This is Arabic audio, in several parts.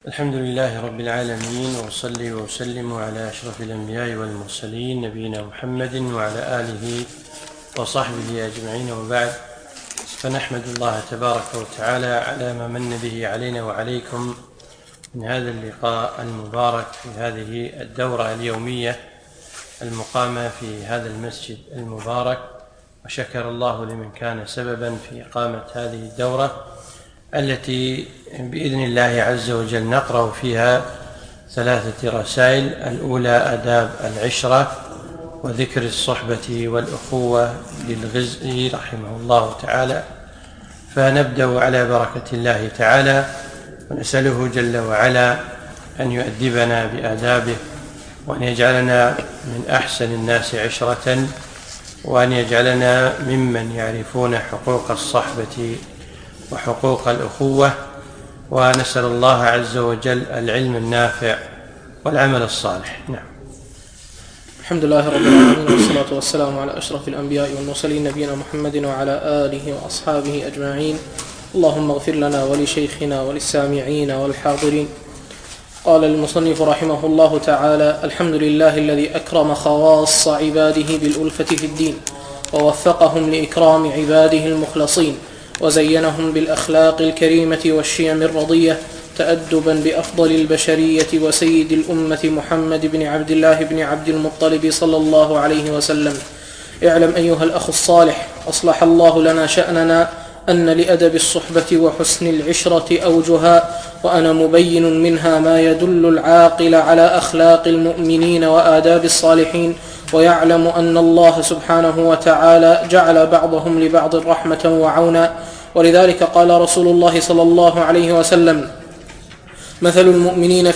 الحمد لله رب العالمين، وأصلي وأسلم على أشرف الأنبياء والمرسلين نبينا محمد وعلى آله وصحبه أجمعين، وبعد. فنحمد الله تبارك وتعالى على ما من به علينا وعليكم من هذا اللقاء المبارك في هذه الدورة اليومية المقامة في هذا المسجد المبارك، وشكر الله لمن كان سببا في إقامة هذه الدورة التي بإذن الله عز وجل نقرأ فيها 3 رسائل. الأولى آداب العشرة وذكر الصحبة والأخوة للغزي رحمه الله تعالى، فنبدأ على بركة الله تعالى، ونسأله جل وعلا أن يؤدبنا بآدابه، وأن يجعلنا من أحسن الناس عشرة، وأن يجعلنا ممن يعرفون حقوق الصحبة وحقوق الأخوة، ونسأل الله عز وجل العلم النافع والعمل الصالح. نعم. الحمد لله رب العالمين، والصلاة والسلام على أشرف الأنبياء والمرسلين نبينا محمد وعلى آله وأصحابه أجمعين. اللهم اغفر لنا ولشيخنا وللسامعين والحاضرين. قال المصنف رحمه الله تعالى: الحمد لله الذي أكرم خواص عباده بالألفة في الدين، ووفقهم لإكرام عباده المخلصين، وزينهم بالأخلاق الكريمة والشيم الرضية، تأدبا بأفضل البشرية وسيد الأمة محمد بن عبد الله بن عبد المطلب صلى الله عليه وسلم. اعلم أيها الأخ الصالح، أصلح الله لنا شأننا، أن لأدب الصحبة وحسن العشرة أوجها، وأنا مبين منها ما يدل العاقل على أخلاق المؤمنين وآداب الصالحين، ويعلم أن الله سبحانه وتعالى جعل بعضهم لبعض رحمة وعونا. ولذلك قال رسول الله صلى الله عليه وسلم: مثل المؤمنين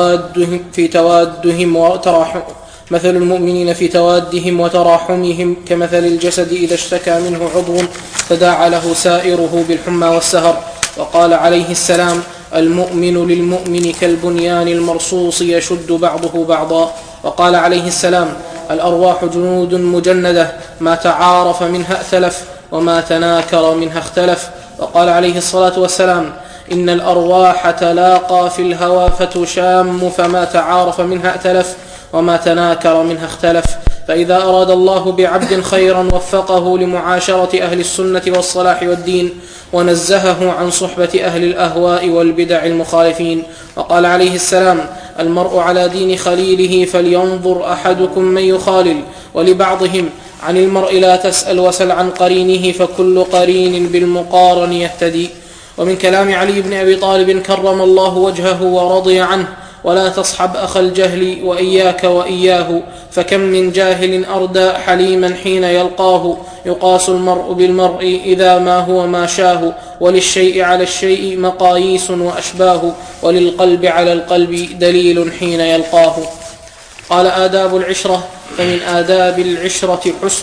في توادهم وتراحمهم كمثل الجسد إذا اشتكى منه عضو تداعى له سائره بالحمى والسهر. وقال عليه السلام: المؤمن للمؤمن كالبنيان المرصوص يشد بعضه بعضا. وقال عليه السلام: الأرواح جنود مجندة، ما تعارف منها ائتلف، وما تناكر منها اختلف. وقال عليه الصلاة والسلام: إن الأرواح تلاقى في الهوى فتشام، فما تعارف منها ائتلف، وما تناكر منها اختلف. فإذا أراد الله بعبد خيرا وفقه لمعاشرة أهل السنة والصلاح والدين، ونزهه عن صحبة أهل الأهواء والبدع المخالفين. وقال عليه السلام: المرء على دين خليله، فلينظر أحدكم من يخالل. ولبعضهم: عن المرء لا تسأل وسل عن قرينه، فكل قرين بالمقارن يهتدي. ومن كلام علي بن أبي طالب كرم الله وجهه ورضي عنه: ولا تصحب أخ الجهل، وإياك وإياه، فكم من جاهل أردى حليما حين يلقاه. يقاس المرء بالمرء إذا ما هو ما شاه، وللشيء على الشيء مقاييس وأشباه، وللقلب على القلب دليل حين يلقاه. قال: آداب العشرة. فمن آداب العشرة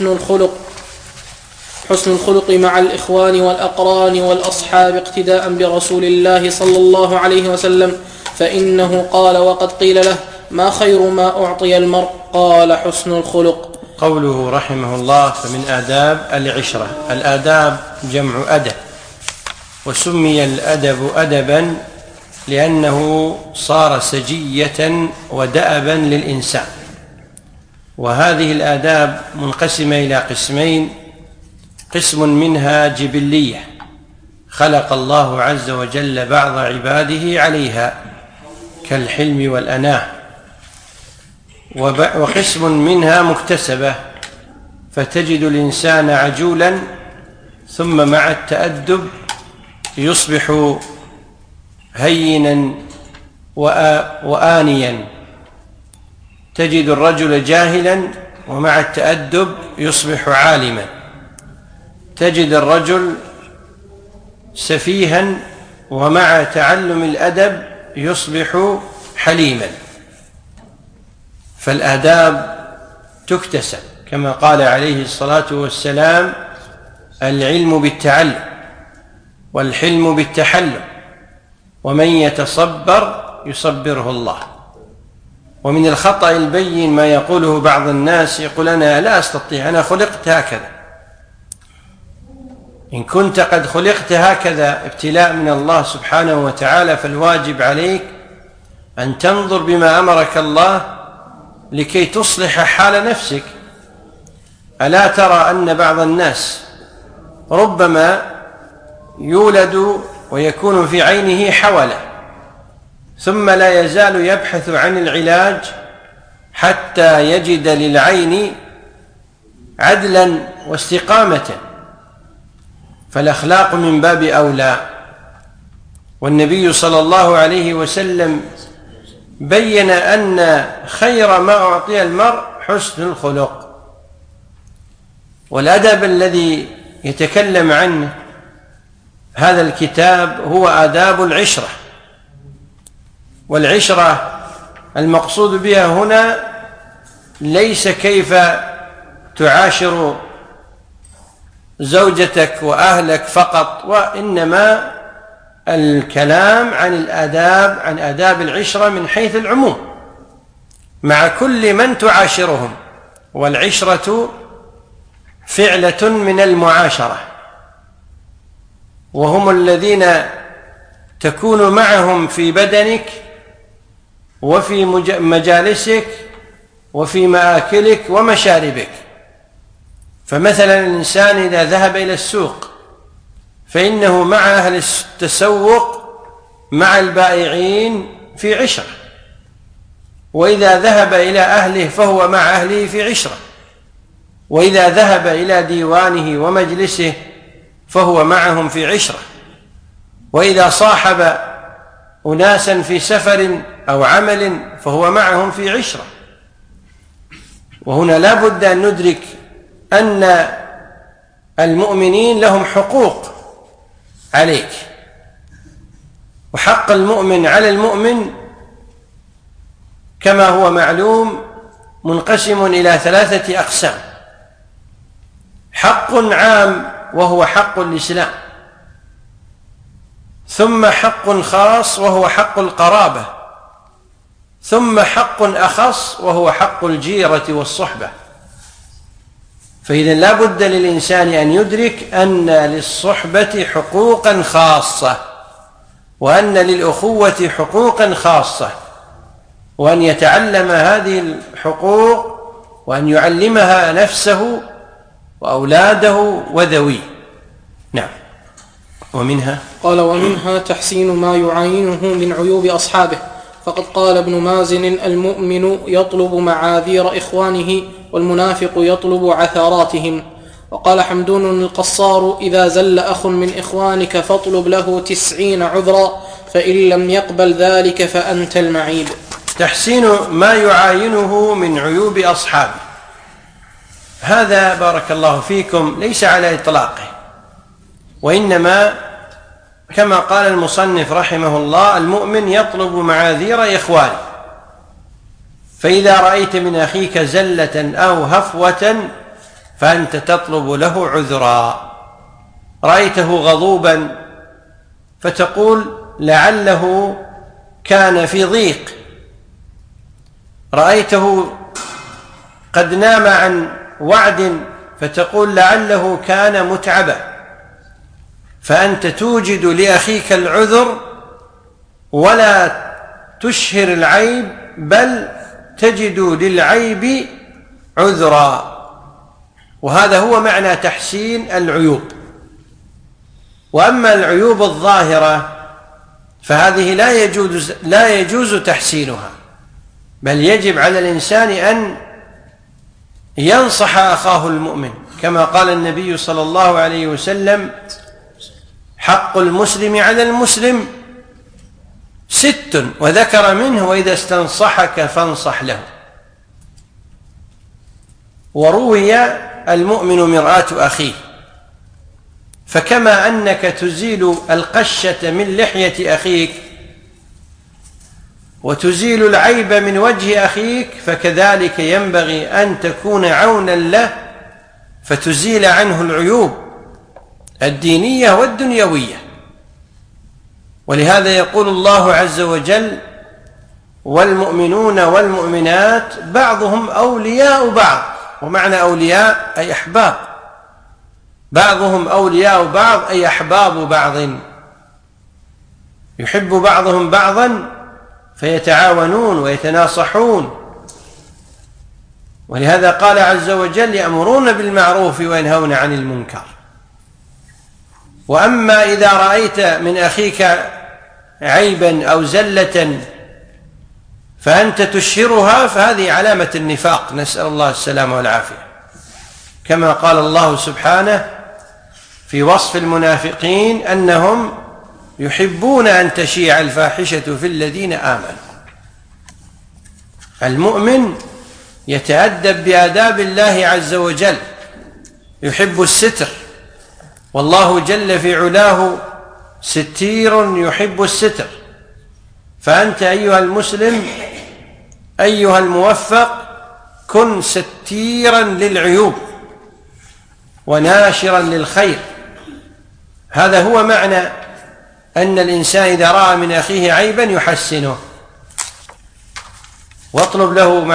حسن الخلق مع الإخوان والأقران والأصحاب، اقتداء برسول الله صلى الله عليه وسلم، فإنه قال وقد قيل له: ما خير ما أعطي المرء؟ قال: حسن الخلق. قوله رحمه الله: فمن آداب العشرة. الآداب جمع أدب، وسمي الأدب أدبا لأنه صار سجية ودأبا للإنسان. وهذه الآداب منقسمة إلى قسمين: قسم منها جبلية خلق الله عز وجل بعض عباده عليها كالحلم والأناة، وقسم منها مكتسبة، فتجد الإنسان عجولا ثم مع التأدب يصبح هينا وآنيا، تجد الرجل جاهلا ومع التأدب يصبح عالما، تجد الرجل سفيها ومع تعلم الأدب يصبح حليما. فالآداب تكتسب، كما قال عليه الصلاة والسلام: العلم بالتعلم، والحلم بالتحلم، ومن يتصبر يصبره الله. ومن الخطأ البين ما يقوله بعض الناس: يقول أنا لا أستطيع، أنا خلقت هكذا. إن كنت قد خلقت هكذا ابتلاء من الله سبحانه وتعالى، فالواجب عليك أن تنظر بما أمرك الله لكي تصلح حال نفسك. ألا ترى أن بعض الناس ربما يولد ويكون في عينه حولة، ثم لا يزال يبحث عن العلاج حتى يجد للعين عدلا واستقامة، فالأخلاق من باب أولى. والنبي صلى الله عليه وسلم بين أن خير ما أعطي المرء حسن الخلق. والأدب الذي يتكلم عنه هذا الكتاب هو آداب العشرة. والعشرة المقصود بها هنا ليس كيف تعاشر زوجتك وأهلك فقط، وإنما الكلام عن الآداب، عن آداب العشرة من حيث العموم مع كل من تعاشرهم. والعشرة فعلة من المعاشرة، وهم الذين تكون معهم في بدنك وفي مجالسك وفي مآكلك ومشاربك. فمثلا الإنسان إذا ذهب إلى السوق فإنه مع أهل التسوق مع البائعين في عشرة، وإذا ذهب إلى أهله فهو مع أهله في عشرة، وإذا ذهب إلى ديوانه ومجلسه فهو معهم في عشرة، وإذا صاحب أناسا في سفر أو عمل فهو معهم في عشرة. وهنا لا بد أن ندرك أن المؤمنين لهم حقوق عليك، وحق المؤمن على المؤمن كما هو معلوم منقسم إلى 3 أقسام: حق عام وهو حق الإسلام، ثم حق خاص وهو حق القرابة، ثم حق أخص وهو حق الجيرة والصحبة. فإذا لا بد للإنسان أن يدرك أن للصحبة حقوقا خاصة، وأن للأخوة حقوقا خاصة، وأن يتعلم هذه الحقوق وأن يعلمها نفسه وأولاده وذويه. نعم. ومنها قال: ومنها تحسين ما يعاينه من عيوب أصحابه، فقد قال ابن مازن: المؤمن يطلب معاذير إخوانه، والمنافق يطلب عثراتهم. وقال حمدون القصار: إذا زل أخ من إخوانك فاطلب له 90 عذرا، فإن لم يقبل ذلك فأنت المعيب. تحسين ما يعاينه من عيوب أصحابه، هذا بارك الله فيكم ليس على إطلاقه، وإنما كما قال المصنف رحمه الله: المؤمن يطلب معاذير إخوانه. فإذا رأيت من أخيك زلة أو هفوة فأنت تطلب له عذرا. رأيته غضوبا فتقول لعله كان في ضيق، رأيته قد نام عن وعد فتقول لعله كان متعبا. فأنت توجد لأخيك العذر ولا تشهر العيب، بل تجد للعيب عذرا. وهذا هو معنى تحسين العيوب. وأما العيوب الظاهرة فهذه لا يجوز تحسينها، بل يجب على الإنسان أن ينصح أخاه المؤمن، كما قال النبي صلى الله عليه وسلم: حق المسلم على المسلم 6، وذكر منه: وإذا استنصحك فانصح له. وروي: المؤمن مرآة أخيه. فكما أنك تزيل القشة من لحية أخيك وتزيل العيب من وجه أخيك، فكذلك ينبغي أن تكون عونا له فتزيل عنه العيوب الدينية والدنيوية. ولهذا يقول الله عز وجل: والمؤمنون والمؤمنات بعضهم أولياء بعض. ومعنى أولياء أي أحباب، بعضهم أولياء بعض أي أحباب بعض، يحب بعضهم بعضا فيتعاونون ويتناصحون. ولهذا قال عز وجل: يأمرون بالمعروف وينهون عن المنكر. وأما إذا رأيت من أخيك عيبا أو زلة فأنت تشهرها فهذه علامة النفاق، نسأل الله السلامة والعافية، كما قال الله سبحانه في وصف المنافقين أنهم يحبون أن تشيع الفاحشة في الذين آمنوا. المؤمن يتأدب بآداب الله عز وجل، يحب الستر، والله جل في علاه ستير يحب الستر. فأنت أيها المسلم أيها الموفق كن ستيرا للعيوب وناشرا للخير. هذا هو معنى أن الإنسان إذا رأى من أخيه عيبا يحسنه واطلب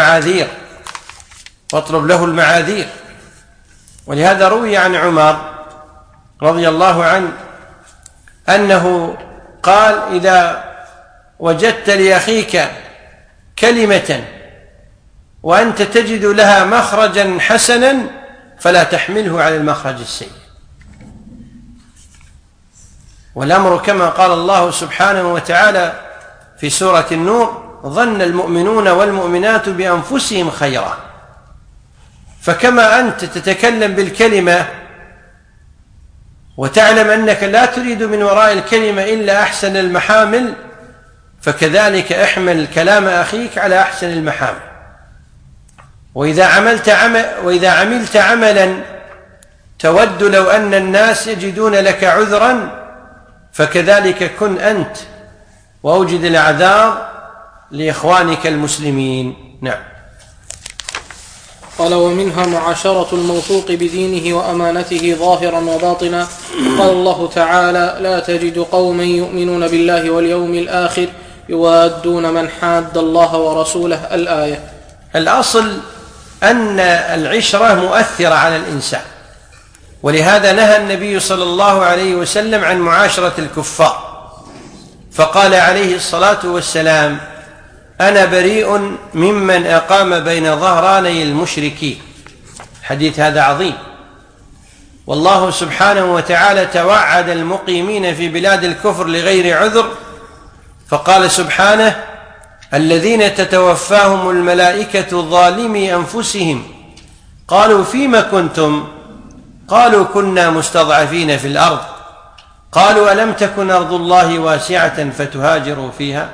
له المعاذير. ولهذا روي عن عمر رضي الله عنه أنه قال: إذا وجدت لأخيك كلمة وأنت تجد لها مخرجا حسنا فلا تحمله على المخرج السيء. والأمر كما قال الله سبحانه وتعالى في سورة النور: ظن المؤمنون والمؤمنات بأنفسهم خيرا. فكما أنت تتكلم بالكلمة وتعلم أنك لا تريد من وراء الكلمة إلا أحسن المحامل، فكذلك احمل كلام أخيك على أحسن المحامل. وإذا عملت عملا تود لو أن الناس يجدون لك عذرا فكذلك كن أنت، وأوجد الأعذار لإخوانك المسلمين. نعم. قال: ومنها معاشرة الموثوق بدينه وأمانته ظاهرا وباطنا. قال الله تعالى: لا تجد قوما يؤمنون بالله واليوم الآخر يوادون من حاد الله ورسوله. الآية. الأصل أن العشرة مؤثرة على الإنسان، ولهذا نهى النبي صلى الله عليه وسلم عن معاشرة الكفار، فقال عليه الصلاة والسلام: أنا بريء ممن أقام بين ظهراني المشركين. حديث هذا عظيم. والله سبحانه وتعالى توعد المقيمين في بلاد الكفر لغير عذر، فقال سبحانه: الذين تتوفاهم الملائكة ظالمي أنفسهم قالوا فيم كنتم؟ قالوا كنا مستضعفين في الأرض قالوا ألم تكن أرض الله واسعة فتهاجروا فيها.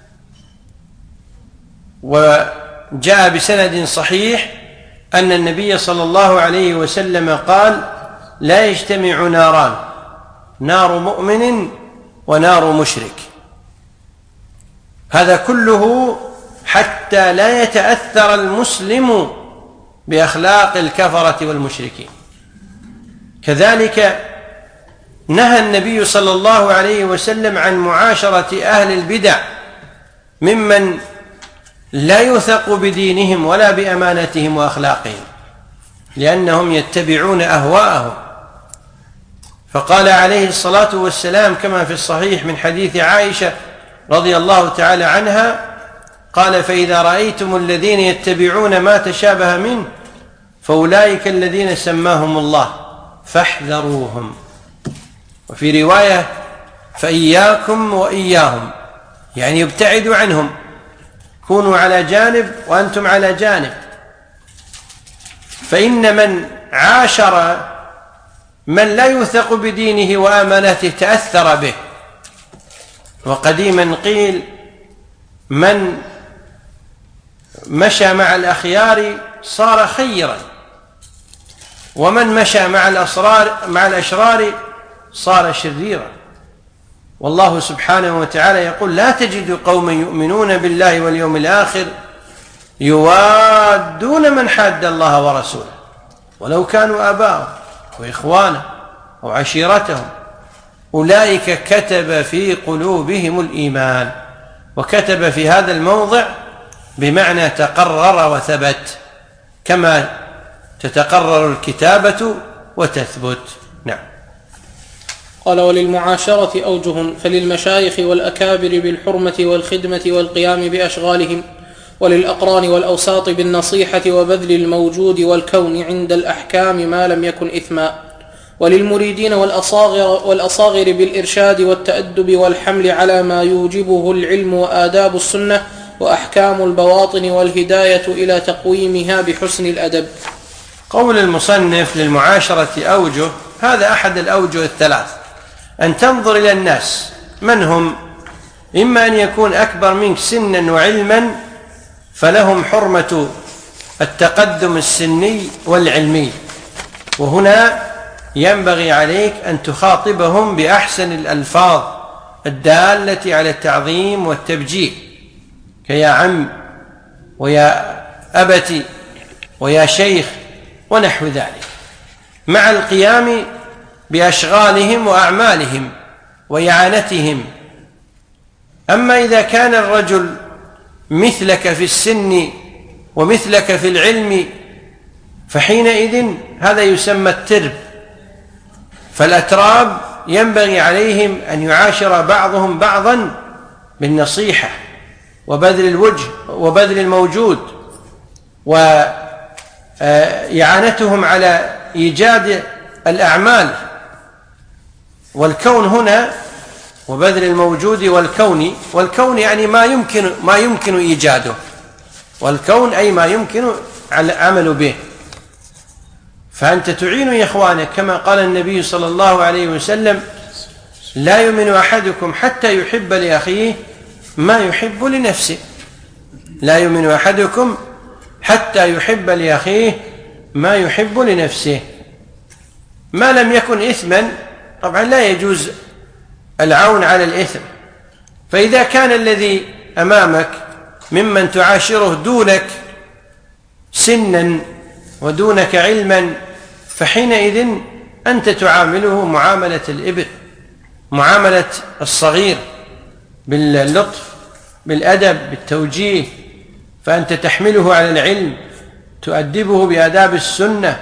وجاء بسند صحيح أن النبي صلى الله عليه وسلم قال: لا يجتمع ناران، نار مؤمن ونار مشرك. هذا كله حتى لا يتأثر المسلم بأخلاق الكفرة والمشركين. كذلك نهى النبي صلى الله عليه وسلم عن معاشرة أهل البدع ممن لا يوثق بدينهم ولا بأمانتهم وأخلاقهم، لأنهم يتبعون أهواءهم. فقال عليه الصلاة والسلام كما في الصحيح من حديث عائشة رضي الله تعالى عنها قال: فإذا رأيتم الذين يتبعون ما تشابه منه فأولئك الذين سماهم الله فاحذروهم. وفي رواية: فإياكم وإياهم، يعني ابتعدوا عنهم، كونوا على جانب وأنتم على جانب. فإن من عاشر من لا يوثق بدينه وأمانته تأثر به. وقديما قيل: من مشى مع الأخيار صار خيرا، ومن مشى مع الأشرار صار شريرا. والله سبحانه وتعالى يقول: لا تجد قوما يؤمنون بالله واليوم الآخر يوادون من حاد الله ورسوله ولو كانوا آباءهم وإخوانهم أو عشيرتهم أولئك كتب في قلوبهم الإيمان. وكتب في هذا الموضع بمعنى تقرر وثبت، كما تتقرر الكتابة وتثبت. نعم. قال: وللمعاشرة أوجه، فللمشايخ والأكابر بالحرمة والخدمة والقيام بأشغالهم، وللأقران والأوساط بالنصيحة وبذل الموجود والكون عند الأحكام ما لم يكن إثما، وللمريدين والأصاغر بالإرشاد والتأدب والحمل على ما يوجبه العلم وآداب السنة وأحكام البواطن والهداية إلى تقويمها بحسن الأدب. قول المصنف: للمعاشرة أوجه، هذا أحد الأوجه الثلاث، أن تنظر إلى الناس من هم، إما أن يكون أكبر منك سنا وعلما فلهم حرمة التقدم السني والعلمي، وهنا ينبغي عليك أن تخاطبهم بأحسن الألفاظ الدالة على التعظيم والتبجيل، كيا عم ويا أبتي ويا شيخ ونحو ذلك، مع القيام بأشغالهم وأعمالهم وإعانتهم. أما إذا كان الرجل مثلك في السن ومثلك في العلم فحينئذ هذا يسمى الترب، فالأتراب ينبغي عليهم أن يعاشر بعضهم بعضا بالنصيحة وبذل الوجه وبذل الموجود وإعانتهم على إيجاد الأعمال. والكون هنا وبذل الموجود والكون يعني ما يمكن إيجاده، والكون أي ما يمكن العمل به. فأنت تعين إخوانك كما قال النبي صلى الله عليه وسلم: لا يؤمن أحدكم حتى يحب لأخيه ما يحب لنفسه. لا يؤمن أحدكم حتى يحب لأخيه ما يحب لنفسه، ما لم يكن إثما. طبعا لا يجوز العون على الإثم، فإذا كان الذي أمامك ممن تعاشره دونك سنا ودونك علما فحينئذ أنت تعامله معاملة الابن، معاملة الصغير، باللطف بالأدب بالتوجيه، فأنت تحمله على العلم تؤدبه بآداب السنة.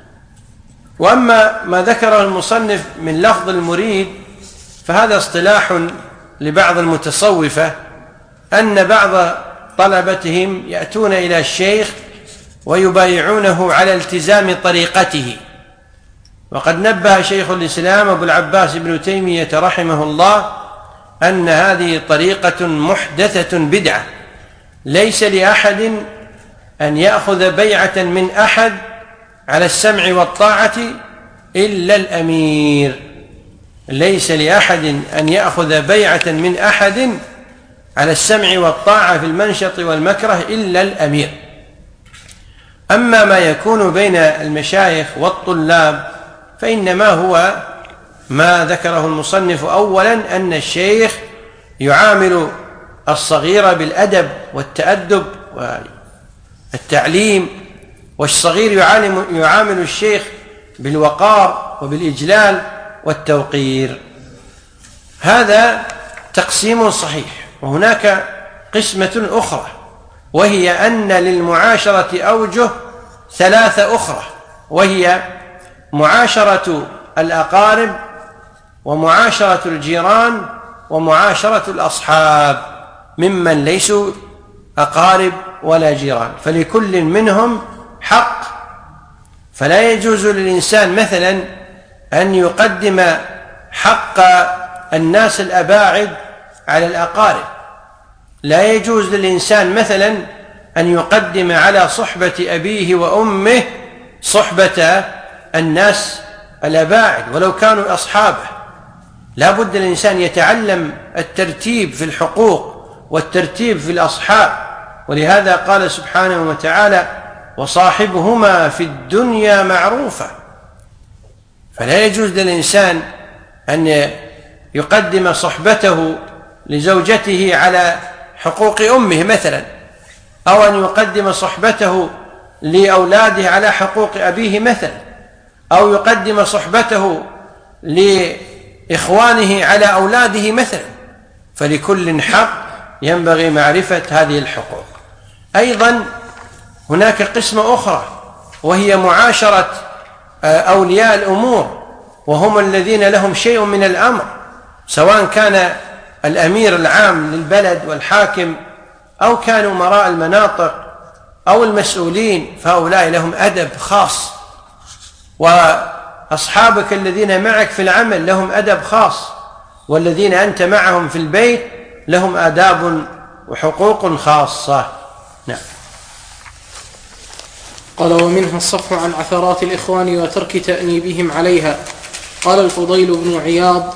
وأما ما ذكره المصنف من لفظ المريد فهذا اصطلاح لبعض المتصوفة، أن بعض طلبتهم يأتون إلى الشيخ ويبايعونه على التزام طريقته، وقد نبه شيخ الإسلام أبو العباس ابن تيمية رحمه الله أن هذه طريقة محدثة بدعة، ليس لأحد أن يأخذ بيعة من أحد على السمع والطاعة إلا الأمير. ليس لأحد أن يأخذ بيعة من أحد على السمع والطاعة في المنشط والمكره إلا الأمير. أما ما يكون بين المشايخ والطلاب فإنما هو ما ذكره المصنف أولا، أن الشيخ يعامل الصغير بالأدب والتأدب والتعليم، والصغير يعامل الشيخ بالوقار وبالإجلال والتوقير. هذا تقسيم صحيح. وهناك قسمة أخرى، وهي أن للمعاشرة أوجه ثلاثة أخرى، وهي معاشرة الأقارب ومعاشرة الجيران ومعاشرة الأصحاب ممن ليسوا أقارب ولا جيران، فلكل منهم حق. فلا يجوز للإنسان مثلا أن يقدم حق الناس الأباعد على الأقارب، لا يجوز للإنسان مثلا أن يقدم على صحبة أبيه وأمه صحبة الناس الأباعد ولو كانوا أصحابه. لا بد الإنسان يتعلم الترتيب في الحقوق والترتيب في الأصحاب، ولهذا قال سبحانه وتعالى: وصاحبهما في الدنيا معروفا. فلا يجوز للإنسان أن يقدم صحبته لزوجته على حقوق أمه مثلا، أو أن يقدم صحبته لأولاده على حقوق أبيه مثلا، أو يقدم صحبته لإخوانه على أولاده مثلا. فلكل حق ينبغي معرفة هذه الحقوق. أيضا هناك قسمة أخرى، وهي معاشرة أولياء الأمور وهم الذين لهم شيء من الأمر، سواء كان الأمير العام للبلد والحاكم أو كانوا أمراء المناطق أو المسؤولين، فهؤلاء لهم أدب خاص، وأصحابك الذين معك في العمل لهم أدب خاص، والذين أنت معهم في البيت لهم آداب وحقوق خاصة. نعم. قال: ومنها الصفح عن عثرات الإخوان وترك تأنيبهم عليها. قال الفضيل بن عياض: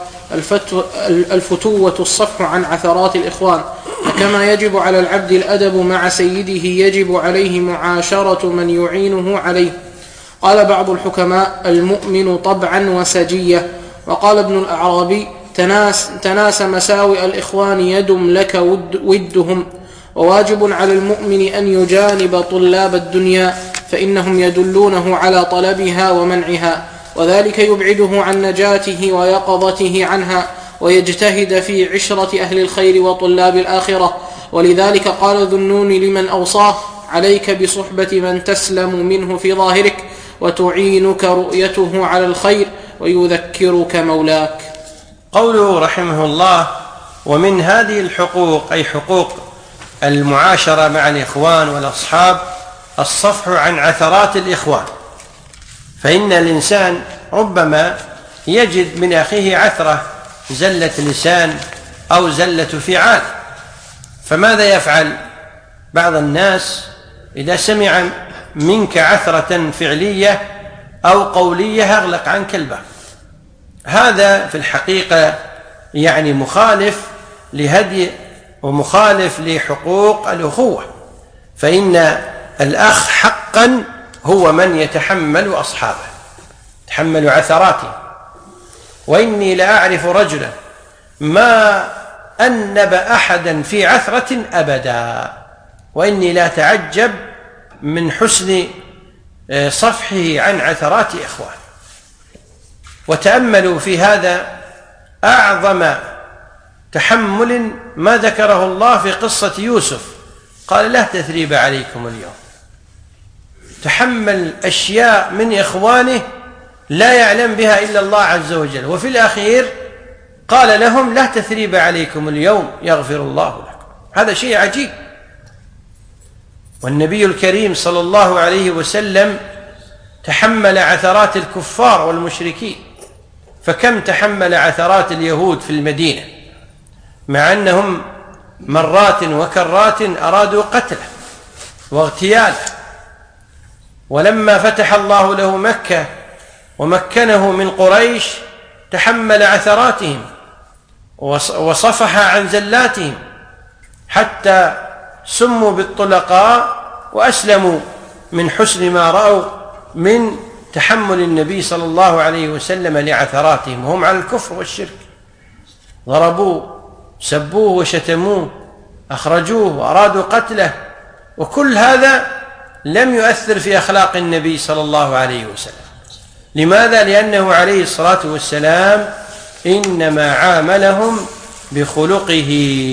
الفتوة الصفح عن عثرات الإخوان، فكما يجب على العبد الأدب مع سيده يجب عليه معاشرة من يعينه عليه. قال بعض الحكماء: المؤمن طبعا وسجية. وقال ابن الأعرابي: تناس مساوئ الإخوان يدم لك ودهم. وواجب على المؤمن أن يجانب طلاب الدنيا، فإنهم يدلونه على طلبها ومنعها، وذلك يبعده عن نجاته ويقظته عنها، ويجتهد في عشرة أهل الخير وطلاب الآخرة. ولذلك قال ذو النون لمن أوصاه: عليك بصحبة من تسلم منه في ظاهرك، وتعينك رؤيته على الخير، ويذكرك مولاك. قوله رحمه الله: ومن هذه الحقوق، أي حقوق المعاشرة مع الإخوان والأصحاب، الصفح عن عثرات الإخوان، فإن الإنسان ربما يجد من أخيه عثرة، زلة لسان أو زلة فعال، فماذا يفعل؟ بعض الناس إذا سمع منك عثرة فعلية أو قولية أغلق عنك الباب. هذا في الحقيقة يعني مخالف لهدي ومخالف لحقوق الأخوة، فإن الأخ حقا هو من يتحمل أصحابه، يتحمل عثراته. وإني لأعرف رجلا ما أنب أحدا في عثرة أبدا، وإني لا تعجب من حسن صفحه عن عثرات إخوان. وتأملوا في هذا أعظم تحمل ما ذكره الله في قصة يوسف، قال: لا تثريب عليكم اليوم. تحمل أشياء من إخوانه لا يعلم بها إلا الله عز وجل، وفي الأخير قال لهم: لا تثريب عليكم اليوم يغفر الله لكم. هذا شيء عجيب. والنبي الكريم صلى الله عليه وسلم تحمل عثرات الكفار والمشركين، فكم تحمل عثرات اليهود في المدينة، مع أنهم مرات وكرات أرادوا قتله واغتياله. ولما فتح الله له مكة ومكنه من قريش تحمل عثراتهم وصفح عن زلاتهم، حتى سموا بالطلقاء وأسلموا من حسن ما رأوا من تحمل النبي صلى الله عليه وسلم لعثراتهم، وهم على الكفر والشرك. ضربوه، سبوه وشتموه، أخرجوه وأرادوا قتله، وكل هذا لم يؤثر في أخلاق النبي صلى الله عليه وسلم. لماذا؟ لأنه عليه الصلاة والسلام إنما عاملهم بخلقه،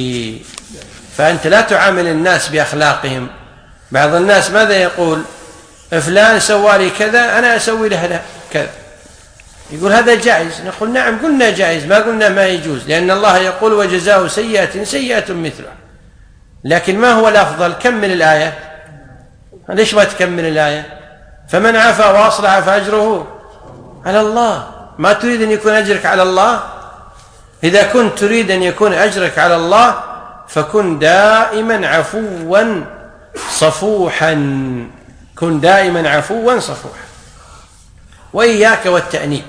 فأنت لا تعامل الناس بأخلاقهم. بعض الناس ماذا يقول؟ فلان سوى لي كذا أنا أسوي له كذا، يقول هذا جائز. نقول نعم قلنا جائز، ما قلنا ما يجوز، لأن الله يقول: وجزاء سيئة سيئة مثلها. لكن ما هو الأفضل؟ كمل الآية. ليش ما تكمل الآية؟ فمن عفا وأصلح فأجره على الله. ما تريد أن يكون أجرك على الله؟ إذا كنت تريد أن يكون أجرك على الله فكن دائما عفوا صفوحا، كن دائما عفوا صفوحا، وإياك والتأنيب.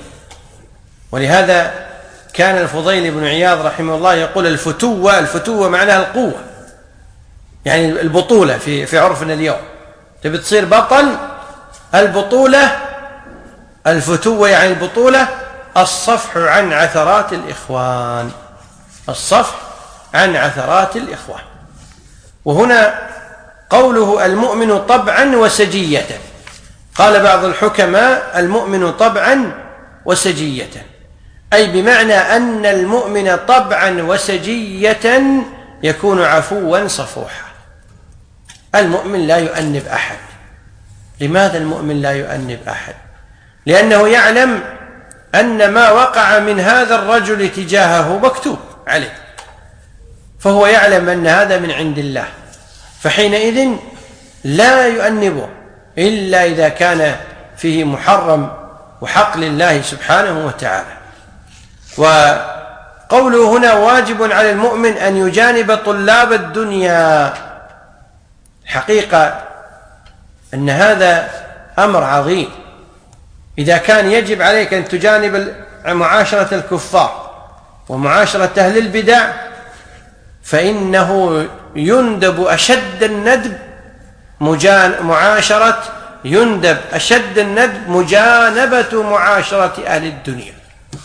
ولهذا كان الفضيل بن عياض رحمه الله يقول: الفتوة معناها القوة، يعني البطولة في عرفنا اليوم. تبي تصير بطل، البطولة الفتوة يعني البطولة، الصفح عن عثرات الإخوان، الصفح عن عثرات الإخوان. وهنا قوله: المؤمن طبعا وسجية، قال بعض الحكماء: المؤمن طبعا وسجية، أي بمعنى أن المؤمن طبعا وسجية يكون عفوا صفوحا. المؤمن لا يؤنب أحد. لماذا المؤمن لا يؤنب أحد؟ لأنه يعلم أن ما وقع من هذا الرجل تجاهه مكتوب عليه، فهو يعلم أن هذا من عند الله، فحينئذ لا يؤنبه إلا إذا كان فيه محرم وحق لله سبحانه وتعالى. وقوله هنا واجب على المؤمن أن يجانب طلاب الدنيا، حقيقة أن هذا أمر عظيم. إذا كان يجب عليك أن تجانب معاشرة الكفار ومعاشرة أهل البدع، فإنه يندب أشد الندب مجانبة معاشرة أهل الدنيا.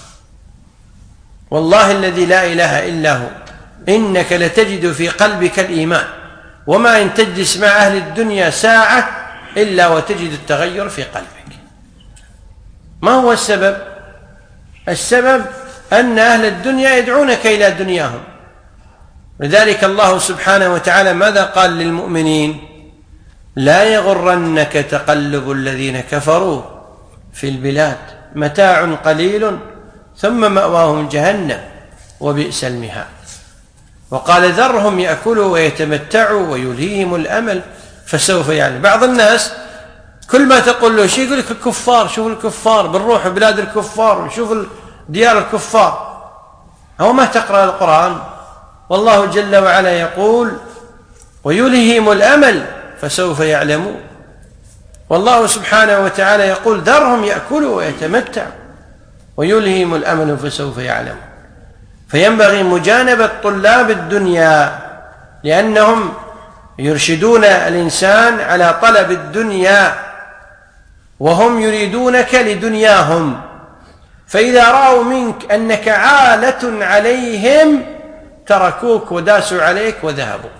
والله الذي لا إله إلا هو إنك لتجد في قلبك الإيمان، وما إن تجلس مع أهل الدنيا ساعة إلا وتجد التغير في قلبك. ما هو السبب؟ السبب أن أهل الدنيا يدعونك إلى دنياهم. لذلك الله سبحانه وتعالى ماذا قال للمؤمنين؟ لا يغرنك تقلب الذين كفروا في البلاد، متاع قليل ثم مأواهم جهنم وبئس المهاد. وقال ذرهم يأكلوا ويتمتعوا ويلهيهم الأمل فسوف يعلم. بعض الناس كل ما تقول له شيء يقول لك الكفار، شوف الكفار، بنروح بلاد الكفار ونشوف ديار الكفار. أو ما تقرأ القرآن؟ والله جل وعلا يقول ويلهيهم الأمل فسوف يعلمون. والله سبحانه وتعالى يقول ذرهم يأكلوا ويتمتعوا ويلهيهم الأمل فسوف يعلمون. فينبغي مجانبة طلاب الدنيا، لأنهم يرشدون الإنسان على طلب الدنيا وهم يريدونك لدنياهم، فإذا رأوا منك أنك عالة عليهم تركوك وداسوا عليك وذهبوا.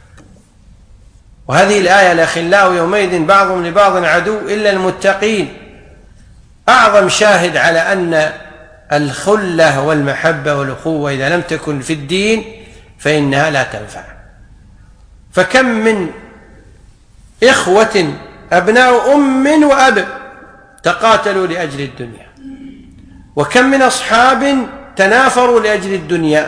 وهذه الآية الأخلاء يومئذ بعضهم لبعض عدو إلا المتقين أعظم شاهد على أن الخلة والمحبة والأخوة إذا لم تكن في الدين فإنها لا تنفع. فكم من إخوة أبناء أم وأب تقاتلوا لأجل الدنيا، وكم من أصحاب تنافروا لأجل الدنيا،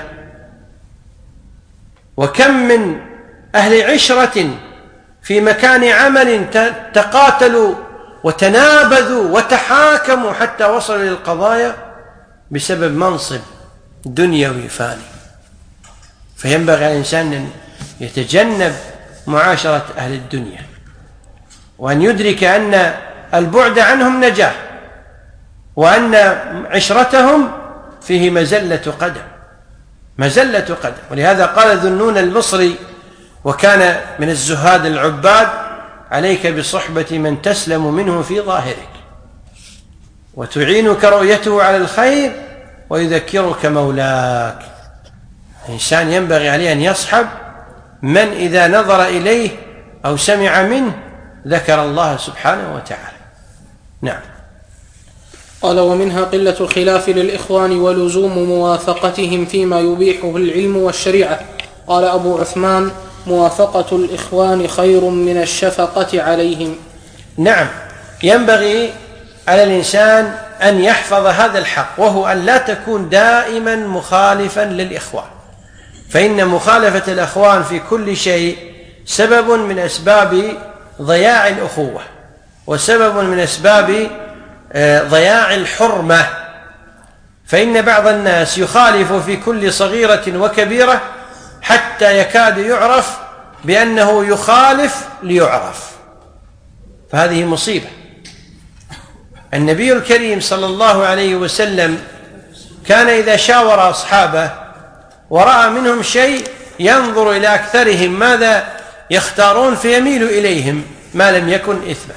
وكم من أهل عشرة في مكان عمل تقاتلوا وتنابذوا وتحاكموا حتى وصلوا للقضايا بسبب منصب دنيوي فاني. فينبغي على الإنسان أن يتجنب معاشرة أهل الدنيا، وأن يدرك أن البعد عنهم نجاة، وأن عشرتهم فيه مزلة قدم. ولهذا قال ذنون المصري وكان من الزهاد العباد عليك بصحبة من تسلم منه في ظاهرك وتعينك رؤيته على الخير ويذكرك مولاك. الإنسان ينبغي عليه أن يصحب من إذا نظر إليه أو سمع منه ذكر الله سبحانه وتعالى. نعم. قال ومنها قلة الخلاف للإخوان ولزوم موافقتهم فيما يبيحه العلم والشريعة. قال أبو عثمان موافقة الإخوان خير من الشفقة عليهم. نعم، ينبغي على الإنسان أن يحفظ هذا الحق، وهو أن لا تكون دائما مخالفا للإخوان، فإن مخالفة الإخوان في كل شيء سبب من أسباب ضياع الأخوة، وسبب من أسباب ضياع الحرمة. فإن بعض الناس يخالف في كل صغيرة وكبيرة حتى يكاد يعرف بأنه يخالف ليعرف، فهذه مصيبة. النبي الكريم صلى الله عليه وسلم كان إذا شاور أصحابه ورأى منهم شيء ينظر إلى أكثرهم ماذا يختارون فيميل إليهم ما لم يكن إثما.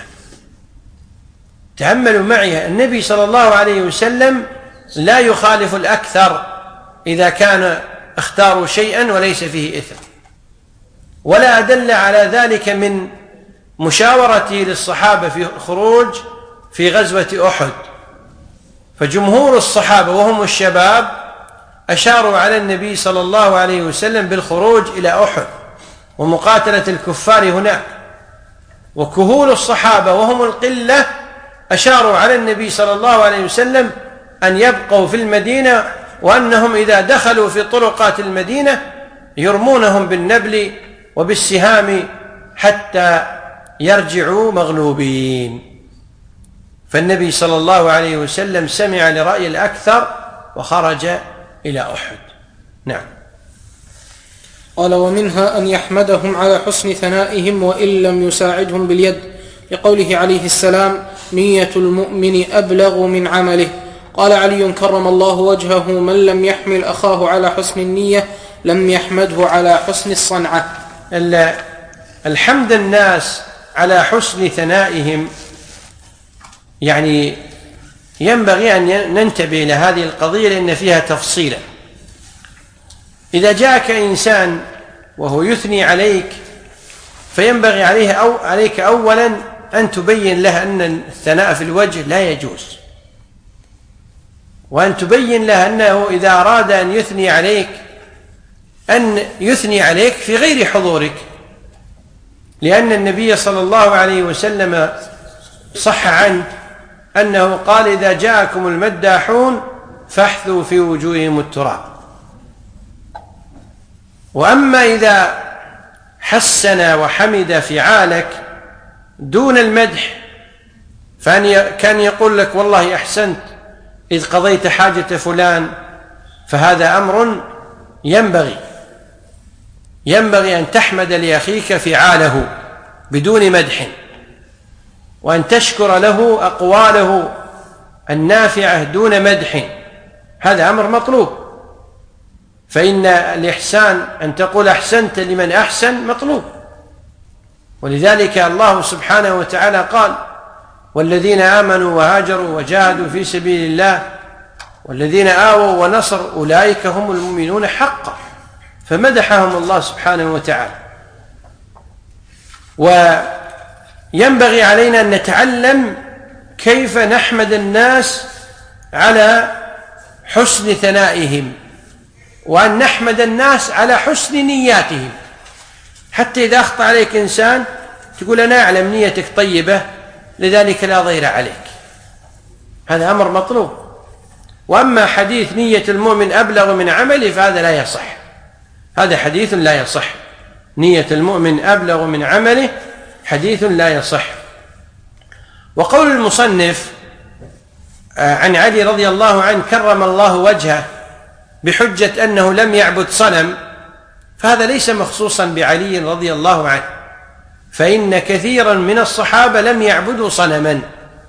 تأملوا معي، النبي صلى الله عليه وسلم لا يخالف الأكثر إذا كان اختاروا شيئا وليس فيه إثم، ولا أدل على ذلك من مشاورته للصحابة في الخروج في غزوة أحد. فجمهور الصحابة وهم الشباب أشاروا على النبي صلى الله عليه وسلم بالخروج إلى أحد ومقاتلة الكفار هناك، وكهول الصحابة وهم القلة أشاروا على النبي صلى الله عليه وسلم أن يبقوا في المدينة، وأنهم إذا دخلوا في طرقات المدينة يرمونهم بالنبل وبالسهام حتى يرجعوا مغلوبين. فالنبي صلى الله عليه وسلم سمع لرأي الأكثر وخرج إلى أحد. نعم. قال: ومنها أن يحمدهم على حسن ثنائهم وإن لم يساعدهم باليد، لقوله عليه السلام: نية المؤمن أبلغ من عمله. قال علي كرم الله وجهه: من لم يحمل أخاه على حسن النية لم يحمده على حسن الصنعة. الحمد الناس على حسن ثنائهم، يعني ينبغي أن ننتبه إلى هذه القضية لأن فيها تفصيلا. إذا جاءك إنسان وهو يثني عليك فينبغي عليك أولا أن تبين له أن الثناء في الوجه لا يجوز، وأن تبين له أنه إذا أراد أن يثني عليك في غير حضورك، لأن النبي صلى الله عليه وسلم صح عنه أنه قال: إذا جاءكم المداحون فاحثوا في وجوههم التراب. وأما إذا حسن وحمد فعالك دون المدح، كان يقول لك: والله أحسنت إذ قضيت حاجة فلان، فهذا أمر ينبغي أن تحمد لأخيك فعاله بدون مدح، وأن تشكر له أقواله النافعة دون مدح، هذا أمر مطلوب. فإن الإحسان أن تقول أحسنت لمن أحسن مطلوب، ولذلك الله سبحانه وتعالى قال: والذين آمنوا وهاجروا وجاهدوا في سبيل الله والذين آووا ونصروا أولئك هم المؤمنون حقا، فمدحهم الله سبحانه وتعالى. وينبغي علينا أن نتعلم كيف نحمد الناس على حسن ثنائهم، وأن نحمد الناس على حسن نياتهم، حتى إذا أخطأ عليك إنسان تقول: أنا أعلم نيتك طيبة لذلك لا ضير عليك، هذا أمر مطلوب. وأما حديث نية المؤمن أبلغ من عمله فهذا لا يصح، هذا حديث لا يصح. نية المؤمن أبلغ من عمله حديث لا يصح. وقول المصنف عن علي رضي الله عنه كرم الله وجهه بحجة أنه لم يعبد صنم، فهذا ليس مخصوصا بعلي رضي الله عنه، فإن كثيرا من الصحابة لم يعبدوا صنما،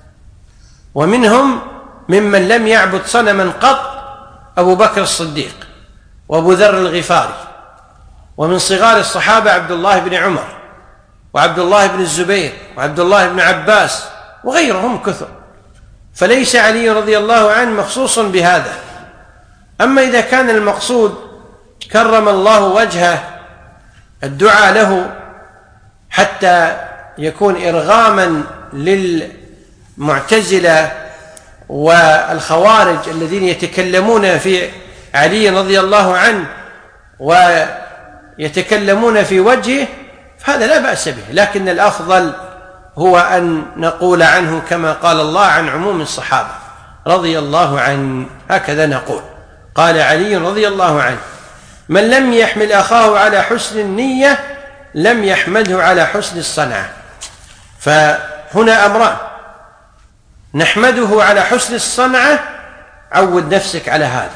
ومنهم ممن لم يعبد صنما قط أبو بكر الصديق وأبو ذر الغفاري، ومن صغار الصحابة عبد الله بن عمر وعبد الله بن الزبير وعبد الله بن عباس وغيرهم كثر، فليس علي رضي الله عنه مخصوص بهذا. أما إذا كان المقصود كرم الله وجهه الدعاء له حتى يكون إرغاما للمعتزلة والخوارج الذين يتكلمون في علي رضي الله عنه ويتكلمون في وجهه، فهذا لا بأس به، لكن الأفضل هو أن نقول عنه كما قال الله عن عموم الصحابة رضي الله عنه، هكذا نقول: قال علي رضي الله عنه: من لم يحمل أخاه على حسن النية لم يحمده على حسن الصنعة. فهنا أمران: نحمده على حسن الصنعة، عود نفسك على هذا،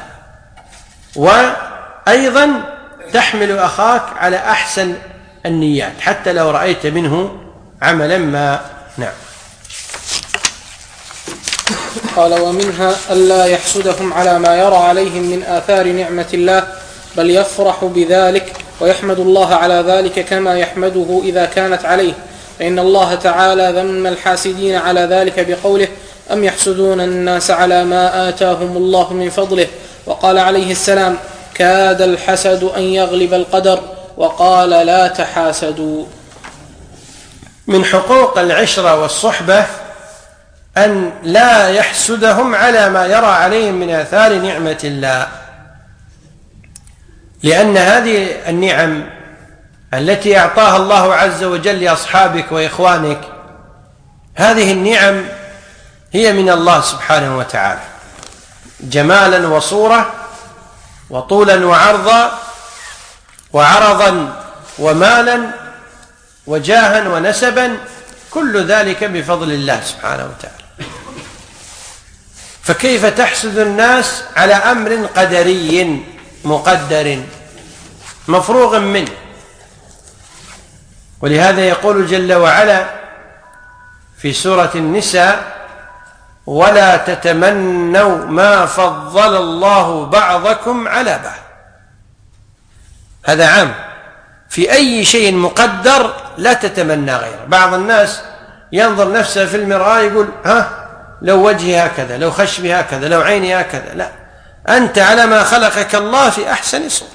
وأيضا تحمل أخاك على أحسن النيات حتى لو رأيت منه عملا ما. نعم. قال: ومنها ألا يحسدهم على ما يرى عليهم من آثار نعمة الله، بل يفرح بذلك ويحمد الله على ذلك كما يحمده إذا كانت عليه، فإن الله تعالى ذم الحاسدين على ذلك بقوله: أم يحسدون الناس على ما آتاهم الله من فضله. وقال عليه السلام: كاد الحسد أن يغلب القدر، وقال: لا تحاسدوا. من حقوق العشرة والصحبة أن لا يحسدهم على ما يرى عليهم من آثار نعمة الله، لأن هذه النعم التي أعطاها الله عز وجل لأصحابك وإخوانك، هذه النعم هي من الله سبحانه وتعالى، جمالا وصورة وطولا وعرضا وعرضا ومالا وجاها ونسبا، كل ذلك بفضل الله سبحانه وتعالى. فكيف تحسد الناس على أمر قدري مقدر مفروغ منه؟ ولهذا يقول جل وعلا في سورة النساء: ولا تتمنوا ما فضل الله بعضكم على بعض. هذا عام في أي شيء مقدر، لا تتمنى غيره. بعض الناس ينظر نفسه في المرآة يقول لو وجهي هكذا، لو خشمي هكذا، لو عيني هكذا. لا، أنت على ما خلقك الله في أحسن صورة.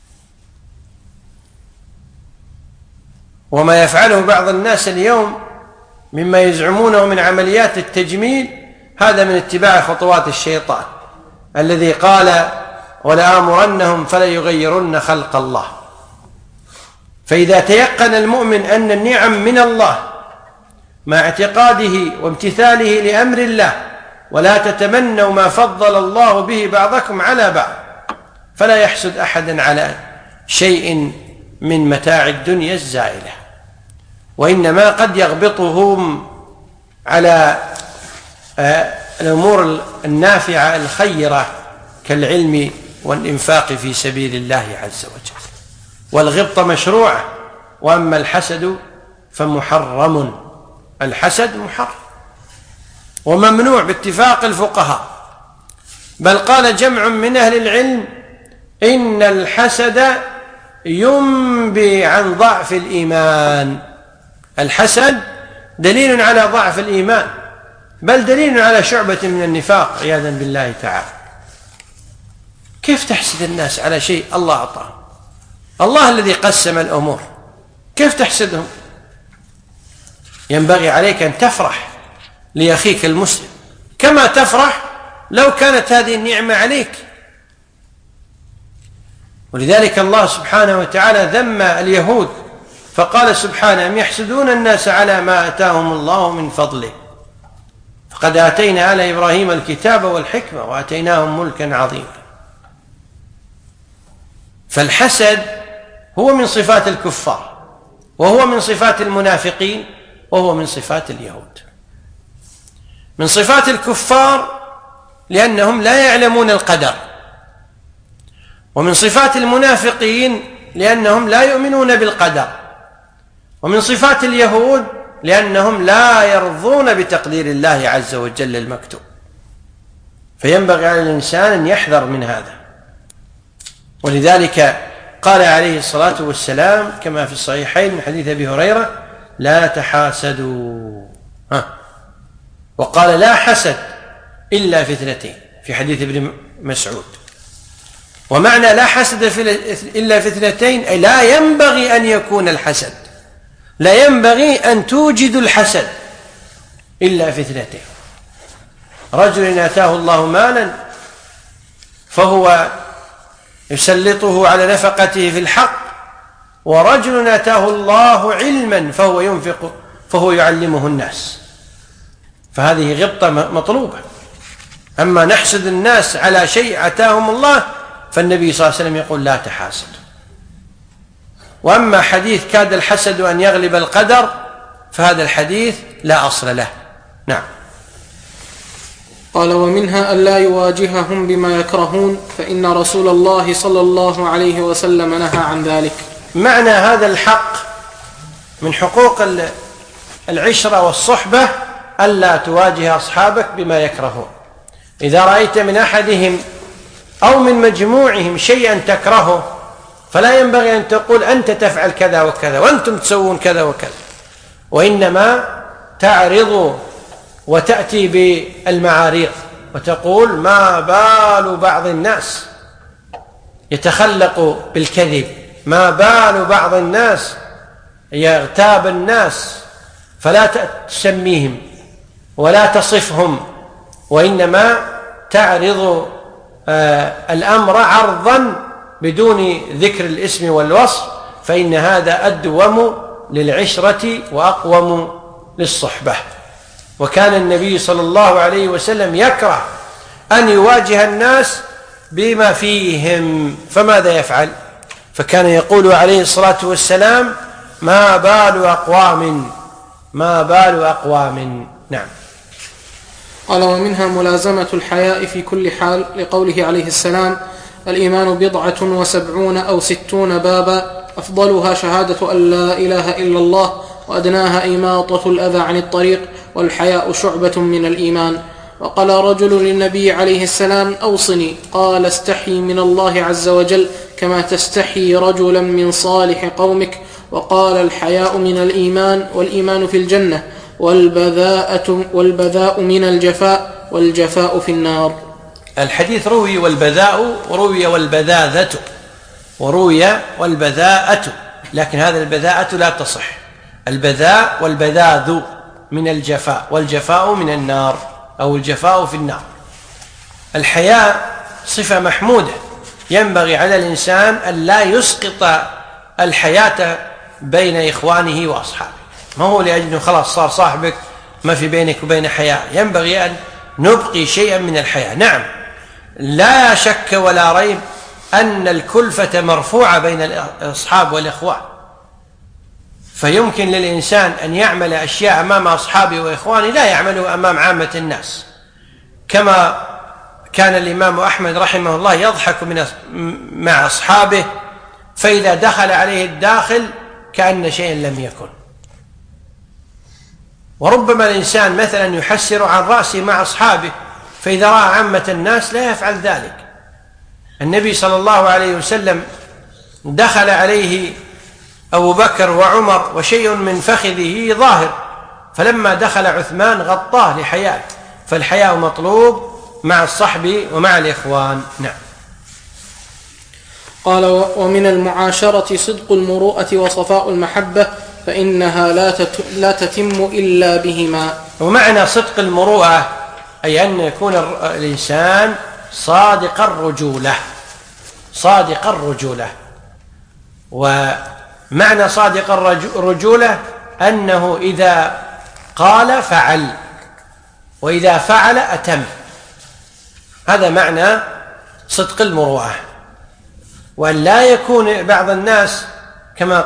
وما يفعله بعض الناس اليوم مما يزعمونه من عمليات التجميل، هذا من اتباع خطوات الشيطان الذي قال: ولآمرنهم فليغيرن خلق الله. فإذا تيقن المؤمن أن النعم من الله مع اعتقاده وامتثاله لأمر الله، ولا تتمنوا ما فضل الله به بعضكم على بعض، فلا يحسد أحدا على شيء من متاع الدنيا الزائلة، وإنما قد يغبطهم على الأمور النافعة الخيرة كالعلم والإنفاق في سبيل الله عز وجل. والغبطة مشروعة، وأما الحسد فمحرم. الحسد محرم وممنوع باتفاق الفقهاء، بل قال جمع من أهل العلم: إن الحسد ينبي عن ضعف الإيمان. الحسد دليل على ضعف الإيمان، بل دليل على شعبة من النفاق عياذا بالله تعالى. كيف تحسد الناس على شيء الله أعطاه؟ الله الذي قسم الأمور، كيف تحسدهم؟ ينبغي عليك أن تفرح لأخيك المسلم كما تفرح لو كانت هذه النعمة عليك. ولذلك الله سبحانه وتعالى ذم اليهود فقال سبحانه: أم يحسدون الناس على ما آتاهم الله من فضله فقد آتينا آل إبراهيم الكتاب والحكمة وآتيناهم ملكا عظيما. فالحسد هو من صفات الكفار، وهو من صفات المنافقين، وهو من صفات اليهود. من صفات الكفار لأنهم لا يعلمون القدر، ومن صفات المنافقين لأنهم لا يؤمنون بالقدر، ومن صفات اليهود لأنهم لا يرضون بتقدير الله عز وجل المكتوب. فينبغي على الإنسان أن يحذر من هذا. ولذلك قال عليه الصلاة والسلام كما في الصحيحين من حديث أبي هريرة: لا تحاسدوا. وقال: لا حسد إلا في اثنتين في حديث ابن مسعود. ومعنى لا حسد إلا في اثنتين أي لا ينبغي أن يكون الحسد، لا ينبغي أن توجد الحسد إلا في اثنتين: رجل آتاه الله مالا فهو يسلطه على نفقته في الحق، ورجل آتاه الله علما فهو ينفق فهو يعلمه الناس. فهذه غبطة مطلوبة. أما نحسد الناس على شيء آتاهم الله فالنبي صلى الله عليه وسلم يقول: لا تحاسدوا. وأما حديث كاد الحسد أن يغلب القدر فهذا الحديث لا أصل له. نعم. قال: ومنها أن لا يواجههم بما يكرهون، فإن رسول الله صلى الله عليه وسلم نهى عن ذلك. معنى هذا الحق من حقوق العشرة والصحبة ألا تواجه أصحابك بما يكرهون. إذا رأيت من أحدهم أو من مجموعهم شيئا تكرهه فلا ينبغي أن تقول أنت تفعل كذا وكذا وأنتم تسوون كذا وكذا، وإنما تعرض وتأتي بالمعاريض وتقول: ما بال بعض الناس يتخلق بالكذب، ما بال بعض الناس يغتاب الناس، فلا تسميهم ولا تصفهم، وإنما تعرض الأمر عرضا بدون ذكر الاسم والوصف، فإن هذا أدوم للعشرة وأقوم للصحبة. وكان النبي صلى الله عليه وسلم يكره أن يواجه الناس بما فيهم، فماذا يفعل؟ فكان يقول عليه الصلاة والسلام: ما بال أقوام. نعم. قال: ومنها ملازمة الحياء في كل حال، لقوله عليه السلام: الإيمان 70 أو 60 بابا، أفضلها شهادة أن لا إله إلا الله، وأدناها إماطة الأذى عن الطريق، والحياء شعبة من الإيمان. وقال رجل للنبي عليه السلام: أوصني. قال: استحي من الله عز وجل كما تستحي رجلا من صالح قومك. وقال: الحياء من الإيمان، والإيمان في الجنة، والبذاء من الجفاء، والجفاء في النار. الحديث روي والبذاء، وروي والبذاءة، لكن هذا البذاءة لا تصح. البذاء والبذاذ من الجفاء، والجفاء من النار، أو الجفاء في النار. الحياء صفة محمودة، ينبغي على الإنسان أن لا يسقط الحياة بين إخوانه وأصحابه. ما هو لأجله خلاص صار صاحبك ما في بينك وبين حياء، ينبغي أن نبقي شيئا من الحياء. نعم، لا شك ولا ريب أن الكلفة مرفوعة بين الأصحاب والإخوان، فيمكن للإنسان أن يعمل أشياء أمام أصحابه وإخوانه لا يعمله أمام عامة الناس، كما كان الإمام أحمد رحمه الله يضحك مع أصحابه، فإذا دخل عليه الداخل كأن شيئا لم يكن. وربما الإنسان مثلا يحسر عن رأسه مع أصحابه، فإذا رأى عامة الناس لا يفعل ذلك. النبي صلى الله عليه وسلم دخل عليه أبو بكر وعمر وشيء من فخذه ظاهر، فلما دخل عثمان غطاه لحياء، فالحياء مطلوب مع الصحب ومع الإخوان. نعم. قال: ومن المعاشرة صدق المروءة وصفاء المحبة، فإنها لا تتم إلا بهما. ومعنى صدق المروءة أي أن يكون الإنسان صادق الرجولة. ومعنى صادق الرجولة أنه إذا قال فعل، وإذا فعل أتم. هذا معنى صدق المروءة. وأن لا يكون بعض الناس كما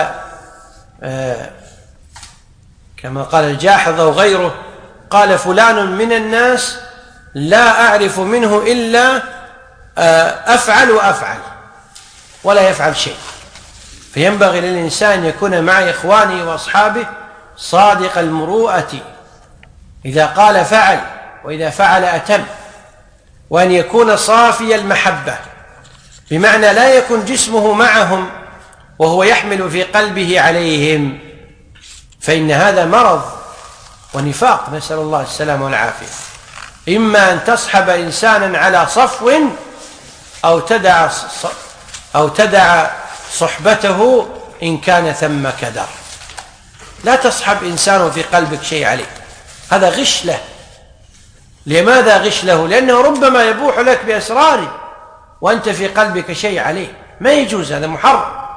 قال الجاحظ وغيره، قال: فلان من الناس لا أعرف منه إلا أفعل ولا يفعل شيء. فينبغي للإنسان يكون مع إخوانه وأصحابه صادق المروءة، إذا قال فعل، وإذا فعل أتم. وأن يكون صافي المحبة، بمعنى لا يكون جسمه معهم وهو يحمل في قلبه عليهم، فإن هذا مرض ونفاق، نسأل الله السلامة والعافية. إما أن تصحب إنسانا على صفو أو تدع صحبته إن كان ثم كدر. لا تصحب إنسان في قلبك شيء عليه، هذا غش له. لماذا غش له؟ لأنه ربما يبوح لك بأسراره وأنت في قلبك شيء عليه، ما يجوز، هذا محرم.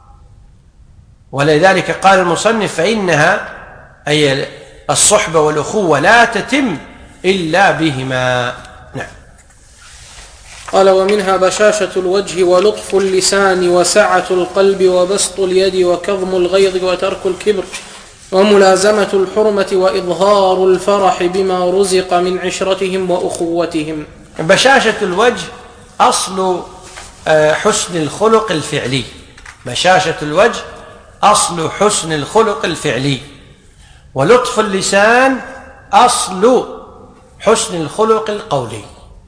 ولذلك قال المصنف: فإنها أي الصحبة والأخوة لا تتم إلا بهما. نعم. قال: ومنها بشاشة الوجه، ولطف اللسان، وسعة القلب، وبسط اليد، وكظم الغيظ، وترك الكبر، وملازمة الحرمة، وإظهار الفرح بما رزق من عشرتهم وأخوتهم. بشاشة الوجه أصل حسن الخلق الفعلي. بشاشة الوجه أصل حسن الخلق الفعلي. ولطف اللسان أصل حسن الخلق القولي.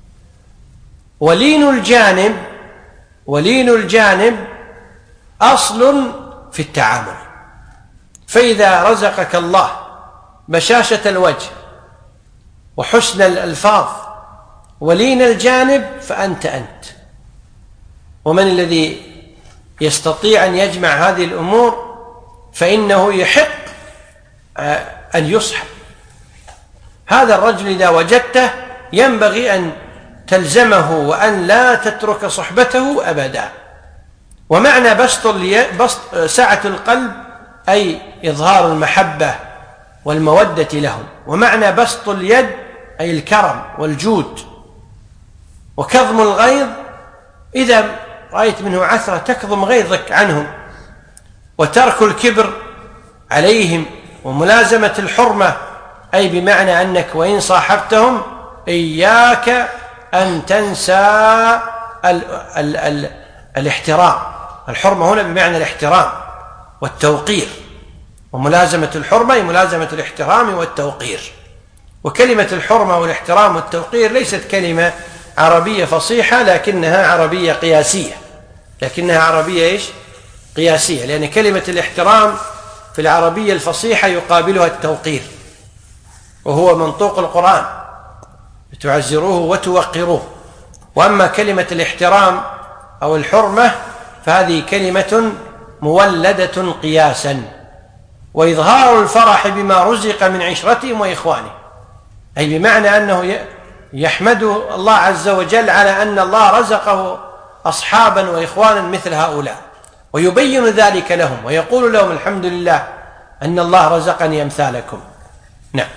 ولين الجانب أصل في التعامل. فإذا رزقك الله بشاشة الوجه وحسن الألفاظ ولين الجانب فأنت أنت. ومن الذي يستطيع أن يجمع هذه الأمور فإنه يحق أن يصحب. هذا الرجل إذا وجدته ينبغي أن تلزمه وأن لا تترك صحبته أبدا. ومعنى بسط سعة القلب أي إظهار المحبة والمودة لهم. ومعنى بسط اليد أي الكرم والجود. وكظم الغيظ إذا رأيت منه عثرة تكظم غيظك عنهم، وترك الكبر عليهم، وملازمة الحرمة، أي بمعنى أنك وإن صاحبتهم إياك أن تنسى الاحترام. الحرمة هنا بمعنى الاحترام والتوقير، وملازمة الحرمة هي ملازمة الاحترام والتوقير. وكلمة الحرمة والاحترام والتوقير ليست كلمة عربية فصيحة، لكنها عربية قياسية. قياسية، لأن كلمة الاحترام في العربية الفصيحة يقابلها التوقير، وهو منطوق القرآن، تعزروه وتوقروه. وأما كلمة الاحترام أو الحرمة فهذه كلمة مولدة قياسا، وإظهار الفرح بما رزق من عشرتهم وإخوانهم، أي بمعنى أنه يحمد الله عز وجل على أن الله رزقه أصحابا وإخوانا مثل هؤلاء، ويبين ذلك لهم ويقول لهم الحمد لله أن الله رزقني أمثالكم. نعم.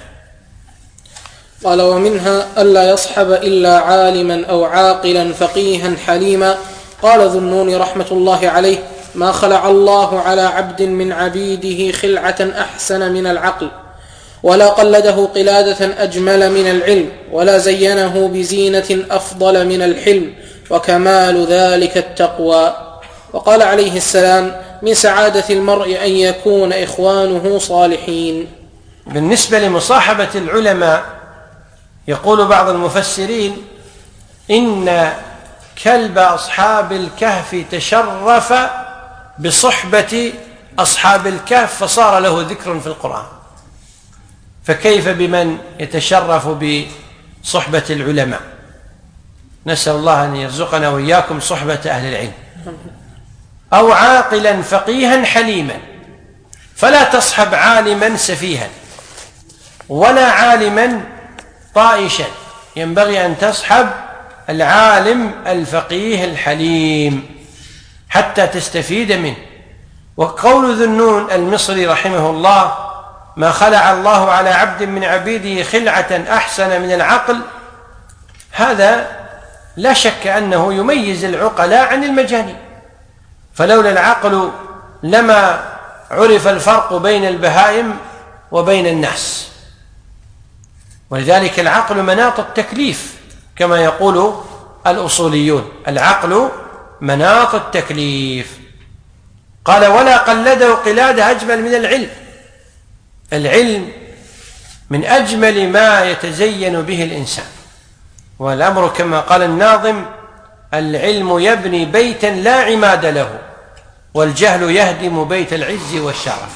قال: ومنها ألا يصحب إلا عالما أو عاقلا فقيها حليما. قال ذو النون رحمة الله عليه: ما خلع الله على عبد من عبيده خلعة أحسن من العقل، ولا قلده قلادة أجمل من العلم، ولا زينه بزينة أفضل من الحلم، وكمال ذلك التقوى. وقال عليه السلام: من سعادة المرء أن يكون إخوانه صالحين. بالنسبة لمصاحبة العلماء يقول بعض المفسرين: إن كلب أصحاب الكهف تشرف بصحبة أصحاب الكهف فصار له ذكر في القرآن، فكيف بمن يتشرف بصحبة العلماء؟ نسأل الله أن يرزقنا وإياكم صحبة أهل العلم. أو عاقلا فقيها حليما، فلا تصحب عالما سفيها ولا عالما طائشا، ينبغي أن تصحب العالم الفقيه الحليم حتى تستفيد منه. وقول ذو النون المصري رحمه الله: ما خلع الله على عبد من عبيده خلعة أحسن من العقل، هذا لا شك أنه يميز العقلاء عن المجانين، فلولا العقل لما عرف الفرق بين البهائم وبين الناس. ولذلك العقل مناط التكليف كما يقول الأصوليون، العقل مناط التكليف. قال: ولا قلده قلادة أجمل من العلم. العلم من أجمل ما يتزين به الإنسان، والأمر كما قال الناظم: العلم يبني بيتا لا عماد له، والجهل يهدم بيت العز والشرف.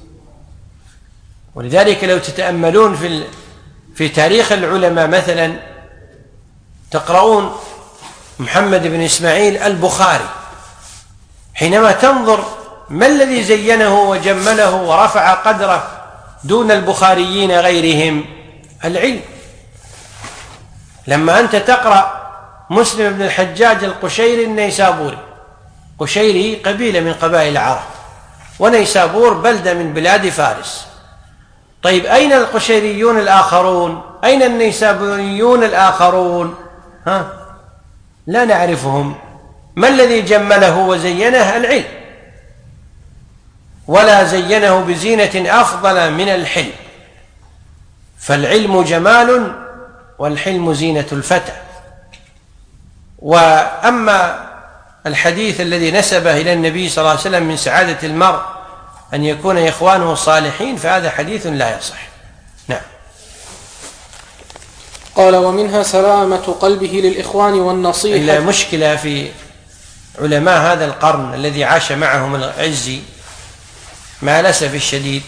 ولذلك لو تتأملون في تاريخ العلماء مثلا، تقرؤون محمد بن إسماعيل البخاري، حينما تنظر ما الذي زينه وجمله ورفع قدره دون البخاريين غيرهم؟ العلم. لما أنت تقرأ مسلم بن الحجاج القشيري النيسابوري، قشيري قبيلة من قبائل العرب، ونيسابور بلدة من بلاد فارس. طيب أين القشيريون الآخرون؟ أين النيسابوريون الآخرون؟ لا نعرفهم. ما الذي جمله وزينه؟ العلم. ولا زينه بزينة أفضل من الحلم، فالعلم جمال والحلم زينة الفتى. وأما الحديث الذي نسبه إلى النبي صلى الله عليه وسلم من سعادة المرء أن يكون إخوانه صالحين، فهذا حديث لا يصح. نعم. قال: ومنها سلامة قلبه للإخوان والنصيحة. إلا مشكلة في علماء هذا القرن الذي عاش معهم العزي مع الأسف الشديد،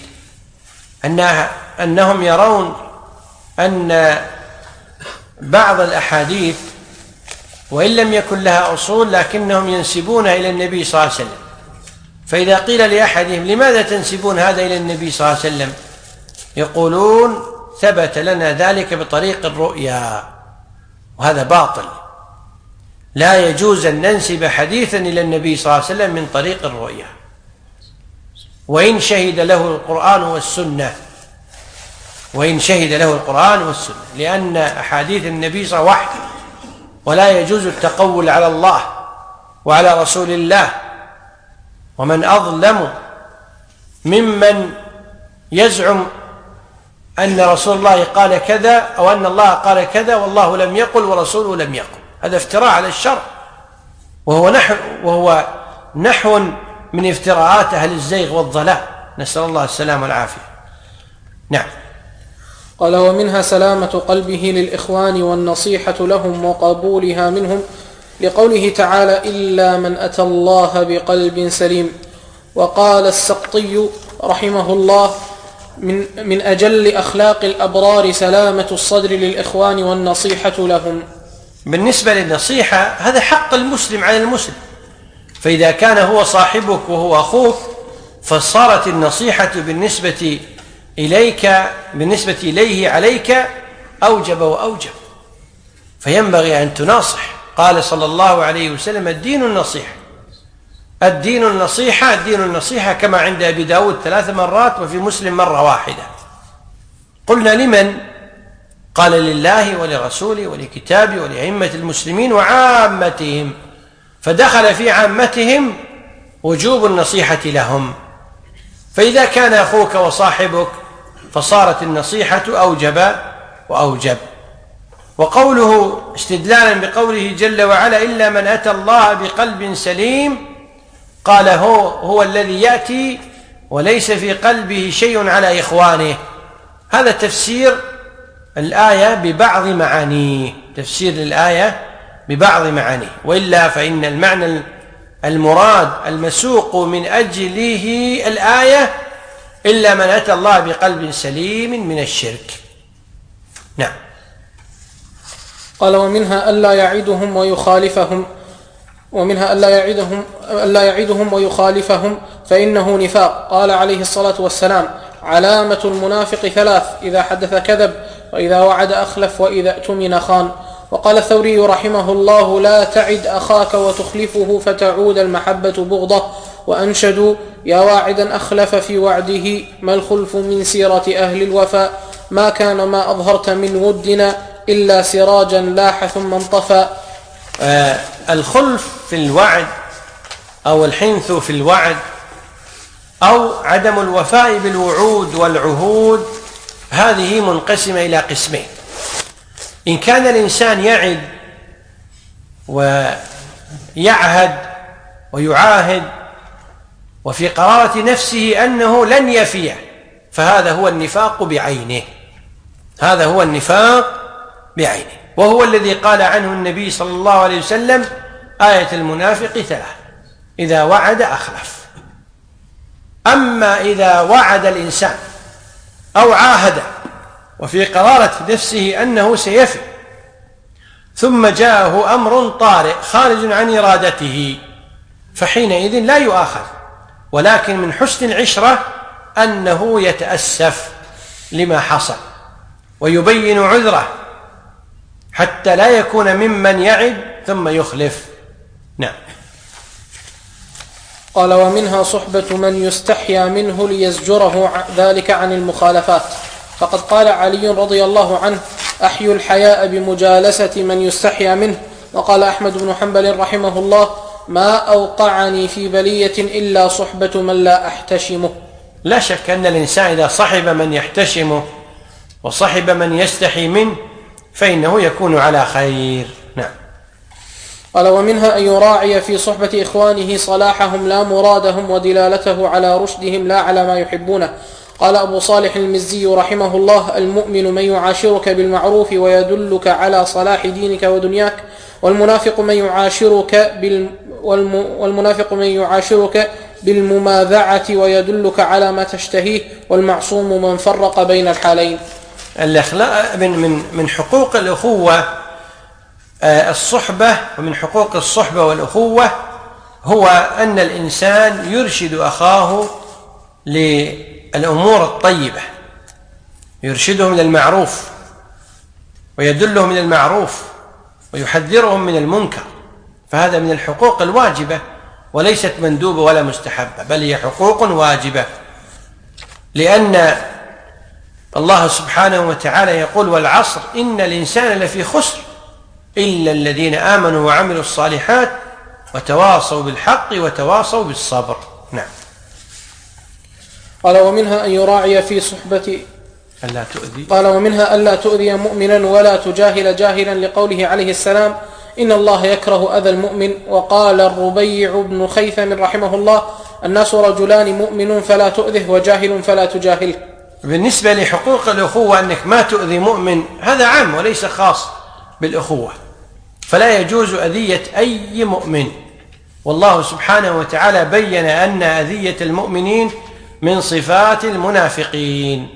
أنهم يرون أن بعض الأحاديث وإن لم يكن لها أصول لكنهم ينسبونها إلى النبي صلى الله عليه وسلم. فإذا قيل لأحدهم: لماذا تنسبون هذا إلى النبي صلى الله عليه وسلم؟ يقولون: ثبت لنا ذلك بطريق الرؤيا، وهذا باطل. لا يجوز أن ننسب حديثا إلى النبي صلى الله عليه وسلم من طريق الرؤيا، وإن شهد له القرآن والسنة، وإن شهد له القرآن والسنة، لأن أحاديث النبي صلى الله عليه وسلم وحي، ولا يجوز التقول على الله وعلى رسول الله. ومن أظلم ممن يزعم أن رسول الله قال كذا أو أن الله قال كذا والله لم يقل ورسوله لم يقل. هذا افتراء على الشرع، وهو نحو من افتراءات أهل الزيغ والضلال، نسأل الله السلامة والعافية. نعم. قال: ومنها سلامة قلبه للإخوان والنصيحة لهم وقبولها منهم، لقوله تعالى: إلا من أتى الله بقلب سليم. وقال السقطي رحمه الله: من أجل أخلاق الأبرار سلامة الصدر للإخوان والنصيحة لهم. بالنسبة للنصيحة هذا حق المسلم على المسلم، فإذا كان هو صاحبك وهو أخوك فصارت النصيحة بالنسبة إليه عليك أوجب وأوجب، فينبغي أن تناصح. قال صلى الله عليه وسلم: الدين النصيحة، الدين النصيحة، الدين النصيحة، كما عند أبي داود 3 مرات وفي مسلم مرة واحدة. قلنا: لمن؟ قال: لله ولرسوله ولكتابه ولأئمة المسلمين وعامتهم، فدخل في عامتهم وجوب النصيحة لهم. فإذا كان أخوك وصاحبك فصارت النصيحة أوجب وأوجب. وقوله استدلالا بقوله جل وعلا: إلا من أتى الله بقلب سليم، قال هو الذي يأتي وليس في قلبه شيء على إخوانه. هذا تفسير الآية ببعض معانيه، تفسير الآية ببعض معانيه، وإلا فإن المعنى المراد المسوق من أجله الآية إلا من أتى الله بقلب سليم من الشرك. نعم. قال: ومنها ألا يعدهم ويخالفهم فإنه نفاق. قال عليه الصلاة والسلام: علامة المنافق 3: إذا حدث كذب، وإذا وعد أخلف، وإذا اؤتمن خان. وقال الثوري رحمه الله: لا تعد أخاك وتخلفه فتعود المحبة بغضة. وأنشدوا: يا واعدا أخلف في وعده، ما الخلف من سيرة أهل الوفاء، ما كان ما أظهرت من ودنا إلا سراجا لاح ثم انطفى. الخلف في الوعد أو الحنث في الوعد أو عدم الوفاء بالوعود والعهود هذه منقسمة إلى قسمين. إن كان الإنسان يعد ويعهد ويعاهد وفي قرارة نفسه أنه لن يفيه، فهذا هو النفاق بعينه، هذا هو النفاق بعينه، وهو الذي قال عنه النبي صلى الله عليه وسلم: آية المنافق 3: إذا وعد أخلف. أما إذا وعد الإنسان أو عاهد وفي قرارة نفسه أنه سيفي، ثم جاءه أمر طارئ خارج عن إرادته، فحينئذ لا يؤاخذ، ولكن من حسن العشرة أنه يتأسف لما حصل ويبين عذره حتى لا يكون ممن يعد ثم يخلف. نعم. قال: ومنها صحبة من يستحيا منه ليزجره ذلك عن المخالفات، فقد قال علي رضي الله عنه: أحيوا الحياء بمجالسة من يستحيا منه. وقال أحمد بن حنبل رحمه الله: ما أوقعني في بلية إلا صحبة من لا أحتشمه. لا شك أن الإنسان إذا صحب من يحتشمه وصحب من يستحي منه فإنه يكون على خير. نعم. قال: ومنها أن يراعي في صحبة إخوانه صلاحهم لا مرادهم، ودلالته على رشدهم لا على ما يحبونه. قال أبو صالح المزي رحمه الله: المؤمن من يعاشرك بالمعروف ويدلك على صلاح دينك ودنياك، والمنافق من يعاشرك بالمماذعة ويدلك على ما تشتهيه، والمعصوم من فرق بين الحالين. من حقوق الأخوة الصحبة، ومن حقوق الصحبة والأخوة هو أن الإنسان يرشد أخاه للأمور الطيبة، يرشدهم إلى المعروف ويدلهم إلى المعروف ويحذرهم من المنكر، فهذا من الحقوق الواجبة وليست مندوبة ولا مستحبة، بل هي حقوق واجبة، لأن الله سبحانه وتعالى يقول: والعصر إن الإنسان لفي خسر إلا الذين آمنوا وعملوا الصالحات وتواصوا بالحق وتواصوا بالصبر. نعم. قال ومنها أن يراعي في صحبة ألا تؤذي. قال ومنها ألا تؤذي مؤمنا ولا تجاهل جاهلا لقوله عليه السلام إن الله يكره أذى المؤمن. وقال الربيع بن خيثم رحمه الله الناس رجلان مؤمن فلا تؤذه وجاهل فلا تجاهله. بالنسبة لحقوق الأخوة أنك ما تؤذي مؤمن هذا عام وليس خاص بالأخوة، فلا يجوز أذية أي مؤمن، والله سبحانه وتعالى بين أن أذية المؤمنين من صفات المنافقين،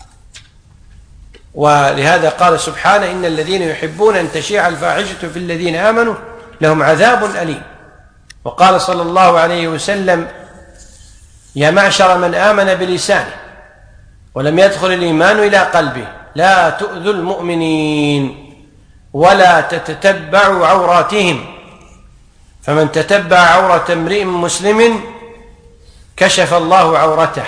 ولهذا قال سبحانه إن الذين يحبون أن تشيع الفاحشة في الذين آمنوا لهم عذاب أليم. وقال صلى الله عليه وسلم يا معشر من آمن بلسانه ولم يدخل الإيمان إلى قلبه لا تؤذوا المؤمنين ولا تتتبعوا عوراتهم، فمن تتبع عورة امرئ مسلم كشف الله عورته.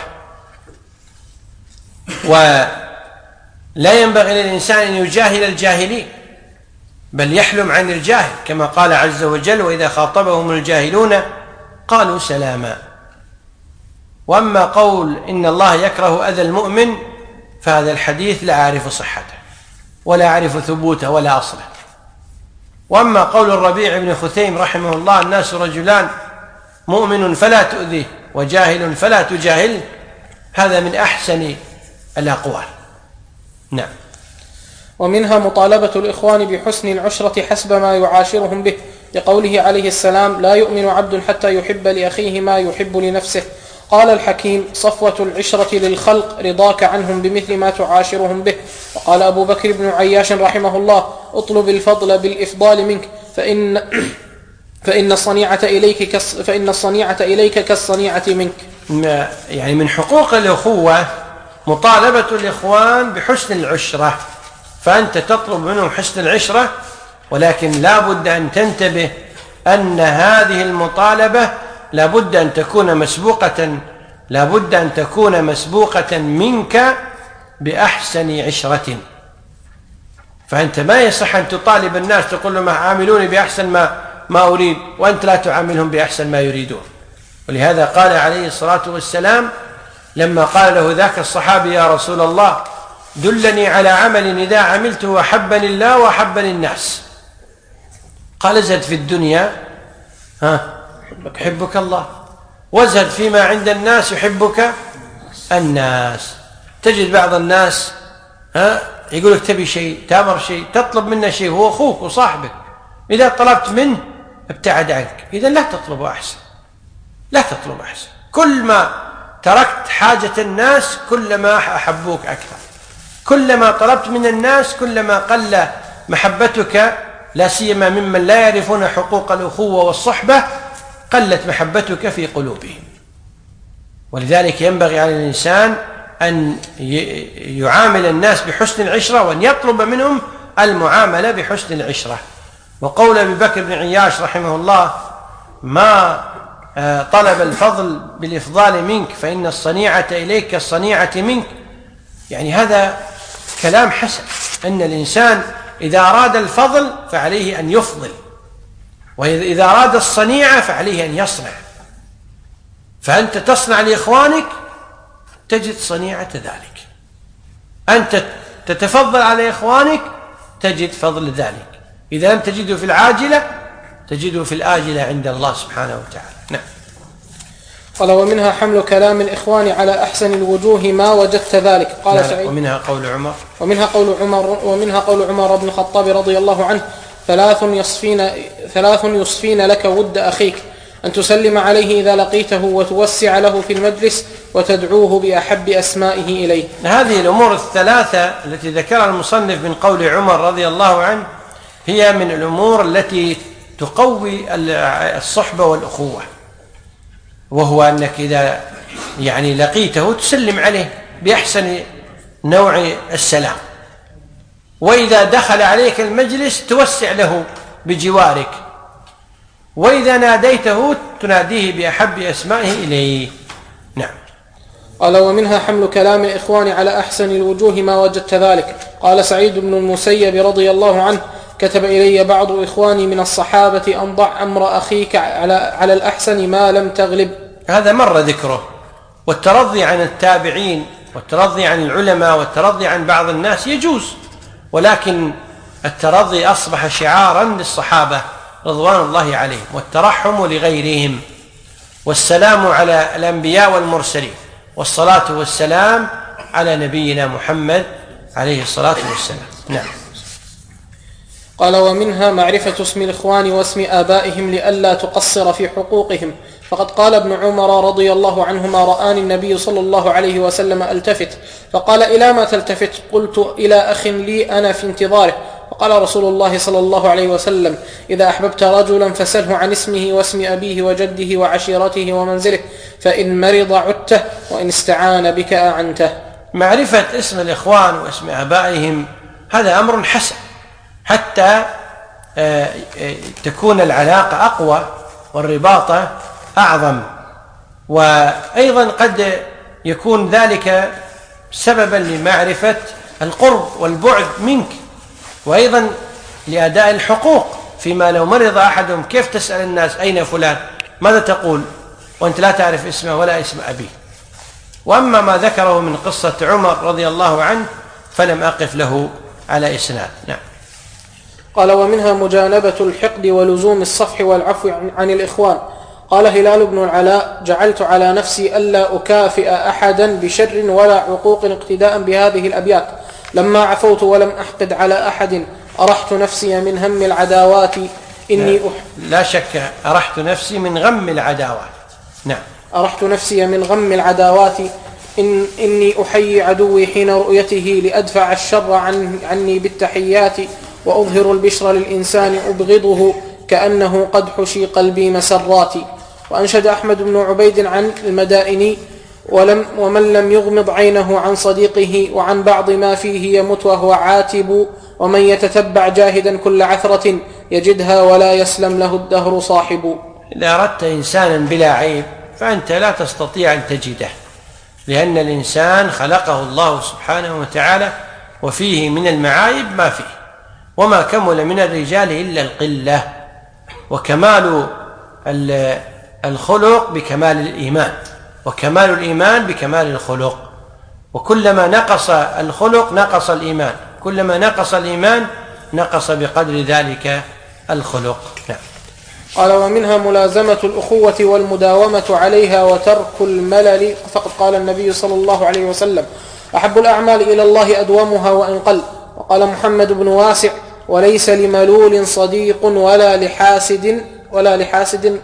ولا ينبغي للإنسان أن يجاهل الجاهلين بل يحلم عن الجاهل، كما قال عز وجل وإذا خاطبهم الجاهلون قالوا سلاما. وأما قول إن الله يكره أذى المؤمن فهذا الحديث لا أعرف صحته ولا أعرف ثبوته ولا أصله. وأما قول الربيع بن خثيم رحمه الله الناس رجلان مؤمن فلا تؤذيه وجاهل فلا تجاهل هذا من أحسن الأقوال. نعم. ومنها مطالبة الإخوان بحسن العشرة حسب ما يعاشرهم به لقوله عليه السلام لا يؤمن عبد حتى يحب لأخيه ما يحب لنفسه. قال الحكيم صفوة العشرة للخلق رضاك عنهم بمثل ما تعاشرهم به. وقال أبو بكر بن عياش رحمه الله اطلب الفضل بالإفضال منك فإن الصنيعة إليك كالصنيعة منك. يعني من حقوق الأخوة مطالبة الإخوان بحسن العشرة، فأنت تطلب منهم حسن العشرة، ولكن لا بد أن تنتبه أن هذه المطالبة لا بد أن تكون مسبوقة منك بأحسن عشرة. فأنت ما يصح أن تطالب الناس تقول لهم عاملوني بأحسن ما أريد وأنت لا تعاملهم بأحسن ما يريدون. ولهذا قال عليه الصلاة والسلام لما قال له ذاك الصحابي يا رسول الله دلني على عمل إذا عملته أحبني الله وأحبني الناس، قال زد في الدنيا يحبك الله وازهد فيما عند الناس يحبك الناس. تجد بعض الناس يقولك تبي شيء تأمر شيء تطلب منه شيء هو أخوك وصاحبك، إذا طلبت منه ابتعد عنك، إذا لا تطلب أحسن. كل ما تركت حاجة الناس كلما أحبوك أكثر، كلما طلبت من الناس كلما قل محبتك، لا سيما ممن لا يعرفون حقوق الأخوة والصحبة قلت محبتك في قلوبهم. ولذلك ينبغي على الإنسان أن يعامل الناس بحسن العشرة وأن يطلب منهم المعاملة بحسن العشرة. وقول أبي بكر بن عياش رحمه الله ما طلب الفضل بالإفضال منك فإن الصنيعة إليك كالصنيعة منك، يعني هذا كلام حسن، أن الإنسان إذا أراد الفضل فعليه أن يفضل، وإذا أراد الصنيعة فعليه أن يصنع. فأنت تصنع لإخوانك تجد صنيعة ذلك، أنت تتفضل على إخوانك تجد فضل ذلك، إذا لم تجده في العاجلة تجده في الآجلة عند الله سبحانه وتعالى. نعم. قال ومنها حمل كلام الإخوان على أحسن الوجوه ما وجدت ذلك. قال سعيد ومنها قول عمر بن الخطاب رضي الله عنه ثلاث يصفين لك ود أخيك أن تسلم عليه إذا لقيته وتوسع له في المجلس وتدعوه بأحب أسمائه إليه. هذه الأمور الثلاثة التي ذكرها المصنف من قول عمر رضي الله عنه هي من الأمور التي تقوي الصحبة والأخوة، وهو أنك إذا لقيته تسلم عليه بأحسن نوع السلام، وإذا دخل عليك المجلس توسع له بجوارك، وإذا ناديته تناديه بأحب أسمائه إليه. نعم. قال ومنها حمل كلام الإخوان على أحسن الوجوه ما وجدت ذلك. قال سعيد بن المسيب رضي الله عنه كتب إلي بعض إخواني من الصحابة أن ضع أمر أخيك على الأحسن ما لم تغلب. هذا مر ذكره. والترضي عن التابعين والترضي عن العلماء والترضي عن بعض الناس يجوز، ولكن الترضي أصبح شعارا للصحابة رضوان الله عليهم، والترحم لغيرهم، والسلام على الأنبياء والمرسلين، والصلاة والسلام على نبينا محمد عليه الصلاة والسلام. نعم. قال: ومنها معرفة اسم الإخوان واسم آبائهم لئلا تقصر في حقوقهم، فقد قال ابن عمر رضي الله عنهما: رآني النبي صلى الله عليه وسلم ألتفت فقال: إلى ما تلتفت؟ قلت: إلى أخ لي أنا في انتظاره. فقال رسول الله صلى الله عليه وسلم: إذا أحببت رجلا فسله عن اسمه واسم أبيه وجده وعشيرته ومنزله، فإن مرض عدته وإن استعان بك أعنته. معرفة اسم الإخوان واسم آبائهم هذا أمر حسن، حتى تكون العلاقة أقوى والرباطة أعظم، وأيضا قد يكون ذلك سببا لمعرفة القرب والبعد منك، وأيضا لأداء الحقوق. فيما لو مرض أحدهم كيف تسأل الناس أين فلان؟ ماذا تقول وأنت لا تعرف اسمه ولا اسم أبيه؟ وأما ما ذكره من قصة عمر رضي الله عنه فلم أقف له على إسناد. نعم. قال: ومنها مجانبة الحقد ولزوم الصفح والعفو عن الإخوان. قال هلال بن العلاء: جعلت على نفسي ألا أكافئ أحدا بشر ولا عقوق اقتداء بهذه الأبيات. لما عفوت ولم أحقد على أحد أرحت نفسي من هم العداوات إني لا شك أرحت نفسي من غم العداوات. نعم. أرحت نفسي من غم العداوات إني أحيي عدوي حين رؤيته لأدفع الشر عني بالتحيات، وأظهر البشر للإنسان أبغضه كأنه قد حشي قلبي مسراتي. وأنشد أحمد بن عبيد عن المدائني: ومن لم يغمض عينه عن صديقه وعن بعض ما فيه يمت وهو عاتب، ومن يتتبع جاهدا كل عثرة يجدها ولا يسلم له الدهر صاحب. إذا أردت إنسانا بلا عيب فأنت لا تستطيع أن تجده، لأن الإنسان خلقه الله سبحانه وتعالى وفيه من المعايب ما فيه، وما كمل من الرجال إلا القلة، وكمال الخلق بكمال الإيمان، وكمال الإيمان بكمال الخلق، وكلما نقص الخلق نقص الإيمان، كلما نقص الإيمان نقص بقدر ذلك الخلق. نعم. قال: ومنها ملازمة الأخوة والمداومة عليها وترك الملل، فقد قال النبي صلى الله عليه وسلم: أحب الأعمال إلى الله أدومها وإن قل. وقال محمد بن واسع: وليس لملول صديق ولا لحاسد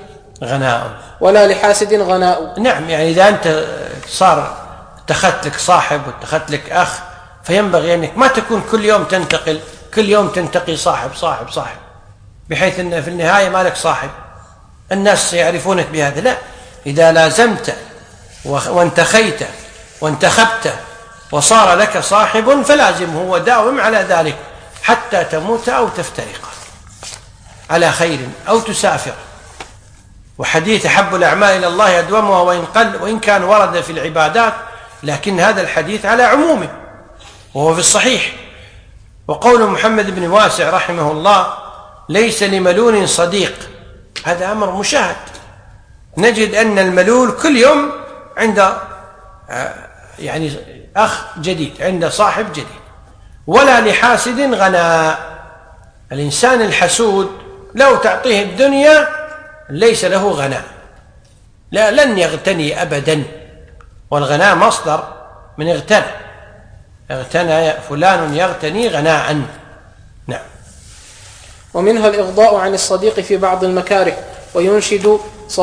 غناء. نعم، يعني إذا أنت صار اتخذت لك صاحب واتخذت لك أخ، فينبغي أنك ما تكون كل يوم تنتقي صاحب بحيث أن في النهاية ما لك صاحب، الناس يعرفونك بهذا. لا، إذا لازمت وانتخيت وانتخبت وصار لك صاحب فلازمه وداوم على ذلك حتى تموت أو تفترق على خير أو تسافر. وحديث أحب الأعمال إلى الله أدومها وإن قل، وإن كان ورد في العبادات، لكن هذا الحديث على عمومه وهو في الصحيح. وقول محمد بن واسع رحمه الله: ليس لملول صديق، هذا أمر مشاهد. نجد أن الملول كل يوم عند يعني أخ جديد، عند صاحب جديد. ولا لحاسد غناء، الإنسان الحسود لو تعطيه الدنيا ليس له غناء، لن يغتني أبدا. والغناء مصدر من اغتنى فلان يغتني غناء. نعم. ومنها الإغضاء عن الصديق في بعض المكاره، وينشد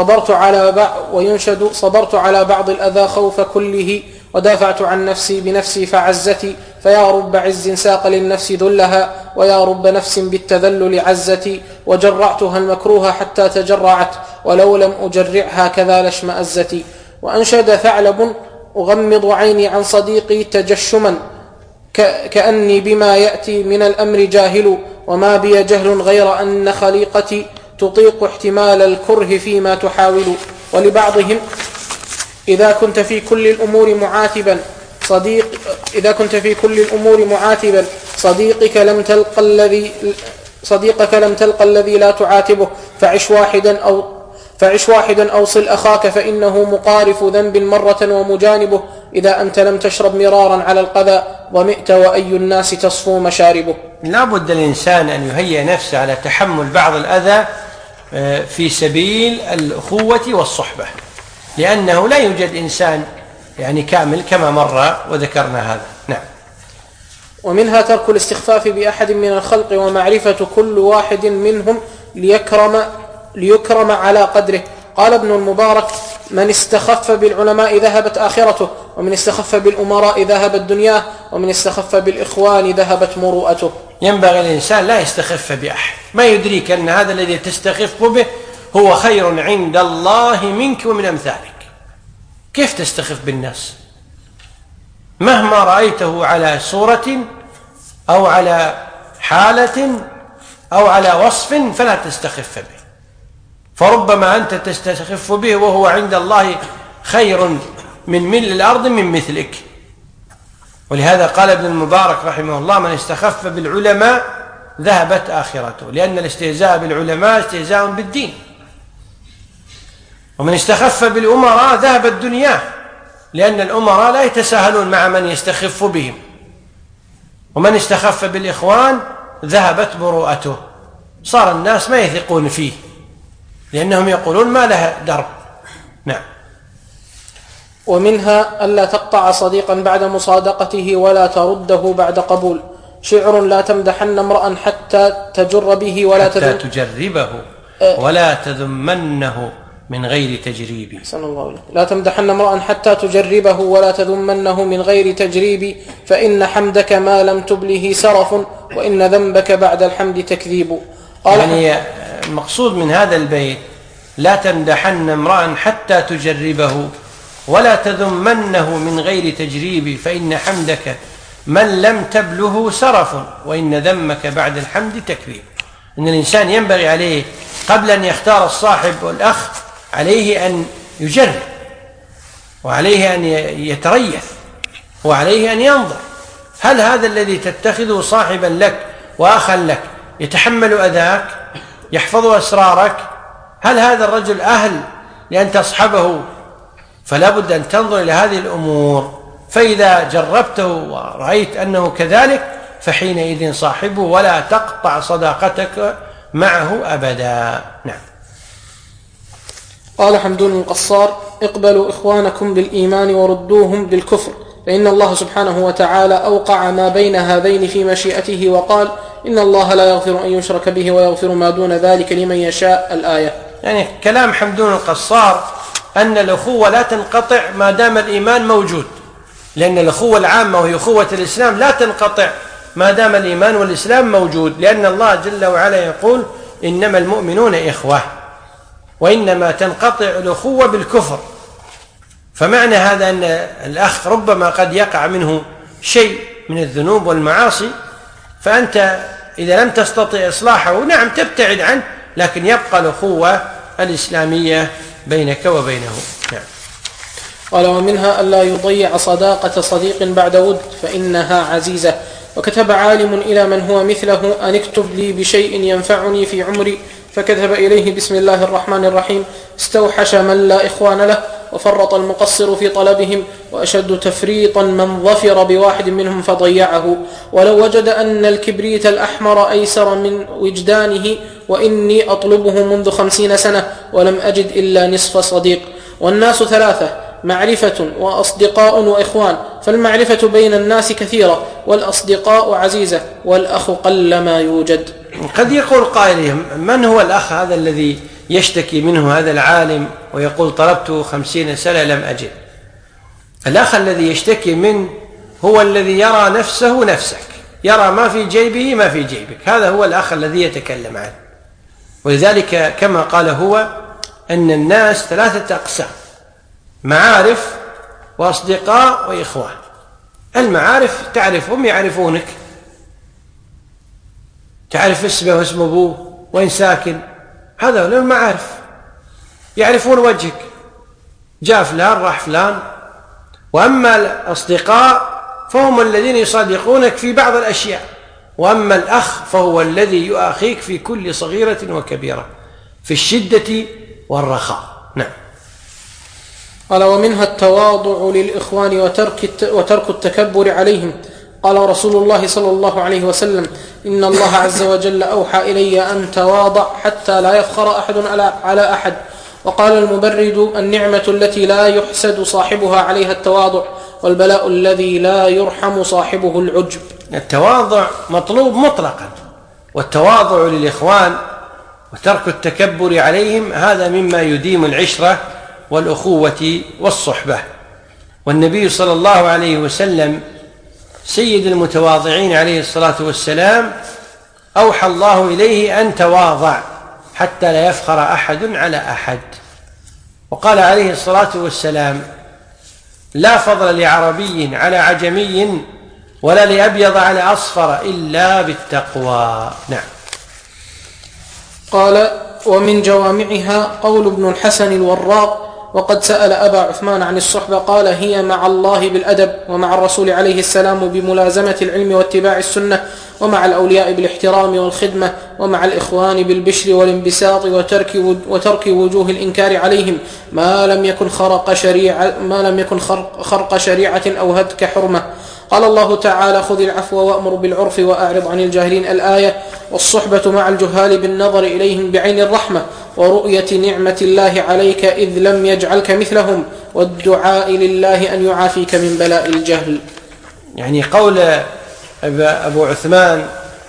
صبرت على بعض الأذى خوف كله، ودافعت عن نفسي بنفسي فعزتي، فيا رب عز ساق للنفس ذلها، ويا رب نفس بالتذلل عزتي، وجرعتها المكروه حتى تجرعت، ولو لم أجرعها كذا لاشمأزتي. وأنشد ثعلب: أغمض عيني عن صديقي تجشما، كأني بما يأتي من الأمر جاهل، وما بي جهل غير أن خليقتي تطيق احتمال الكره فيما تحاول. ولبعضهم: إذا كنت في كل الأمور معاتبا صديقك صديقك لم تلق الذي لا تعاتبه فعش واحدا أو صل أخاك فإنه مقارف ذنب مرة ومجانبه. إذا أنت لم تشرب مرارا على القذى ظمئت وأي الناس تصفو مشاربه. لا بد الإنسان أن يهيئ نفسه على تحمل بعض الأذى في سبيل الأخوة والصحبة، لأنه لا يوجد إنسان كامل كما مر وذكرنا هذا. نعم. ومنها ترك الاستخفاف بأحد من الخلق ومعرفة كل واحد منهم ليكرم على قدره. قال ابن المبارك: من استخف بالعلماء ذهبت آخرته، ومن استخف بالأمراء ذهبت دنياه، ومن استخف بالإخوان ذهبت مروءته. ينبغي الإنسان لا يستخف بأحد، ما يدريك أن هذا الذي تستخف به هو خير عند الله منك ومن أمثالك. كيف تستخف بالناس؟ مهما رأيته على صورة أو على حالة أو على وصف فلا تستخف به، فربما أنت تستخف به وهو عند الله خير من ملء الأرض من مثلك. ولهذا قال ابن المبارك رحمه الله: من استخف بالعلماء ذهبت آخرته، لأن الاستهزاء بالعلماء استهزاء بالدين. ومن استخف بالأمراء ذهبت دنياه، لأن الأمراء لا يتساهلون مع من يستخف بهم. ومن استخف بالإخوان ذهبت مروءته، صار الناس ما يثقون فيه لأنهم يقولون ما له درب. نعم. ومنها ألا تقطع صديقا بعد مصادقته ولا ترده بعد قبول. شعر: لا تمدحن امرأ حتى تجر به ولا تجربه ولا تذمنه من غير تجريب. لا تمدحن امرأ حتى تجربه ولا تذمنه من غير تجريب، فإن حمدك ما لم تبله سرف، وإن ذنبك بعد الحمد تكذيب. المقصود من هذا البيت: لا تمدحن امرأ حتى تجربه ولا تذمنه من غير تجريب، فإن حمدك من لم تبله سرف، وإن ذمك بعد الحمد تكذيب. إن الإنسان ينبغي عليه قبل أن يختار الصاحب والأخ عليه أن يجرب، وعليه أن يتريث، وعليه أن ينظر هل هذا الذي تتخذه صاحبا لك وأخا لك يتحمل أذاك، يحفظ أسرارك، هل هذا الرجل أهل لأن تصحبه؟ فلا بد أن تنظر إلى هذه الأمور، فإذا جربته ورأيت أنه كذلك فحينئذ صاحبه ولا تقطع صداقتك معه أبدا. نعم. قال حمدون القصار: اقبلوا إخوانكم بالإيمان وردوهم بالكفر، فإن الله سبحانه وتعالى أوقع ما بين هذين في مشيئته وقال: إن الله لا يغفر أن يشرك به ويغفر ما دون ذلك لمن يشاء. الآية. كلام حمدون القصار أن الأخوة لا تنقطع ما دام الإيمان موجود، لأن الأخوة العامة وهي أخوة الإسلام لا تنقطع ما دام الإيمان والإسلام موجود، لأن الله جل وعلا يقول: إنما المؤمنون إخوة، وإنما تنقطع الأخوة بالكفر. فمعنى هذا أن الأخ ربما قد يقع منه شيء من الذنوب والمعاصي، فأنت إذا لم تستطع إصلاحه نعم تبتعد عنه، لكن يبقى الأخوة الإسلامية بينك وبينه. نعم. قال: ومنها ألا يضيع صداقة صديق بعد ود، فإنها عزيزة. وكتب عالم إلى من هو مثله: أن اكتب لي بشيء ينفعني في عمري، فكتب إليه: بسم الله الرحمن الرحيم. استوحش من لا إخوان له، وفرط المقصر في طلبهم، وأشد تفريطا من ظفر بواحد منهم فضيعه، ولو وجد أن الكبريت الأحمر أيسر من وجدانه، وإني أطلبه منذ 50 سنة ولم أجد إلا نصف صديق. والناس 3: معرفة وأصدقاء وإخوان، فالمعرفة بين الناس كثيرة، والأصدقاء عزيزة، والأخ قل ما يوجد. قد يقول قائلهم: من هو الأخ هذا الذي يشتكي منه هذا العالم ويقول طلبته 50 سنة لم أجد؟ الأخ الذي يشتكي منه هو الذي يرى نفسه نفسك، يرى ما في جيبه ما في جيبك، هذا هو الأخ الذي يتكلم عنه. ولذلك كما قال هو أن الناس 3 أقسام: معارف وأصدقاء وإخوان. المعارف تعرفهم يعرفونك، تعرف اسمه واسم أبوه وين ساكن، هذا هو المعارف، يعرفون وجهك، جاء فلان راح فلان. وأما الأصدقاء فهم الذين يصادقونك في بعض الأشياء، وأما الأخ فهو الذي يؤاخيك في كل صغيرة وكبيرة، في الشدة والرخاء. نعم. قال: ومنها التواضع للإخوان وترك التكبر عليهم. قال رسول الله صلى الله عليه وسلم: إن الله عز وجل أوحى إلي أن تواضع حتى لا يفخر أحد على أحد. وقال المبرد: النعمة التي لا يحسد صاحبها عليها التواضع، والبلاء الذي لا يرحم صاحبه العجب. التواضع مطلوب مطلقا، والتواضع للإخوان وترك التكبر عليهم هذا مما يديم العشرة والأخوة والصحبة. والنبي صلى الله عليه وسلم سيد المتواضعين عليه الصلاة والسلام أوحى الله إليه أن تواضع حتى لا يفخر أحد على أحد. وقال عليه الصلاة والسلام: لا فضل لعربي على عجمي ولا لأبيض على أصفر إلا بالتقوى. نعم. قال: ومن جوامعها قول ابن الحسن الوراق: وقد سأل أبا عثمان عن الصحبة قال: هي مع الله بالأدب، ومع الرسول عليه السلام بملازمة العلم واتباع السنة، ومع الأولياء بالاحترام والخدمة، ومع الإخوان بالبشر والانبساط وترك وجوه الإنكار عليهم ما لم يكن خرق شريعة أو هتك حرمة. قال الله تعالى: خذ العفو وأمر بالعرف وأعرض عن الجاهلين، الآية. والصحبة مع الجهال بالنظر إليهم بعين الرحمة ورؤية نعمة الله عليك إذ لم يجعلك مثلهم، والدعاء لله أن يعافيك من بلاء الجهل. يعني قول أبو عثمان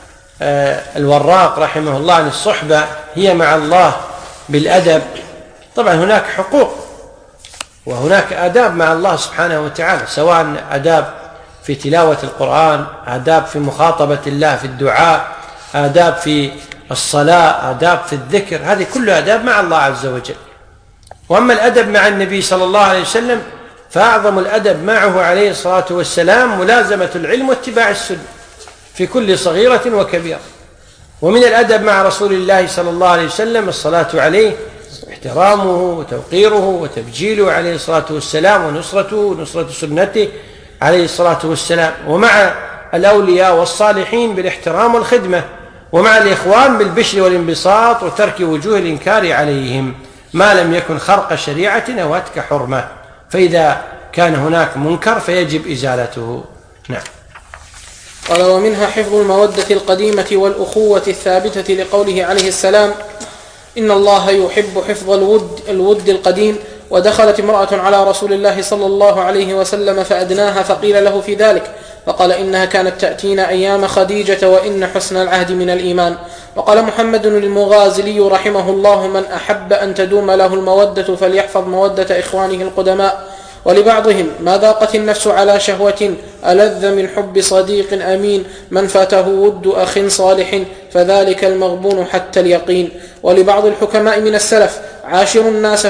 الوراق رحمه الله عن الصحبة هي مع الله بالأدب، طبعا هناك حقوق وهناك آداب مع الله سبحانه وتعالى، سواء آداب في تلاوة القرآن، آداب في مخاطبة الله في الدعاء، آداب في الصلاة، آداب في الذكر، هذه كلها آداب مع الله عز وجل. وأما الأدب مع النبي صلى الله عليه وسلم فأعظم الأدب معه عليه الصلاة والسلام ملازمة العلم واتباع السنة في كل صغيرة وكبيرة. ومن الأدب مع رسول الله صلى الله عليه وسلم الصلاة عليه، احترامه وتوقيره وتبجيله عليه الصلاة والسلام، ونصرته ونصرة سنته عليه الصلاة والسلام. ومع الأولياء والصالحين بالاحترام والخدمة، ومع الإخوان بالبشر والانبساط وترك وجوه الإنكار عليهم ما لم يكن خرق شريعة أو هتك حرمة، فإذا كان هناك منكر فيجب إزالته. نعم. قال: ومنها حفظ المودة القديمة والأخوة الثابتة لقوله عليه السلام: إن الله يحب حفظ الود القديم. ودخلت امرأة على رسول الله صلى الله عليه وسلم فأدناها فقيل له في ذلك، فقال: إنها كانت تأتينا أيام خديجة وإن حسن العهد من الإيمان. وقال محمد المغازلي رحمه الله: من أحب أن تدوم له المودة فليحفظ مودة إخوانه القدماء. ولبعضهم: ما ذاقت النفس على شهوة ألذ من حب صديق أمين، من فاته ود أخ صالح فذلك المغبون حتى اليقين. ولبعض الحكماء من السلف: عاشروا الناس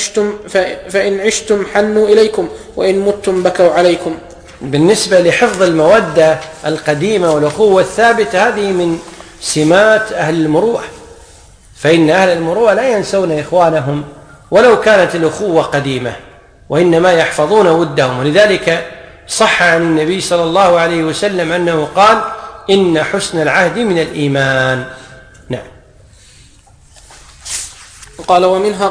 فإن عشتم حنوا إليكم وإن متم بكوا عليكم. بالنسبة لحفظ المودة القديمة والأخوة الثابتة هذه من سمات أهل المروءة، فإن أهل المروءة لا ينسون إخوانهم ولو كانت الأخوة قديمة، وإنما يحفظون ودهم. ولذلك صح عن النبي صلى الله عليه وسلم أنه قال: إن حسن العهد من الإيمان. نعم. قال: ومنها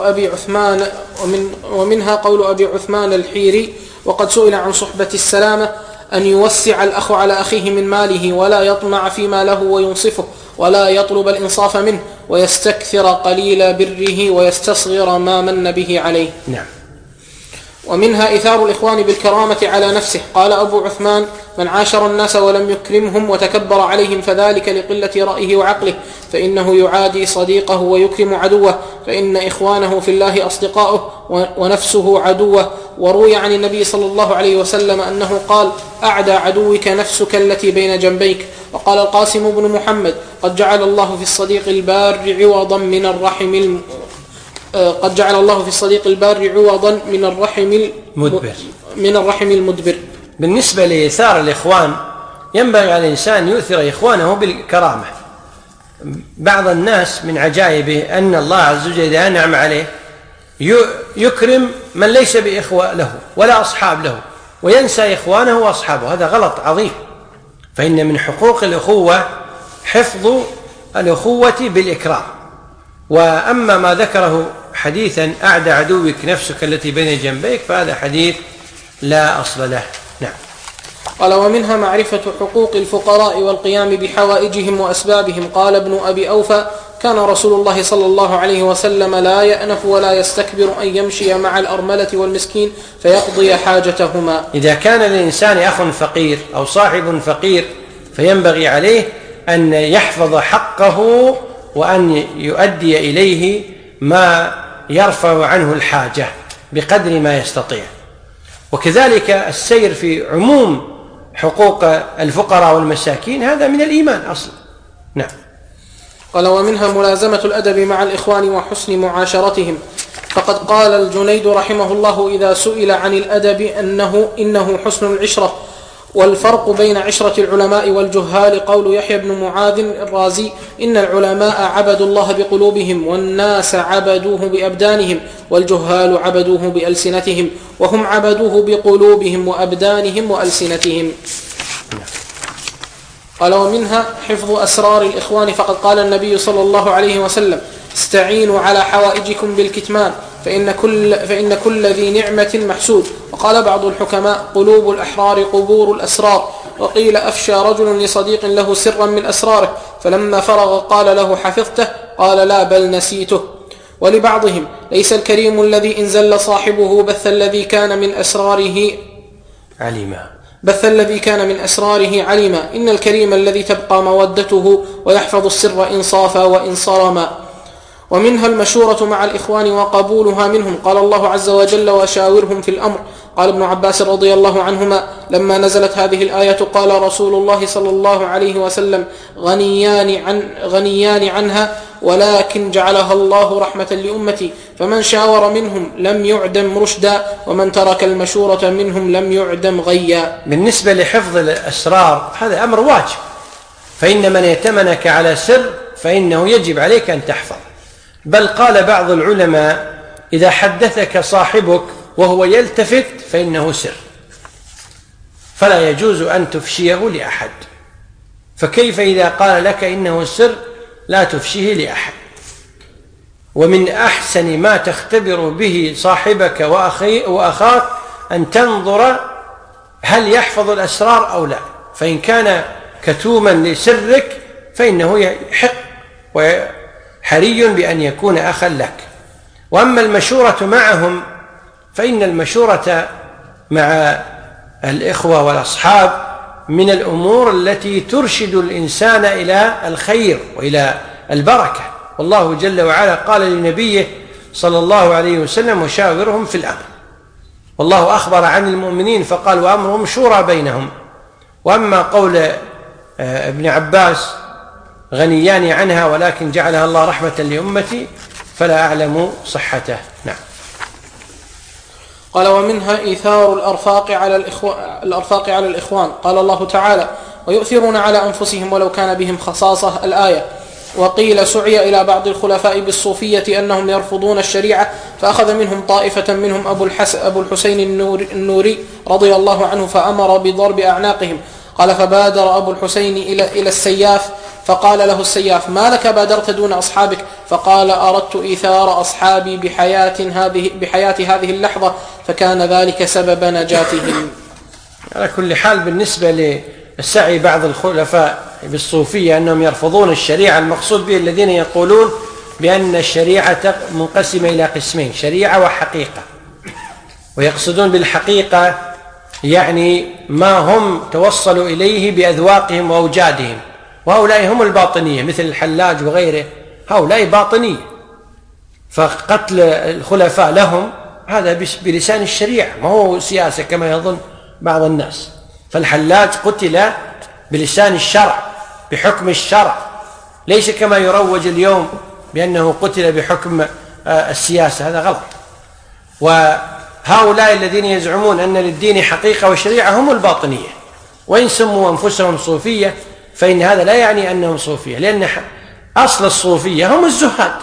قول أبي عثمان الحيري: وقد سئل عن صحبة السلامة أن يوسع الأخ على أخيه من ماله ولا يطمع فيما له وينصفه ولا يطلب الإنصاف منه ويستكثر قليل بره ويستصغر ما من به عليه. نعم. ومنها إثار الإخوان بالكرامة على نفسه. قال أبو عثمان: من عاشر الناس ولم يكرمهم وتكبر عليهم فذلك لقلة رأيه وعقله، فإنه يعادي صديقه ويكرم عدوه، فإن إخوانه في الله أصدقاؤه ونفسه عدوه. وروي عن النبي صلى الله عليه وسلم أنه قال: أعدى عدوك نفسك التي بين جنبيك. وقال القاسم بن محمد: قد جعل الله في الصديق البار عوضا من الرحم المدبر. بالنسبة لإيثار الإخوان ينبغي على الإنسان يؤثر إخوانه بالكرامة. بعض الناس من عجائبه أن الله عز وجل إذا أنعم عليه يكرم من ليس بإخوة له ولا أصحاب له، وينسى إخوانه وأصحابه، هذا غلط عظيم. فإن من حقوق الأخوة حفظ الأخوة بالإكرام. وأما ما ذكره حديثا أعد عدوك نفسك التي بين جنبيك فهذا حديث لا أصل له. نعم. قال ومنها معرفة حقوق الفقراء والقيام بحوائجهم وأسبابهم. قال ابن أبي أوفى كان رسول الله صلى الله عليه وسلم لا يأنف ولا يستكبر أن يمشي مع الأرملة والمسكين فيقضي حاجتهما. إذا كان للإنسان أخ فقير أو صاحب فقير فينبغي عليه أن يحفظ حقه وأن يؤدي إليه ما يرفع عنه الحاجة بقدر ما يستطيع. وكذلك السير في عموم حقوق الفقراء والمساكين هذا من الإيمان أصلا. نعم. قال ومنها ملازمة الأدب مع الإخوان وحسن معاشرتهم. فقد قال الجنيد رحمه الله إذا سئل عن الأدب إنه حسن العشرة. والفرق بين عشرة العلماء والجهال قول يحيى بن معاذ الرازي إن العلماء عبدوا الله بقلوبهم والناس عبدوه بأبدانهم والجهال عبدوه بألسنتهم وهم عبدوه بقلوبهم وأبدانهم وألسنتهم. قال ومنها حفظ أسرار الإخوان. فقد قال النبي صلى الله عليه وسلم استعينوا على حوائجكم بالكتمان فإن كل ذي نعمة محسود. وقال بعض الحكماء قلوب الأحرار قبور الأسرار. وقيل أفشى رجل لصديق له سرا من أسراره فلما فرغ قال له حفظته قال لا بل نسيته. ولبعضهم ليس الكريم الذي إن زل صاحبه بث الذي كان من أسراره علما إن الكريم الذي تبقى مودته ويحفظ السر إن صافا وإن صرما. ومنها المشورة مع الإخوان وقبولها منهم. قال الله عز وجل وشاورهم في الأمر. قال ابن عباس رضي الله عنهما لما نزلت هذه الآية قال رسول الله صلى الله عليه وسلم غنيان عنها ولكن جعلها الله رحمة لأمتي فمن شاور منهم لم يعدم رشدا ومن ترك المشورة منهم لم يعدم غيا. بالنسبة لحفظ الأسرار هذا أمر واجب، فإن من يأتمنك على سر فإنه يجب عليك أن تحفظ. بل قال بعض العلماء إذا حدثك صاحبك وهو يلتفت فإنه سر فلا يجوز أن تفشيه لأحد، فكيف إذا قال لك إنه سر لا تفشيه لأحد. ومن أحسن ما تختبر به صاحبك وأخاك أن تنظر هل يحفظ الأسرار أو لا، فإن كان كتوما لسرك فإنه يحق وحري بأن يكون أخا لك. وأما المشورة معهم فإن المشورة مع الإخوة والأصحاب من الأمور التي ترشد الإنسان إلى الخير وإلى البركة. والله جل وعلا قال لنبيه صلى الله عليه وسلم وشاورهم في الأمر. والله أخبر عن المؤمنين فقال وأمرهم شورى بينهم. وأما قول ابن عباس غنيان عنها ولكن جعلها الله رحمة لأمتي فلا أعلم صحته. نعم. قال ومنها إيثار الأرفاق على الإخوان. قال الله تعالى ويؤثرون على أنفسهم ولو كان بهم خصاصة الآية. وقيل سعي إلى بعض الخلفاء بالصوفية أنهم يرفضون الشريعة فأخذ منهم طائفة منهم أبو الحسين النوري رضي الله عنه فأمر بضرب أعناقهم. قال فبادر أبو الحسين إلى السياف فقال له السياف ما لك بادرت دون أصحابك؟ فقال أردت إيثار أصحابي بحياة هذه اللحظة فكان ذلك سبب نجاتهم. على كل حال بالنسبة للسعي بعض الخلفاء بالصوفية أنهم يرفضون الشريعة المقصود به الذين يقولون بأن الشريعة منقسمة إلى قسمين شريعة وحقيقة، ويقصدون بالحقيقة يعني ما هم توصلوا إليه بأذواقهم وأوجادهم، وهؤلاء هم الباطنية مثل الحلاج وغيره، هؤلاء باطنية. فقتل الخلفاء لهم هذا بلسان الشريعة ما هو سياسة كما يظن بعض الناس. فالحلاج قتل بلسان الشرع بحكم الشرع، ليس كما يروج اليوم بأنه قتل بحكم السياسة، هذا غلط. وهؤلاء الذين يزعمون أن للدين حقيقة وشريعة هم الباطنية، وإن سموا أنفسهم صوفية فإن هذا لا يعني أنهم صوفية، لأن أصل الصوفية هم الزهاد.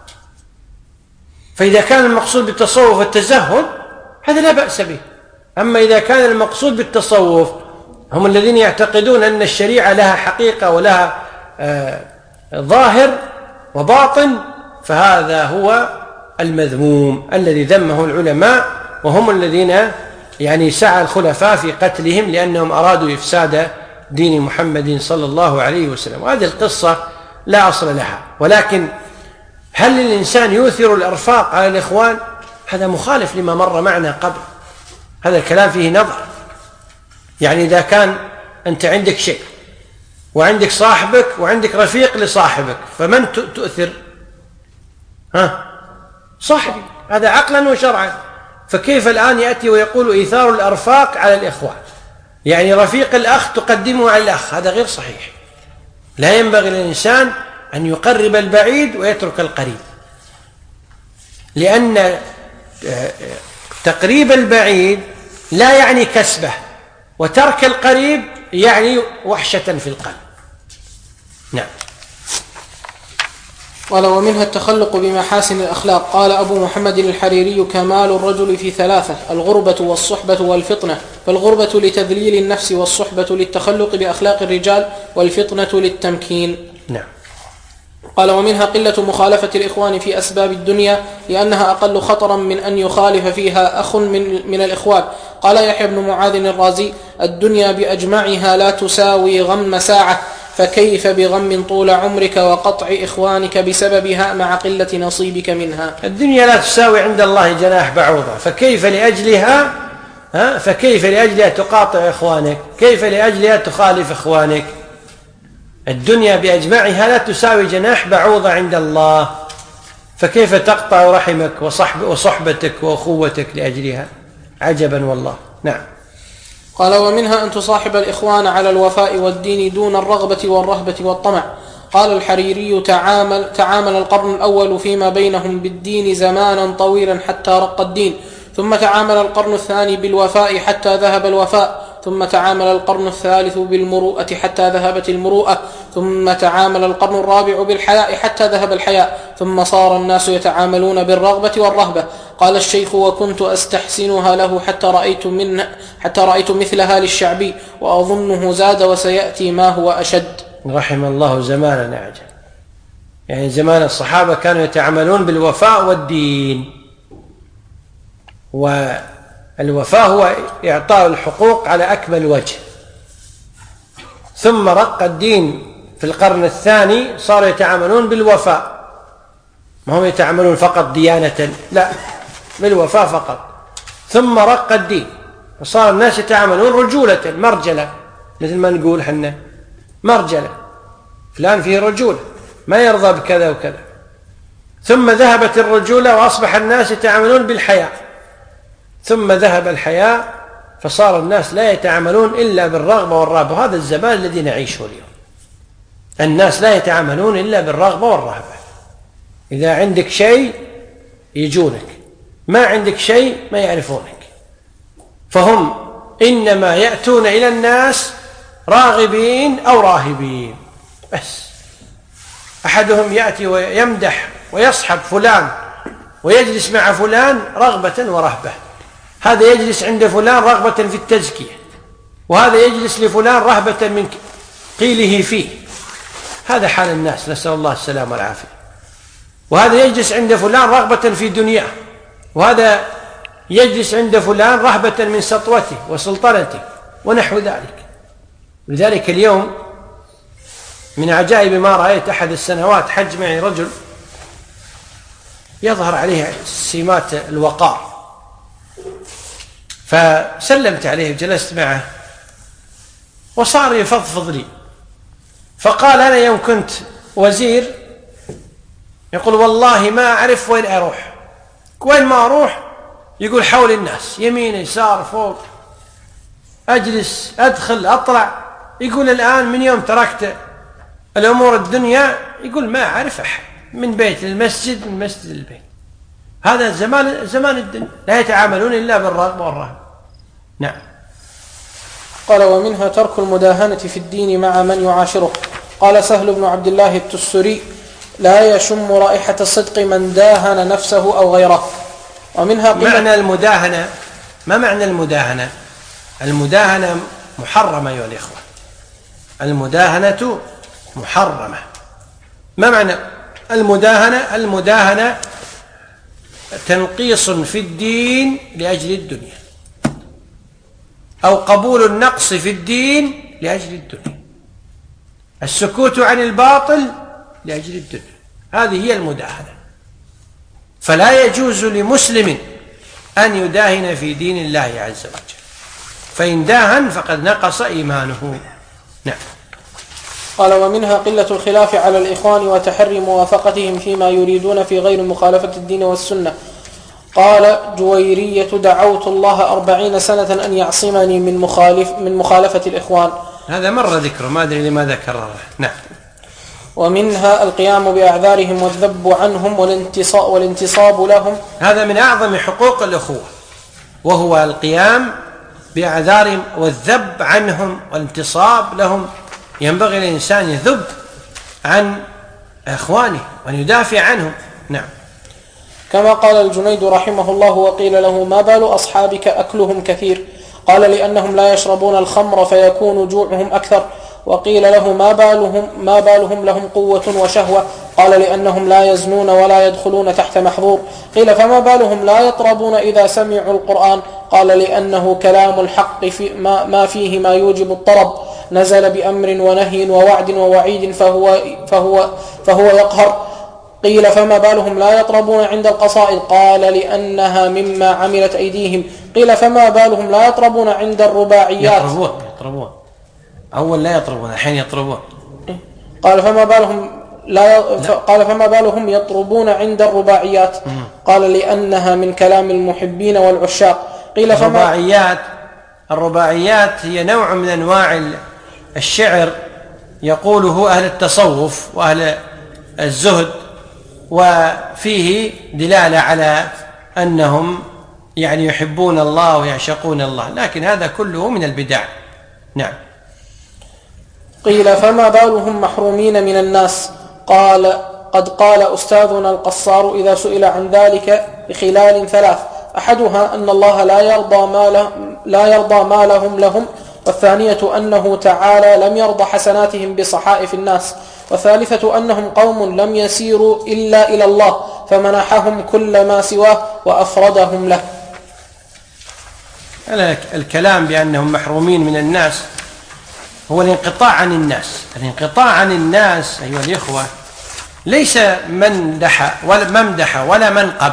فإذا كان المقصود بالتصوف والتزهد هذا لا بأس به. أما إذا كان المقصود بالتصوف هم الذين يعتقدون أن الشريعة لها حقيقة ولها ظاهر وباطن، فهذا هو المذموم الذي ذمه العلماء، وهم الذين يعني سعى الخلفاء في قتلهم لأنهم أرادوا إفساد دين محمد صلى الله عليه وسلم. وهذه القصة لا أصل لها. ولكن هل الإنسان يؤثر الإرفاق على الإخوان؟ هذا مخالف لما مر معنا قبل، هذا الكلام فيه نظر. يعني إذا كان أنت عندك شيء وعندك صاحبك وعندك رفيق لصاحبك، فمن تؤثر؟ صاحبك، هذا عقلا وشرعا. فكيف الآن يأتي ويقول إيثار الأرفاق على الإخوان؟ يعني رفيق الأخ تقدمه على الأخ، هذا غير صحيح. لا ينبغي للإنسان أن يقرب البعيد ويترك القريب، لأن تقريب البعيد لا يعني كسبه، وترك القريب يعني وحشة في القلب. نعم. قال ومنها التخلق بمحاسن الأخلاق. قال أبو محمد الحريري: كمال الرجل في ثلاثة: الغربة والصحبة والفطنة. فالغربة لتذليل النفس، والصحبة للتخلق بأخلاق الرجال، والفطنة للتمكين. نعم. قال ومنها قلة مخالفة الإخوان في أسباب الدنيا، لأنها أقل خطرا من أن يخالف فيها أخ من الإخوان. قال يحيى بن معاذ الرازي: الدنيا بأجمعها لا تساوي غم ساعة، فكيف بغم طول عمرك وقطع إخوانك بسببها مع قلة نصيبك منها. الدنيا لا تساوي عند الله جناح بعوضة، فكيف لأجلها تقاطع إخوانك؟ كيف لأجلها تخالف إخوانك؟ الدنيا بأجمعها لا تساوي جناح بعوضة عند الله، فكيف تقطع رحمك وصحبتك وأخوتك لأجلها؟ عجبا والله. نعم. قال ومنها أن تصاحب الإخوان على الوفاء والدين دون الرغبة والرهبة والطمع. قال الحريري: تعامل القرن الأول فيما بينهم بالدين زمانا طويلا حتى رق الدين، ثم تعامل القرن الثاني بالوفاء حتى ذهب الوفاء، ثم تعامل القرن الثالث بالمروءة حتى ذهبت المروءة، ثم تعامل القرن الرابع بالحياء حتى ذهب الحياء، ثم صار الناس يتعاملون بالرغبة والرهبة. قال الشيخ: وكنت أستحسنها له حتى رأيت مثلها للشعبي، وأظنه زاد وسيأتي ما هو أشد. رحم الله زماننا عجل. يعني زمان الصحابة كانوا يتعاملون بالوفاء والدين، والوفاء هو إعطاء الحقوق على أكمل وجه. ثم رق الدين في القرن الثاني، صاروا يتعاملون بالوفاء، ما هم يتعاملون فقط ديانة، لا، بالوفاء فقط. ثم رق الدين وصار الناس يتعاملون رجولة، مرجلة، مثل ما نقول حنا مرجلة، فلان فيه رجولة، ما يرضى بكذا وكذا. ثم ذهبت الرجولة وأصبح الناس يتعاملون بالحياء، ثم ذهب الحياء فصار الناس لا يتعاملون إلا بالرغبة والرهبة. وهذا الزمان الذي نعيشه اليوم، الناس لا يتعاملون إلا بالرغبة والرهبة. إذا عندك شيء يجونك، ما عندك شيء ما يعرفونك. فهم إنما يأتون إلى الناس راغبين أو راهبين بس. أحدهم يأتي ويمدح ويصحب فلان ويجلس مع فلان رغبة ورهبة، هذا يجلس عند فلان رغبة في التزكية، وهذا يجلس لفلان رهبة من قيله فيه. هذا حال الناس، نسأل الله السلامة والعافية. وهذا يجلس عند فلان رغبة في دنياه، وهذا يجلس عند فلان رهبة من سطوته وسلطنته ونحو ذلك. لذلك اليوم من عجائب ما رأيت، أحد السنوات حج معي رجل يظهر عليه سمات الوقار، فسلمت عليه وجلست معه وصار يفضفض لي، فقال: أنا يوم كنت وزير، يقول والله ما أعرف وين أروح، وين ما أروح يقول حول الناس، يمين يسار فوق، أجلس أدخل أطلع. يقول الآن من يوم تركت الأمور الدنيا، يقول ما أعرف أحد، من بيت للمسجد، من مسجد للبيت. هذا زمان الدنيا، لا يتعاملون إلا بالرغبة والرهبة. نعم. قال ومنها ترك المداهنة في الدين مع من يعاشره. قال سهل بن عبد الله التستري: لا يشم رائحة الصدق من داهن نفسه أو غيره. ومنها معنى المداهنة، ما معنى المداهنة؟ المداهنة محرمة أيها الإخوة، المداهنة محرمة. ما معنى المداهنة؟ المداهنة تنقيص في الدين لأجل الدنيا، أو قبول النقص في الدين لأجل الدنيا، السكوت عن الباطل لأجل الدنيا، هذه هي المداهنة. فلا يجوز لمسلم أن يداهن في دين الله عز وجل، فإن داهن فقد نقص إيمانه. نعم. قال: ومنها قلة الخلاف على الإخوان وتحري موافقتهم فيما يريدون في غير مخالفة الدين والسنة. قال جويرية: دعوت الله 40 سنة أن يعصمني من مخالفة الإخوان. هذا مر ذكره، ما أدري لماذا كرره. نعم. ومنها القيام بأعذارهم والذب عنهم والانتصاب لهم. هذا من أعظم حقوق الأخوة، وهو القيام بأعذارهم والذب عنهم والانتصاب لهم. ينبغي الإنسان يذب عن إخوانه وأن يدافع عنهم. نعم. كما قال الجنيد رحمه الله: وقيل له: ما بال أصحابك أكلهم كثير؟ قال: لأنهم لا يشربون الخمر فيكون جوعهم أكثر. وقيل له: ما بالهم لهم قوة وشهوة؟ قال: لأنهم لا يزنون ولا يدخلون تحت محظور. قيل: فما بالهم لا يطربون إذا سمعوا القرآن؟ قال: لأنه كلام الحق في ما فيه ما يوجب الطرب، نزل بأمر ونهي ووعد ووعيد فهو يقهر. قيل: فما بالهم لا يطربون عند القصائد؟ قال: لأنها مما عملت أيديهم. قيل: فما بالهم لا يطربون عند الرباعيات؟ يطربون أول لا يطربون، الحين يطربون. قال: فما بالهم يطربون عند الرباعيات؟ قال: لأنها من كلام المحبين والعشاق. قيل: الرباعيات هي نوع من أنواع الشعر يقوله أهل التصوف وأهل الزهد، وفيه دلالة على أنهم يعني يحبون الله ويعشقون الله، لكن هذا كله من البدع. نعم. قيل: فما بالهم محرومين من الناس؟ قال: قد قال أستاذنا القصار إذا سئل عن ذلك بخلال 3: أحدها أن الله لا يرضى ما لهم، والثانية أنه تعالى لم يرضى حسناتهم بصحائف الناس، والثالثة أنهم قوم لم يسيروا إلا إلى الله فمنحهم كل ما سواه وأفردهم له. الكلام بأنهم محرومين من الناس هو الانقطاع عن الناس. الانقطاع عن الناس أيها الإخوة ليس ممدح ولا منقبة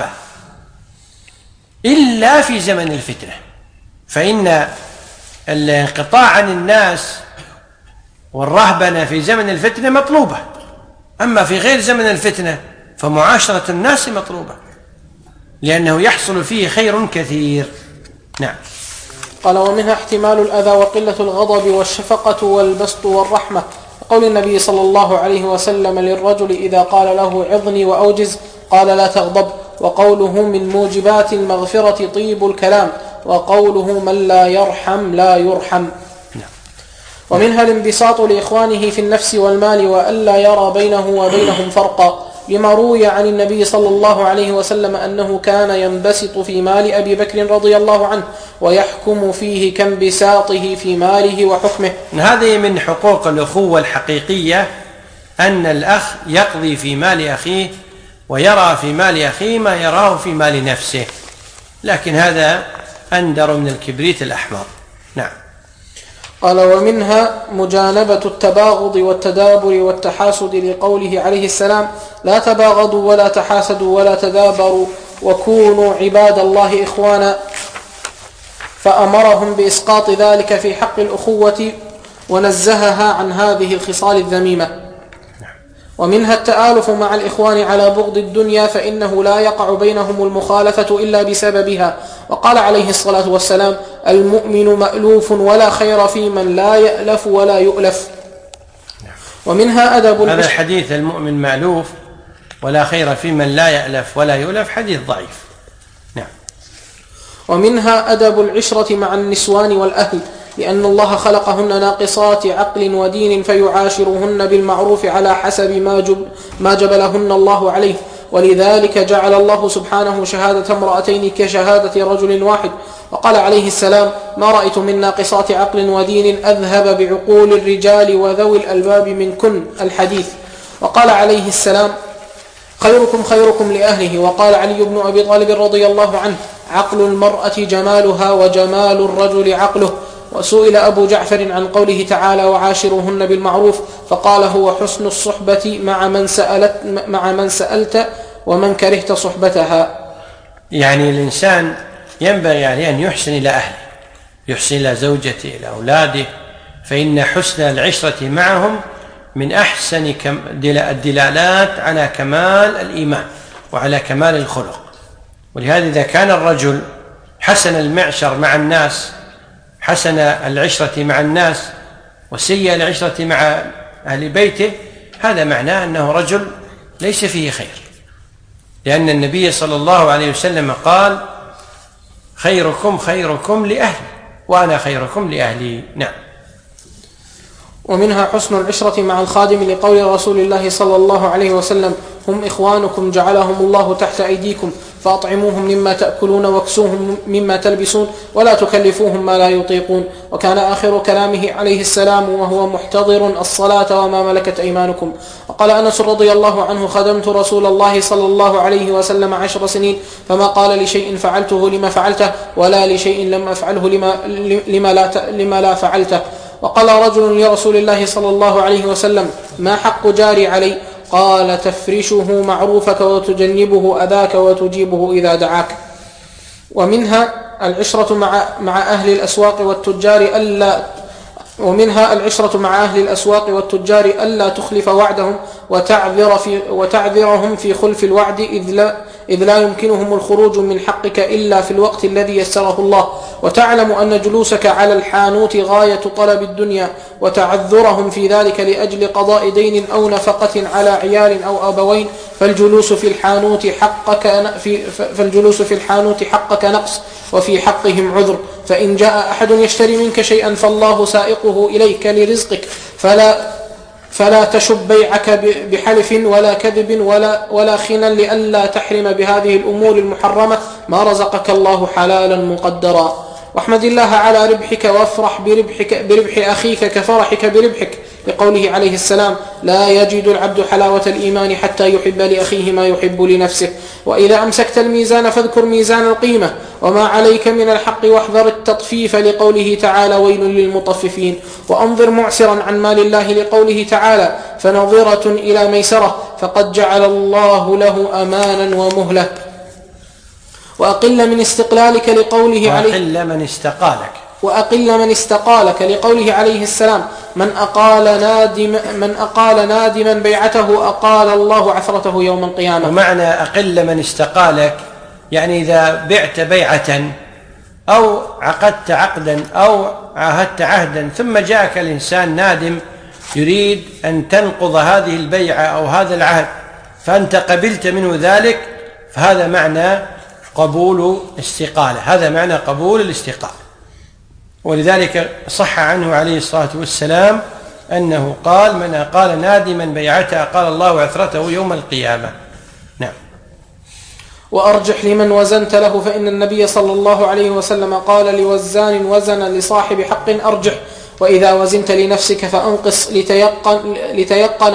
إلا في زمن الفتنة، فإن الانقطاع عن الناس والرهبنة في زمن الفتنة مطلوبة، أما في غير زمن الفتنة فمعاشرة الناس مطلوبة، لأنه يحصل فيه خير كثير. نعم. قال: ومنها احتمال الأذى وقلة الغضب والشفقة والبسط والرحمة، قول النبي صلى الله عليه وسلم للرجل إذا قال له: عظني وأوجز، قال: لا تغضب. وقوله: من موجبات المغفرة طيب الكلام، وقوله: من لا يرحم لا يرحم. ومنها الانبساط لإخوانه في النفس والمال، وألا يرى بينه وبينهم فرقا، لما روي عن النبي صلى الله عليه وسلم أنه كان ينبسط في مال أبي بكر رضي الله عنه ويحكم فيه كانبساطه في ماله وحكمه. هذه من حقوق الأخوة الحقيقية، أن الأخ يقضي في مال أخيه ويرى في مال أخيه ما يراه في مال نفسه، لكن هذا أندر من الكبريت الأحمر. نعم. قال: ومنها مجانبة التباغض والتدابر والتحاسد، لقوله عليه السلام: لا تباغضوا ولا تحاسدوا ولا تدابروا وكونوا عباد الله إخوانا، فأمرهم بإسقاط ذلك في حق الأخوة ونزهها عن هذه الخصال الذميمة. ومنها التآلف مع الإخوان على بغض الدنيا، فإنه لا يقع بينهم المخالفة إلا بسببها، وقال عليه الصلاة والسلام: المؤمن مألوف ولا خير في من لا يألف ولا يؤلف. ومنها أدب هذا الحديث المؤمن مألوف ولا خير في من لا يألف ولا يؤلف حديث ضعيف. نعم. ومنها أدب العشرة مع النسوان والأهل، لأن الله خلقهن ناقصات عقل ودين فيعاشرهن بالمعروف على حسب ما جبلهن الله عليه، ولذلك جعل الله سبحانه شهادة امرأتين كشهادة رجل واحد، وقال عليه السلام: ما رأيت من ناقصات عقل ودين أذهب بعقول الرجال وذوي الألباب منكن، الحديث. وقال عليه السلام: خيركم خيركم لأهله. وقال علي بن أبي طالب رضي الله عنه: عقل المرأة جمالها وجمال الرجل عقله. وسئل أبو جعفر عن قوله تعالى: وعاشروهن بالمعروف، فقال: هو حسن الصحبة مع من سألت ومن كرهت صحبتها. يعني الإنسان ينبغي عليه أن يحسن إلى أهله، يحسن إلى زوجته، إلى أولاده، فإن حسن العشرة معهم من أحسن الدلالات على كمال الإيمان وعلى كمال الخلق. ولهذا إذا كان الرجل حسن المعشر مع الناس، حسن العشرة مع الناس، وسيء العشرة مع أهل بيته، هذا معناه أنه رجل ليس فيه خير، لأن النبي صلى الله عليه وسلم قال: خيركم خيركم لأهلي وأنا خيركم لأهلي. نعم. ومنها حسن العشرة مع الخادم لقول رسول الله صلى الله عليه وسلم: هم إخوانكم جعلهم الله تحت أيديكم، فأطعموهم مما تأكلون واكسوهم مما تلبسون ولا تكلفوهم ما لا يطيقون. وكان آخر كلامه عليه السلام وهو محتضر: الصلاة وما ملكت أيمانكم. وقال أنس رضي الله عنه: خدمت رسول الله صلى الله عليه وسلم 10 سنين، فما قال لشيء فعلته لما فعلته، ولا لشيء لم أفعله لما لا فعلته. وقال رجل لرسول الله صلى الله عليه وسلم: ما حق جاري علي؟ قال: تفرشه معروفك وتجنبه أذاك وتجيبه إذا دعاك. ومنها العشرة مع أهل الأسواق والتجار ألا تخلف وعدهم وتعذرهم في خلف الوعد، إذ لا يمكنهم الخروج من حقك إلا في الوقت الذي يسره الله. وتعلم أن جلوسك على الحانوت غاية طلب الدنيا، وتعذرهم في ذلك لأجل قضاء دين أو نفقة على عيال أو أبوين، فالجلوس في الحانوت حقك نقص، وفي حقهم عذر. فإن جاء أحد يشتري منك شيئا فالله سائقه إليك لرزقك، فلا تشب بيعك بحلف ولا كذب ولا خنا، لئلا تحرم بهذه الأمور المحرمة ما رزقك الله حلالا مقدرا. واحمد الله على ربحك، وافرح بربح أخيك كفرحك بربحك، لقوله عليه السلام: لا يجد العبد حلاوة الإيمان حتى يحب لأخيه ما يحب لنفسه. وإذا أمسكت الميزان فاذكر ميزان القيمة وما عليك من الحق، واحذر التطفيف، لقوله تعالى: ويل للمطففين. وأنظر معسرا عن مال الله، لقوله تعالى: فنظرة إلى ميسرة، فقد جعل الله له أمانا ومهلة. وأقل من استقلالك، لقوله وأقل من استقالك لقوله عليه السلام: من أقال نادما بيعته أقال الله عثرته يوم القيامة. ومعنى أقل من استقالك يعني إذا بعت بيعة أو عقدت عقدا أو عاهدت عهدا، ثم جاءك الإنسان نادم يريد أن تنقض هذه البيعة أو هذا العهد، فأنت قبلت منه ذلك، فهذا معنى قبول استقالة، هذا معنى قبول الاستقالة. ولذلك صح عنه عليه الصلاة والسلام أنه قال: من أقال نادما بيعته أقال الله عثرته يوم القيامة. نعم. وأرجح لمن وزنت له، فإن النبي صلى الله عليه وسلم قال: لوزان وزن لصاحب حق أرجح، وإذا وزنت لنفسك فأنقص، لتيقن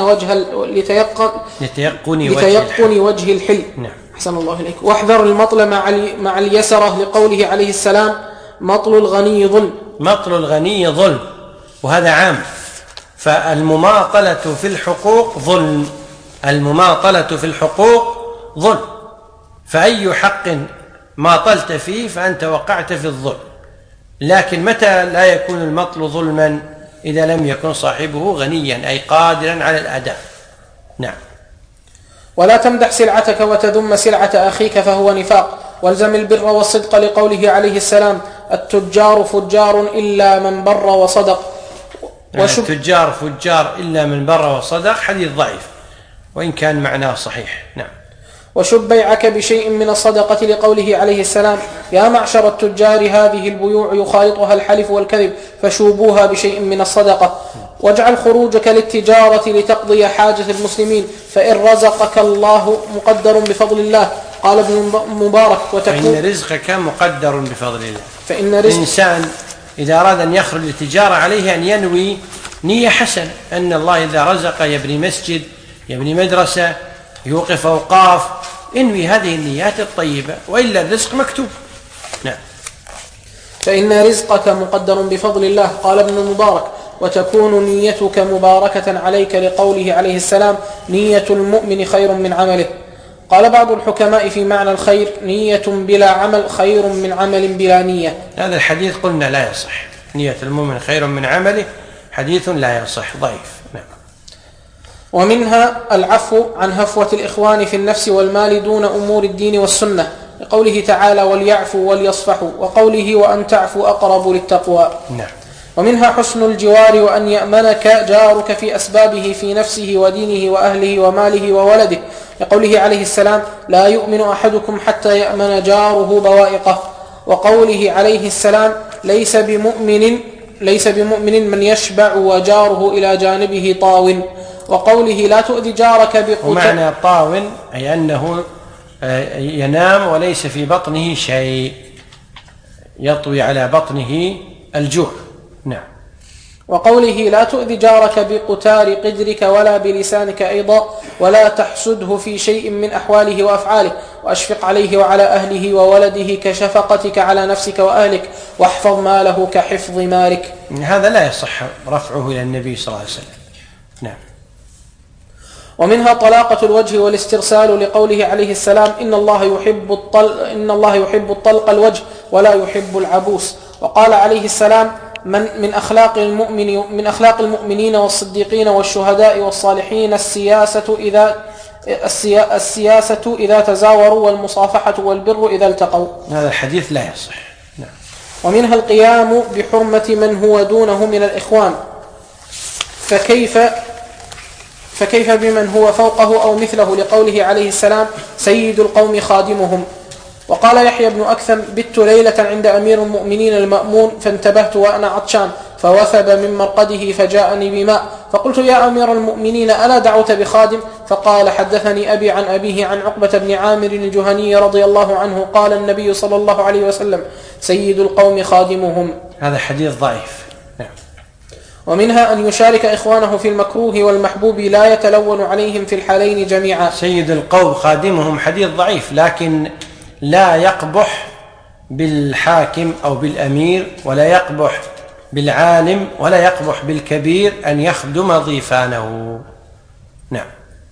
وجه الحل. نعم. أحسن الله إليك. واحذر المطل مع اليسرة، لقوله عليه السلام: مطل الغني ظلم. مطل الغني ظلم، وهذا عام. فالمماطلة في الحقوق ظلم، المماطلة في الحقوق ظلم، فأي حق ماطلت فيه فأنت وقعت في الظلم. لكن متى لا يكون المطل ظلما؟ إذا لم يكن صاحبه غنيا أي قادرا على الأداء. نعم. ولا تمدح سلعتك وتذم سلعة أخيك فهو نفاق. والزم البر والصدق، لقوله عليه السلام: التجار فجار إلا من بر وصدق. التجار فجار إلا من بر وصدق، حديث ضعيف وإن كان معناه صحيح. نعم. وشب بيعك بشيء من الصدقة، لقوله عليه السلام: يا معشر التجار هذه البيوع يخالطها الحلف والكذب، فشوبوها بشيء من الصدقة. واجعل خروجك للتجارة لتقضي حاجة المسلمين، فإن رزقك الله مقدر بفضل الله، قال ابن مبارك فإن رزقك مقدر بفضل الله. فإن الإنسان إذا أراد أن يخرج للتجارة عليه أن ينوي نية حسنة، أن الله إذا رزق يبني مسجد، يبني مدرسة، يوقف أوقاف، انوي هذه النيات الطيبة، وإلا الرزق مكتوب. نعم. فإن رزقك مقدر بفضل الله. قال ابن المبارك: وتكون نيتك مباركة عليك، لقوله عليه السلام: نية المؤمن خير من عمله. قال بعض الحكماء في معنى الخير: نية بلا عمل خير من عمل بلا نية. هذا الحديث قلنا لا يصح، نية المؤمن خير من عمله، حديث لا يصح، ضعيف. نعم. ومنها العفو عن هفوة الإخوان في النفس والمال دون أمور الدين والسنة، لقوله تعالى: وليعفوا وليصفحوا، وقوله: وأن تعفوا أقرب للتقوى. نعم. ومنها حسن الجوار، وأن يأمنك جارك في أسبابه في نفسه ودينه وأهله وماله وولده، لقوله عليه السلام: لا يؤمن أحدكم حتى يأمن جاره بوائقه. وقوله عليه السلام: ليس بمؤمن من يشبع وجاره إلى جانبه طاو. وقوله: لا تؤذي جارك بقتال. ومعنى طاو أي أنه ينام وليس في بطنه شيء، يطوي على بطنه الجوع. نعم. وقوله: لا تؤذي جارك بقتال قدرك ولا بلسانك أيضا، ولا تحسده في شيء من أحواله وأفعاله، وأشفق عليه وعلى أهله وولده كشفقتك على نفسك وأهلك، واحفظ ماله كحفظ مالك. هذا لا يصح رفعه إلى النبي صلى الله عليه وسلم. نعم. ومنها طلاقة الوجه والاسترسال، لقوله عليه السلام: إن الله يحب الطلق الوجه ولا يحب العبوس. وقال عليه السلام: من أخلاق المؤمنين والصديقين والشهداء والصالحين السياسة إذا تزاوروا، والمصافحة والبر إذا التقوا. هذا الحديث لا يصح. نعم. ومنها القيام بحرمة من هو دونه من الإخوان، فكيف بمن هو فوقه أو مثله، لقوله عليه السلام: سيد القوم خادمهم. وقال يحيى بن أكثم: بت ليلة عند أمير المؤمنين المأمون، فانتبهت وأنا عطشان، فوثب من مرقده فجاءني بماء، فقلت: يا أمير المؤمنين، ألا دعوت بخادم؟ فقال: حدثني أبي عن أبيه عن عقبة بن عامر الجهني رضي الله عنه قال النبي صلى الله عليه وسلم: سيد القوم خادمهم. هذا حديث ضعيف. نعم. ومنها أن يشارك إخوانه في المكروه والمحبوب، لا يتلون عليهم في الحالين جميعا. سيد القوم خادمهم حديث ضعيف، لكن لا يقبح بالحاكم أو بالأمير، ولا يقبح بالعالم، ولا يقبح بالكبير أن يخدم ضيفانه. نعم.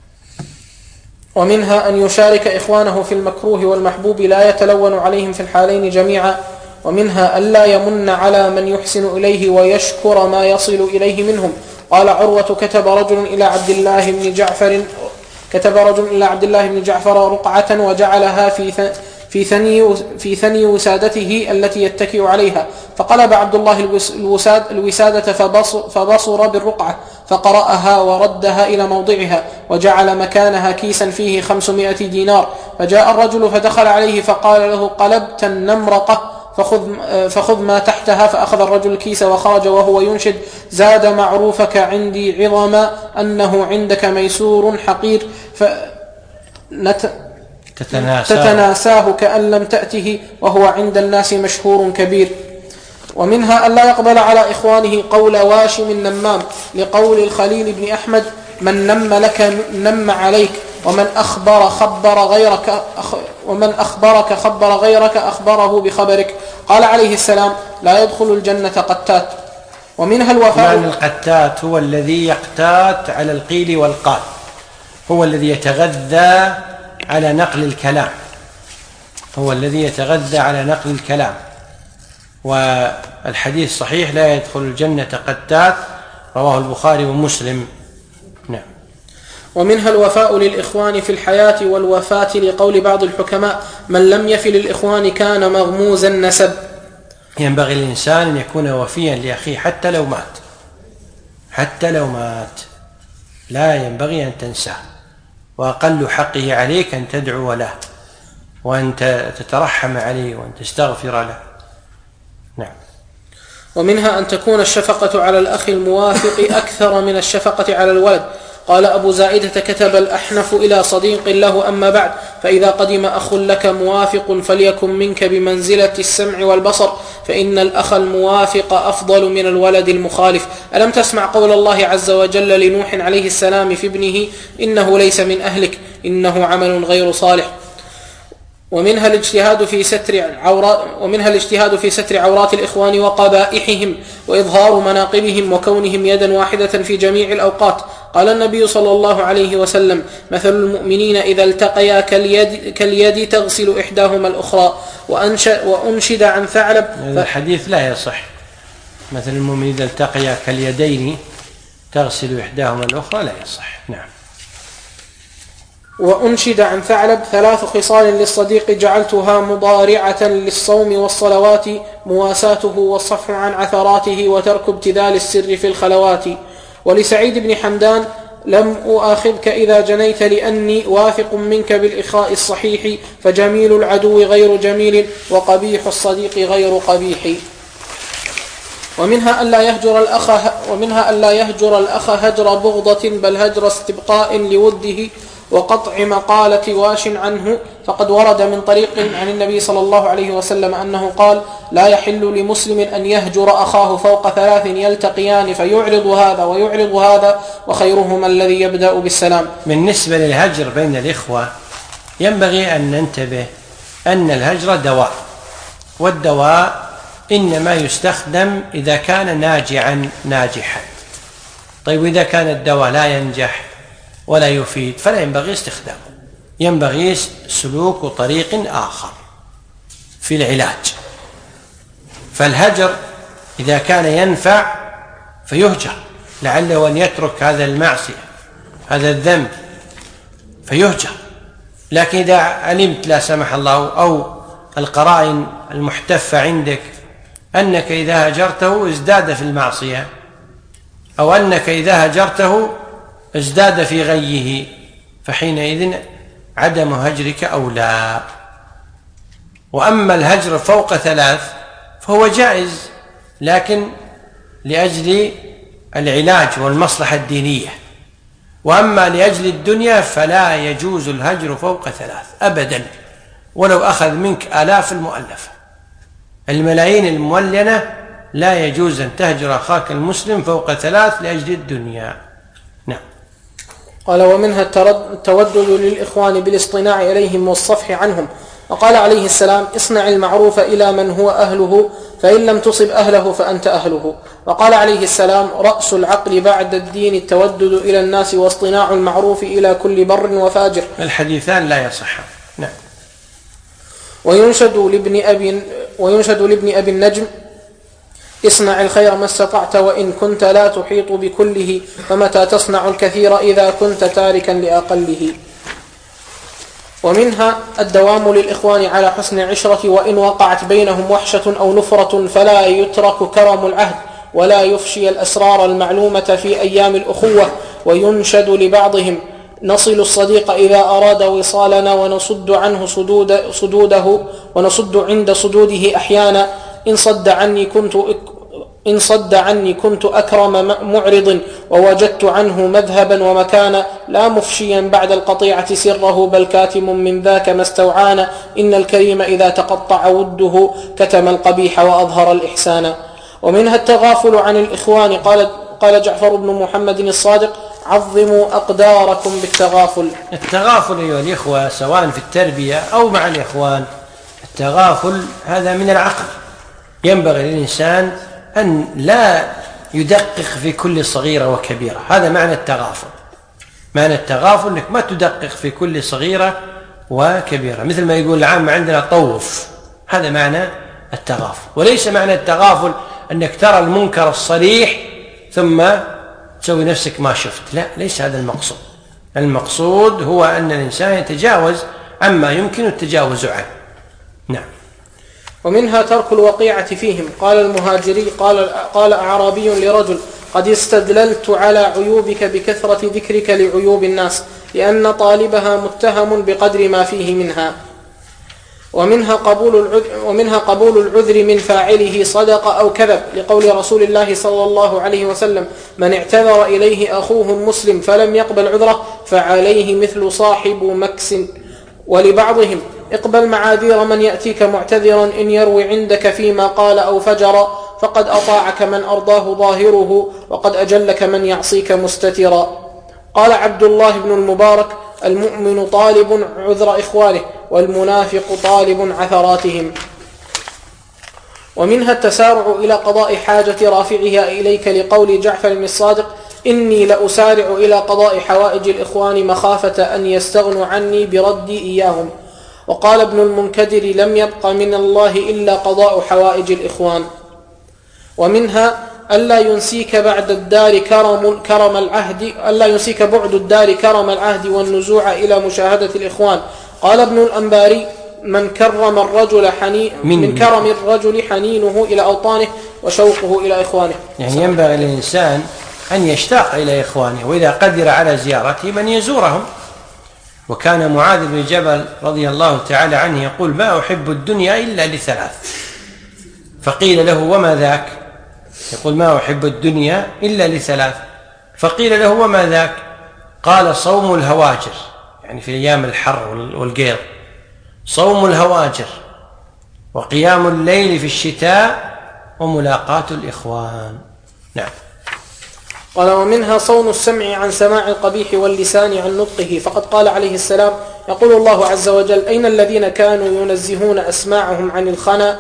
ومنها أن يشارك إخوانه في المكروه والمحبوب، لا يتلون عليهم في الحالين جميعا. ومنها ألا يمن على من يحسن إليه ويشكر ما يصل إليه منهم. قال عروة: كتب رجل إلى عبد الله بن جعفر رقعة، وجعلها في ثني وسادته التي يتكئ عليها، فقلب عبد الله الوسادة فبصر بالرقعة، فقرأها وردها إلى موضعها، وجعل مكانها كيسا فيه 500 دينار. فجاء الرجل فدخل عليه فقال له: قلبت النمرقة، فخذ ما تحتها. فأخذ الرجل الكيس وخرج وهو ينشد: زاد معروفك عندي عظما، أنه عندك ميسور حقير، تتناساه كأن لم تأته، وهو عند الناس مشهور كبير. ومنها ألا يقبل على إخوانه قول واشم النمام، لقول الخليل بن أحمد: من نم لك نم عليك، ومن أخبرك خبر غيرك أخبره بخبرك. قال عليه السلام: لا يدخل الجنة قتات. ومنها الوفاء. معنى القتات هو الذي يقتات على القيل والقال، هو الذي يتغذى على نقل الكلام، والحديث صحيح: لا يدخل الجنة قتات، رواه البخاري ومسلم. نعم. ومنها الوفاء للإخوان في الحياة والوفاة، لقول بعض الحكماء: من لم يفي للإخوان كان مغموز النسب. ينبغي الإنسان أن يكون وفيا لأخيه حتى لو مات، لا ينبغي أن تنساه، وأقل حقه عليك أن تدعو له، وأن تترحم عليه، وأن تستغفر له. نعم. ومنها أن تكون الشفقة على الأخ الموافق أكثر من الشفقة على الولد. قال أبو زائدة: كتب الأحنف إلى صديق له: أما بعد، فإذا قدم أخ لك موافق فليكن منك بمنزلة السمع والبصر، فإن الأخ الموافق أفضل من الولد المخالف. ألم تسمع قول الله عز وجل لنوح عليه السلام في ابنه: إنه ليس من أهلك، إنه عمل غير صالح. ومنها الاجتهاد في ستر عورات الإخوان وقبائحهم وإظهار مناقبهم وكونهم يدا واحدة في جميع الأوقات. قال النبي صلى الله عليه وسلم: مثل المؤمنين إذا التقيا كاليد تغسل إحداهما الأخرى. وأنشد عن ثعلب. هذا الحديث لا يصح. مثل المؤمنين إذا التقيا كاليدين تغسل إحداهما الأخرى لا يصح. نعم. وأنشد عن ثعلب: 3 خصال للصديق جعلتها مضارعة للصوم والصلوات: مواساته والصفح عن عثراته وترك ابتذال السر في الخلوات. ولسعيد بن حمدان: لم أؤاخذك إذا جنيت لأني واثق منك بالإخاء الصحيح، فجميل العدو غير جميل وقبيح الصديق غير قبيح. ومنها ألا يهجر الأخ هجر بغضة، بل هجر استبقاء لوده وقطع مقالة واش عنه. فقد ورد من طريق عن النبي صلى الله عليه وسلم أنه قال: لا يحل لمسلم أن يهجر أخاه فوق 3 يلتقيان فيعرض هذا ويعرض هذا، وخيرهما الذي يبدأ بالسلام. بالنسبة للهجر بين الإخوة ينبغي أن ننتبه أن الهجر دواء، والدواء إنما يستخدم إذا كان ناجحا. طيب إذا كان الدواء لا ينجح ولا يفيد فلا ينبغي استخدامه، ينبغي سلوك طريق آخر في العلاج. فالهجر إذا كان ينفع فيهجر، لعله أن يترك هذا المعصية هذا الذنب فيهجر. لكن إذا علمت لا سمح الله أو القرائن المحتفة عندك أنك إذا هجرته ازداد في المعصية، أو أنك إذا هجرته ازداد في غيه، فحينئذ عدم هجرك أولى. وأما الهجر فوق 3 فهو جائز، لكن لأجل العلاج والمصلحة الدينية. وأما لأجل الدنيا فلا يجوز الهجر فوق 3 أبدا، ولو أخذ منك آلاف المؤلفة، الملايين المولنة، لا يجوز أن تهجر أخاك المسلم فوق 3 لأجل الدنيا. نعم. قال: ومنها التودد للإخوان بالاصطناع إليهم والصفح عنهم. وقال عليه السلام: اصنع المعروف إلى من هو أهله، فإن لم تصب أهله فأنت أهله. وقال عليه السلام: رأس العقل بعد الدين التودد إلى الناس واصطناع المعروف إلى كل بر وفاجر. الحديثان لا يصحان. نعم. وينشد لابن أبي النجم: اصنع الخير ما استطعت وإن كنت لا تحيط بكله، فمتى تصنع الكثير إذا كنت تاركا لأقله. ومنها الدوام للإخوان على حسن العشرة، وإن وقعت بينهم وحشة أو نفرة فلا يترك كرم العهد، ولا يفشي الأسرار المعلومة في أيام الأخوة. وينشد لبعضهم: نصل الصديق إذا أراد وصالنا، ونصد عنه صدوده، ونصد عند صدوده أحيانا. إن صد عني كنت أكرم معرض، ووجدت عنه مذهبا ومكانا. لا مفشيا بعد القطيعة سره، بل كاتم من ذاك ما استوعانا. إن الكريم إذا تقطع وده كتم القبيح وأظهر الإحسان. ومنها التغافل عن الإخوان. قال جعفر بن محمد الصادق: عظموا أقداركم بالتغافل. التغافل أيها الإخوة سواء في التربية أو مع الإخوان، التغافل هذا من العقل. ينبغي للإنسان أن لا يدقق في كل صغيرة وكبيرة، هذا معنى التغافل. معنى التغافل أنك ما تدقق في كل صغيرة وكبيرة، مثل ما يقول العام عندنا طوف، هذا معنى التغافل. وليس معنى التغافل أنك ترى المنكر الصريح ثم تسوي نفسك ما شفت، لا، ليس هذا المقصود. المقصود هو أن الإنسان يتجاوز عما يمكن التجاوز عنه. نعم. ومنها ترك الوقيعة فيهم. قال المهاجري: قال أعرابي لرجل: قد استدللت على عيوبك بكثرة ذكرك لعيوب الناس، لأن طالبها متهم بقدر ما فيه منها. ومنها قبول العذر من فاعله صدق أو كذب، لقول رسول الله صلى الله عليه وسلم: من اعتذر إليه أخوه المسلم فلم يقبل عذره فعليه مثل صاحب مكس. ولبعضهم: اقبل معاذير من يأتيك معتذرا إن يروي عندك فيما قال أو فجر، فقد أطاعك من أرضاه ظاهره، وقد أجلك من يعصيك مستترا. قال عبد الله بن المبارك: المؤمن طالب عذر إخوانه، والمنافق طالب عثراتهم. ومنها التسارع إلى قضاء حاجة رافعها إليك، لقول جعفر الصادق: إني لأسارع إلى قضاء حوائج الإخوان مخافة أن يستغنوا عني بردي إياهم. وقال ابن المنكدر: لم يبق من الله إلا قضاء حوائج الإخوان. ومنها ألا ينسيك بعد الدار كرم العهد والنزوع إلى مشاهدة الإخوان. قال ابن الأنباري: من كرم الرجل حنينه إلى أوطانه وشوقه إلى إخوانه. يعني ينبغي للإنسان أن يشتاق إلى إخوانه، وإذا قدر على زيارتهم أن يزورهم. وكان معاذ بن جبل رضي الله تعالى عنه يقول: ما أحب الدنيا إلا لثلاث. فقيل له: وما ذاك؟ يقول: ما أحب الدنيا إلا لثلاث. فقيل له: وما ذاك؟ قال: صوم الهواجر، يعني في أيام الحر والقيض، صوم الهواجر، وقيام الليل في الشتاء، وملاقاة الإخوان. نعم. قال: ومنها صون السمع عن سماع القبيح واللسان عن نطقه، فقد قال عليه السلام: يقول الله عز وجل: أين الذين كانوا ينزهون أسماعهم عن الخنا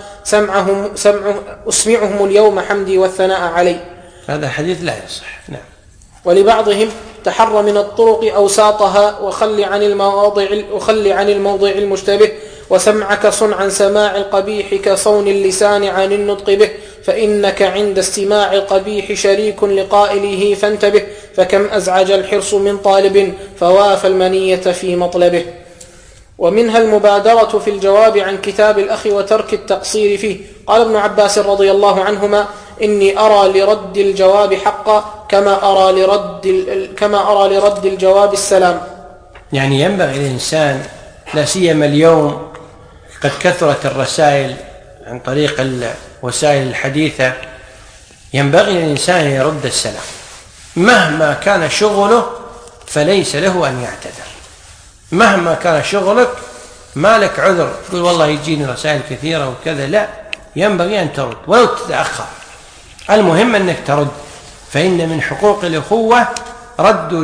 أسمعهم اليوم حمدي والثناء علي. هذا حديث لا يصح. نعم. ولبعضهم: تحر من الطرق أوساطها وخل عن الموضع المشتبه، وسمعك صن عن سماع القبيح كصون اللسان عن النطق به، فإنك عند استماع القبيح شريك لقائله فانتبه، فكم أزعج الحرص من طالب فوافى المنية في مطلبه. ومنها المبادرة في الجواب عن كتاب الأخ وترك التقصير فيه. قال ابن عباس رضي الله عنهما: إني أرى لرد الجواب حقا كما أرى لرد الجواب السلام. يعني ينبغي الإنسان، لا سيما اليوم قد كثرت الرسائل عن طريق الوسائل الحديثة، ينبغي الإنسان أن يرد السلام مهما كان شغله، فليس له أن يعتذر. مهما كان شغلك ما لك عذر تقول والله يجيني رسائل كثيرة وكذا، لا، ينبغي أن ترد ولو تتأخر، المهم أنك ترد. فإن من حقوق الأخوة رد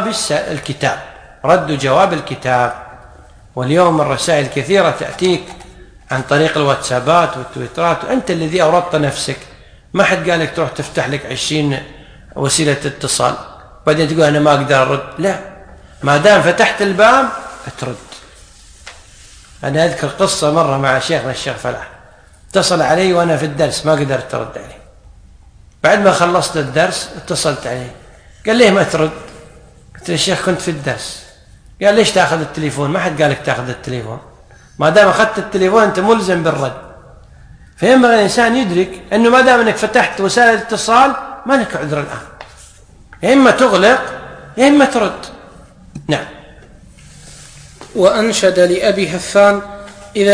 جواب الكتاب. واليوم الرسائل كثيرة تأتيك عن طريق الواتسابات والتويترات، وأنت الذي أوردت نفسك، ما حد قالك تروح تفتح لك 20 وسيلة اتصال بعدين تقول أنا ما أقدر أرد. لا، ما دام فتحت الباب ترد. أنا أذكر قصة مرة مع شيخنا الشيخ فلاح، اتصل علي وأنا في الدرس ما قدرت أرد عليه. بعد ما خلصت الدرس اتصلت عليه، قال ليه ما ترد؟ قلت له الشيخ كنت في الدرس. قال ليش تأخذ التليفون؟ ما حد قالك تأخذ التليفون، ما دام أخذت التليفون أنت ملزم بالرد. فينبغي الإنسان يدرك أنه ما دام أنك فتحت وسائل الاتصال ما لك عذر الآن، يا إما تغلق يا إما ترد. نعم. وأنشد لأبي هفان: إذا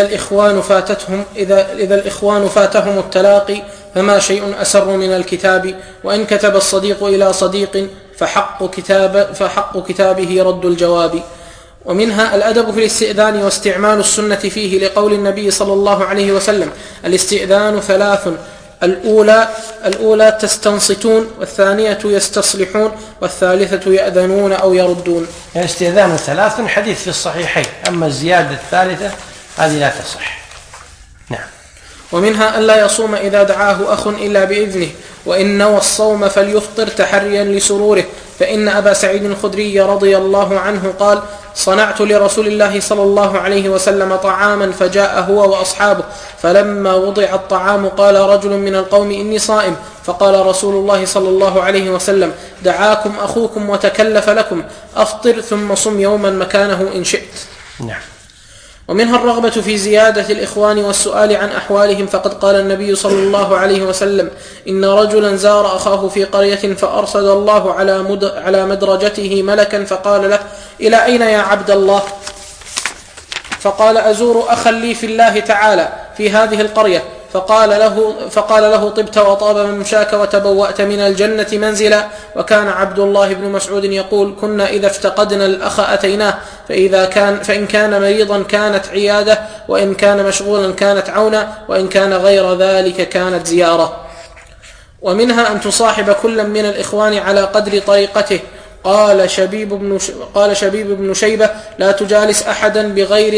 الإخوان فاتهم التلاقي فما شيء أسر من الكتاب، وإن كتب الصديق إلى صديق فحق كتابه رد الجواب. ومنها الأدب في الاستئذان واستعمال السنة فيه، لقول النبي صلى الله عليه وسلم: الاستئذان ثلاث: الأولى تستنصتون، والثانية يستصلحون، والثالثة يأذنون أو يردون. الاستئذان ثلاث حديث في الصحيحين، أما الزيادة الثالثة هذه لا تصح. نعم. ومنها ألا يصوم إذا دعاه أخ إلا بإذنه، وإن نوى الصوم فليفطر تحريا لسروره، فإن أبا سعيد الخدري رضي الله عنه قال: صنعت لرسول الله صلى الله عليه وسلم طعاما فجاء هو وأصحابه، فلما وضع الطعام قال رجل من القوم: إني صائم. فقال رسول الله صلى الله عليه وسلم: دعاكم أخوكم وتكلف لكم، أفطر ثم صم يوما مكانه إن شئت. نعم. ومنها الرغبة في زيادة الإخوان والسؤال عن أحوالهم، فقد قال النبي صلى الله عليه وسلم: إن رجلا زار أخاه في قرية فأرسل الله على مدرجته ملكا فقال له: إلى أين يا عبد الله؟ فقال أزور أخا لي في الله تعالى في هذه القرية، فقال له طبت وطاب ممشاك وتبوأت من الجنة منزلا. وكان عبد الله بن مسعود يقول: كنا إذا افتقدنا الأخ أتيناه، فإن كان مريضا كانت عيادة، وإن كان مشغولا كانت عونا، وإن كان غير ذلك كانت زيارة. ومنها أن تصاحب كل من الإخوان على قدر طريقته. قال شبيب بن شيبة: لا تجالس أحدا بغير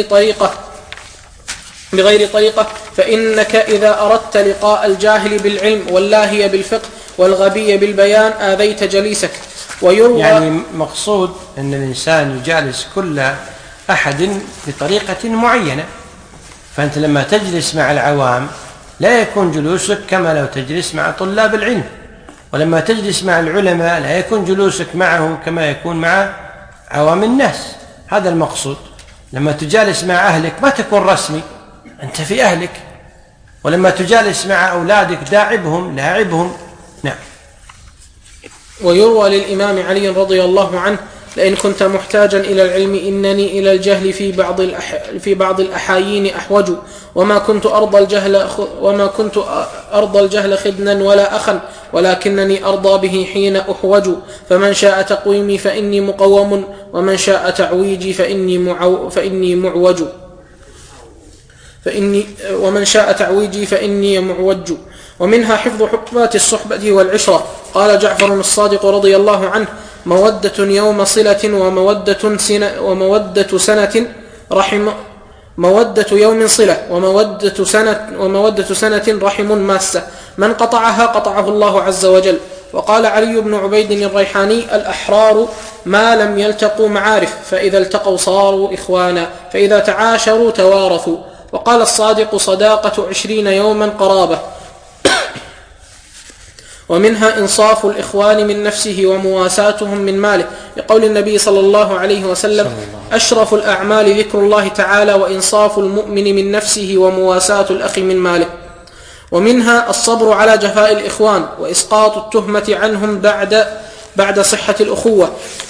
طريقة، فإنك إذا أردت لقاء الجاهل بالعلم واللاهي بالفقه والغبي بالبيان آذيت جليسك. يعني مقصود أن الإنسان يجالس كل أحد بطريقة معينة، فأنت لما تجلس مع العوام لا يكون جلوسك كما لو تجلس مع طلاب العلم، ولما تجلس مع العلماء لا يكون جلوسك معهم كما يكون مع عوام الناس. هذا المقصود. لما تجالس مع أهلك ما تكون رسمي، أنت في أهلك، ولما تجالس مع أولادك داعبهم لاعبهم. نعم. ويروى للإمام علي رضي الله عنه: لئن كنت محتاجا إلى العلم إنني إلى الجهل في بعض الأحايين أحوج، وما كنت أرضى الجهل خدنا ولا أخا، ولكنني أرضى به حين أحوج. فمن شاء تقويمي فإني مقوم، ومن شاء تعويجي فإني معوج. ومنها حفظ حقبات الصحبة والعشرة. قال جعفر الصادق رضي الله عنه: مودة يوم صلة مودة يوم صلة ومودة سنة رحم ماسة، من قطعها قطعه الله عز وجل. وقال علي بن عبيد الريحاني: الأحرار ما لم يلتقوا معارف، فإذا التقوا صاروا إخوانا، فإذا تعاشروا توارثوا. وقال الصادق: صداقة 20 يوما قرابة. ومنها إنصاف الإخوان من نفسه ومواساتهم من ماله، لقول النبي صلى الله عليه وسلم: أشرف الأعمال ذكر الله تعالى، وإنصاف المؤمن من نفسه ومواساة الأخ من ماله. ومنها الصبر على جفاء الإخوان وإسقاط التهمة عنهم بعد صحة الأخوة.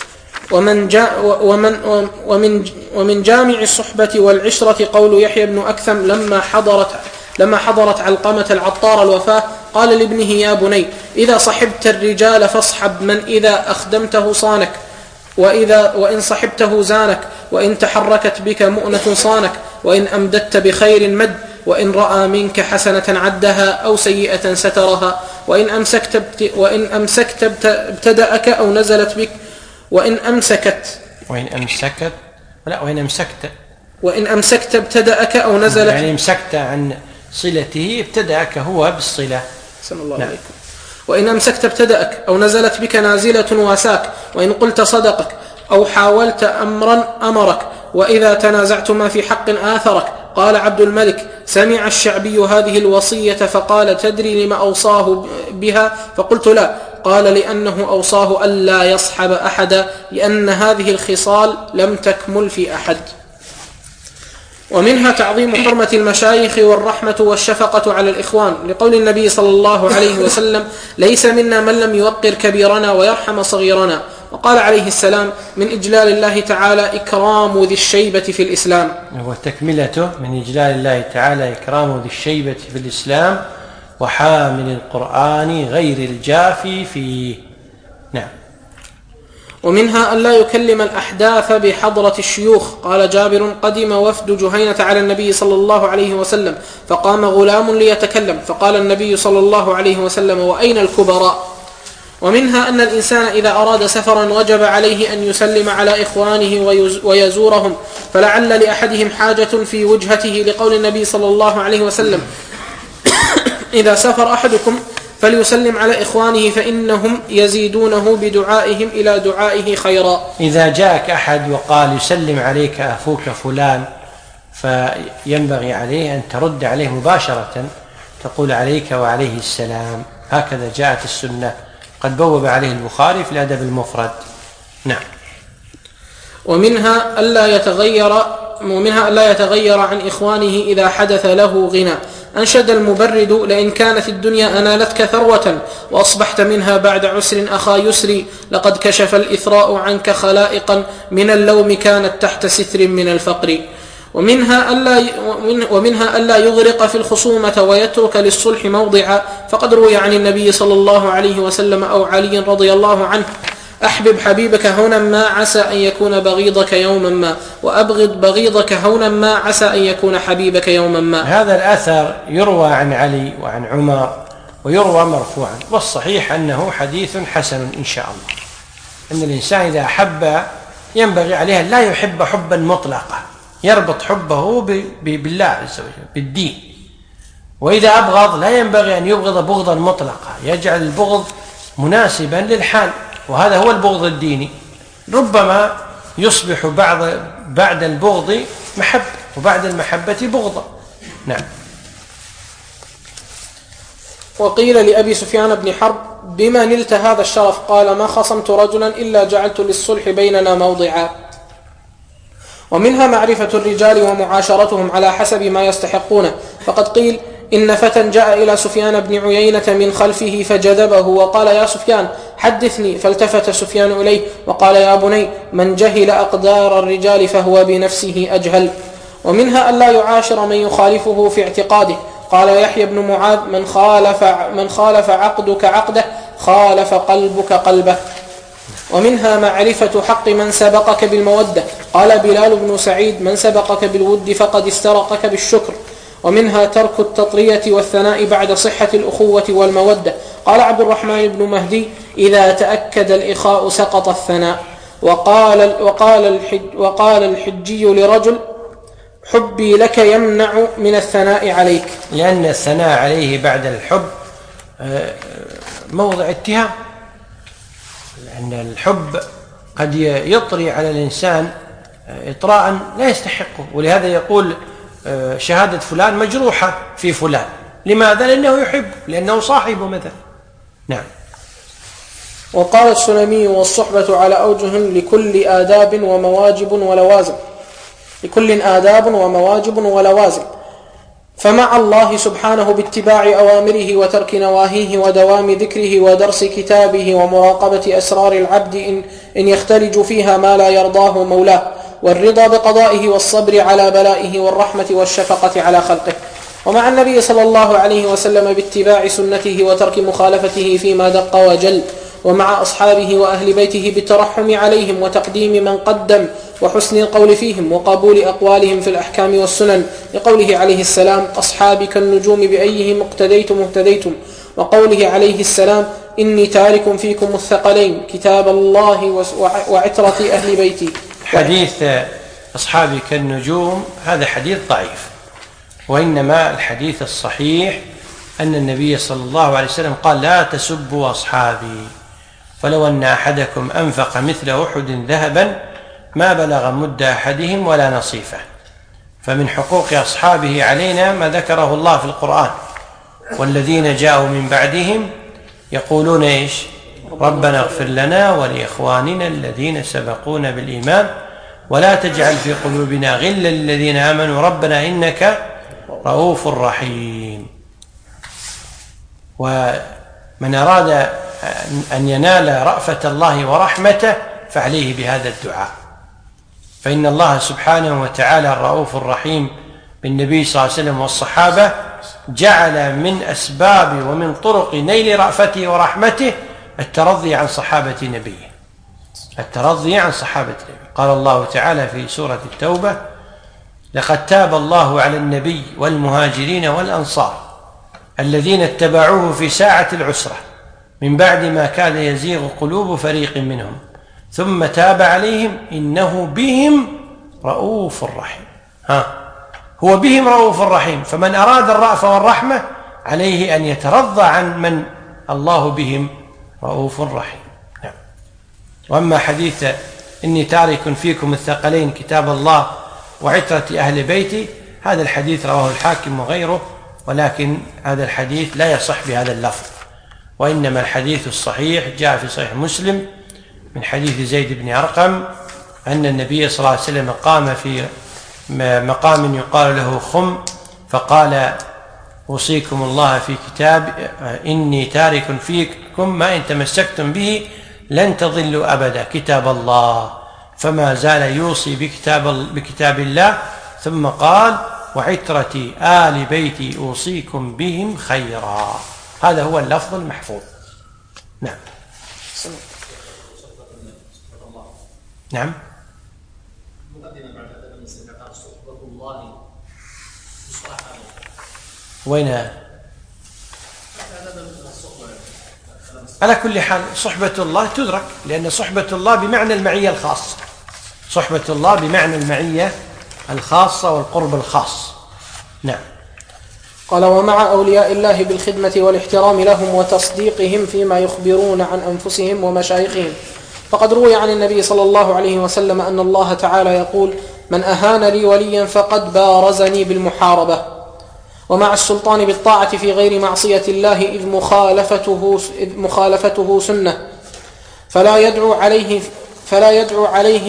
ومن جامع الصحبة والعشرة قول يحيى بن أكثم لما حضرت علقمة العطار الوفاة، قال لابنه: يا بني، إذا صحبت الرجال فاصحب من إذا أخدمته صانك، وإن صحبته زانك، وإن تحركت بك مؤنة صانك، وإن أمددت بخير مد، وإن رأى منك حسنة عدها أو سيئة سترها، وإن أمسكت ابتدأك أو نزلت بك، وإن أمسكت ابتدأك أو نزلت، يعني امسكت عن صلته ابتدأك هو بالصلة. الله عليكم. وإن أمسكت ابتدأك أو نزلت بك نازلة واساك، وإن قلت صدقك أو حاولت أمرا أمرك، وإذا تنازعتما في حق آثرك. قال عبد الملك: سمع الشعبي هذه الوصية فقال: تدري لما أوصاه بها؟ فقلت: لا. قال: لأنه أوصاه ألا يصحب أحدا، لأن هذه الخصال لم تكمل في أحد. ومنها تعظيم حرمة المشايخ والرحمة والشفقة على الإخوان، لقول النبي صلى الله عليه وسلم: ليس منا من لم يوقر كبيرنا ويرحم صغيرنا. وقال عليه السلام: من إجلال الله تعالى إكرام ذي الشيبة في الإسلام. وتكملته: من إجلال الله تعالى إكرام ذي الشيبة في الإسلام، وحامل القرآن غير الجافي فيه. نعم. ومنها أن لا يكلم الأحداث بحضرة الشيوخ. قال جابر: قدم وفد جهينة على النبي صلى الله عليه وسلم، فقام غلام ليتكلم، فقال النبي صلى الله عليه وسلم: وأين الكبراء؟ ومنها أن الإنسان إذا أراد سفرا وجب عليه أن يسلم على إخوانه ويزورهم، فلعل لأحدهم حاجة في وجهته، لقول النبي صلى الله عليه وسلم: إذا سافر أحدكم فليسلم على إخوانه فإنهم يزيدونه بدعائهم إلى دعائه خيرا. إذا جاءك أحد وقال يسلم عليك أخوك فلان، فينبغي عليه أن ترد عليه مباشرة، تقول: عليك وعليه السلام. هكذا جاءت السنة، قد بوب عليه البخاري في الأدب المفرد. نعم. ومنها ألا يتغير عن إخوانه إذا حدث له غنى. أنشد المبرد: لئن كانت الدنيا أنالتك ثروة، وأصبحت منها بعد عسر أخا يسري، لقد كشف الإثراء عنك خلائقا، من اللوم كانت تحت ستر من الفقر. ومنها ألا يغرق في الخصومة ويترك للصلح موضعا، فقد روي عن النبي صلى الله عليه وسلم أو علي رضي الله عنه: أحبب حبيبك هونا ما عسى أن يكون بغيضك يوما ما، وأبغض بغيضك هونا ما عسى أن يكون حبيبك يوما ما. هذا الأثر يروى عن علي وعن عمر ويروى مرفوعا، والصحيح أنه حديث حسن إن شاء الله. أن الإنسان إذا أحب ينبغي عليه لا يحب حبا مطلقا، يربط حبه بالله عز وجل بالدين. وإذا أبغض لا ينبغي أن يبغض بغضا مطلقا، يجعل البغض مناسبا للحال، وهذا هو البغض الديني. ربما يصبح بعد البغض محبة، وبعد المحبة بغضا. نعم. وقيل لأبي سفيان بن حرب: بما نلت هذا الشرف؟ قال: ما خصمت رجلا إلا جعلت للصلح بيننا موضعا. ومنها معرفة الرجال ومعاشرتهم على حسب ما يستحقونه، فقد قيل: إن فتى جاء إلى سفيان بن عيينة من خلفه فجذبه وقال: يا سفيان حدثني. فالتفت سفيان إليه وقال: يا بني، من جهل أقدار الرجال فهو بنفسه أجهل. ومنها ألا يعاشر من يخالفه في اعتقاده. قال يحيى بن معاذ: من خالف عقدك عقده خالف قلبك قلبه. ومنها معرفة حق من سبقك بالمودة. قال بلال بن سعيد: من سبقك بالود فقد استرقك بالشكر. ومنها ترك التطرية والثناء بعد صحة الأخوة والمودة. قال عبد الرحمن بن مهدي: إذا تأكد الإخاء سقط الثناء. وقال الحجي لرجل: حبي لك يمنع من الثناء عليك، لأن الثناء عليه بعد الحب موضع اتهام، لأن الحب قد يطري على الإنسان إطراء لا يستحقه. ولهذا يقول شهادة فلان مجروحة في فلان. لماذا؟ لأنه يحب، لأنه صاحبه مثلا. نعم. وقال السلمي: والصحبة على أوجه لكل آداب ومواجب ولوازم، لكل آداب ومواجب ولوازم. فمع الله سبحانه باتباع أوامره وترك نواهيه ودوام ذكره ودرس كتابه ومراقبة أسرار العبد إن يختلج فيها ما لا يرضاه مولاه، والرضا بقضائه والصبر على بلائه والرحمة والشفقة على خلقه. ومع النبي صلى الله عليه وسلم باتباع سنته وترك مخالفته فيما دق وجل. ومع أصحابه وأهل بيته بالترحم عليهم وتقديم من قدم وحسن القول فيهم وقبول أقوالهم في الأحكام والسنن، لقوله عليه السلام: أصحابي كالنجوم بأيهم اقتديتم اهتديتم. وقوله عليه السلام: إني تارك فيكم الثقلين كتاب الله وعترة أهل بيتي. حديث أصحابي كالنجوم هذا حديث ضعيف، وإنما الحديث الصحيح أن النبي صلى الله عليه وسلم قال: لا تسبوا أصحابي، فلو أن أحدكم أنفق مثل أحد ذهبا ما بلغ مد أحدهم ولا نصيفه. فمن حقوق أصحابه علينا ما ذكره الله في القرآن: والذين جاءوا من بعدهم يقولون إيش؟ ربنا اغفر لنا ولإخواننا الذين سبقونا بالإيمان ولا تجعل في قلوبنا غلا للذين آمنوا ربنا إنك رؤوف رحيم. ومن أراد أن ينال رأفة الله ورحمته فعليه بهذا الدعاء، فإن الله سبحانه وتعالى الرؤوف الرحيم بالنبي صلى الله عليه وسلم والصحابة جعل من أسباب ومن طرق نيل رأفته ورحمته الترضي عن صحابة نبيه، الترضي عن صحابة نبيه. قال الله تعالى في سورة التوبة: لقد تاب الله على النبي والمهاجرين والأنصار الذين اتبعوه في ساعة العسرة من بعد ما كاد يزيغ قلوب فريق منهم ثم تاب عليهم إنه بهم رؤوف رحيم. هو بهم رؤوف رحيم، فمن أراد الرأفة والرحمة عليه أن يترضى عن من الله بهم رؤوف رحيم. نعم. وأما حديث إني تارك فيكم الثقلين كتاب الله وعترة أهل بيتي، هذا الحديث رواه الحاكم وغيره، ولكن هذا الحديث لا يصح بهذا اللفظ، وإنما الحديث الصحيح جاء في صحيح مسلم من حديث زيد بن أرقم أن النبي صلى الله عليه وسلم قام في مقام يقال له خم فقال: أوصيكم الله في كتاب إني تارك فيكم ما إن تمسكتم به لن تضلوا أبدا كتاب الله. فما زال يوصي بكتاب الله ثم قال وعترتي آل بيتي أوصيكم بهم خيرا. هذا هو اللفظ المحفوظ. نعم. نعم. وين؟ على كل حال صحبة الله تدرك، لأن صحبة الله بمعنى المعية الخاصة، صحبة الله بمعنى المعية الخاصة والقرب الخاص. نعم. قال ومع أولياء الله بالخدمة والاحترام لهم وتصديقهم فيما يخبرون عن أنفسهم ومشايخهم، فقد روي عن النبي صلى الله عليه وسلم أن الله تعالى يقول من أهان لي وليا فقد بارزني بالمحاربة. ومع السلطان بالطاعة في غير معصية الله إذ مخالفته سنة فلا يدعو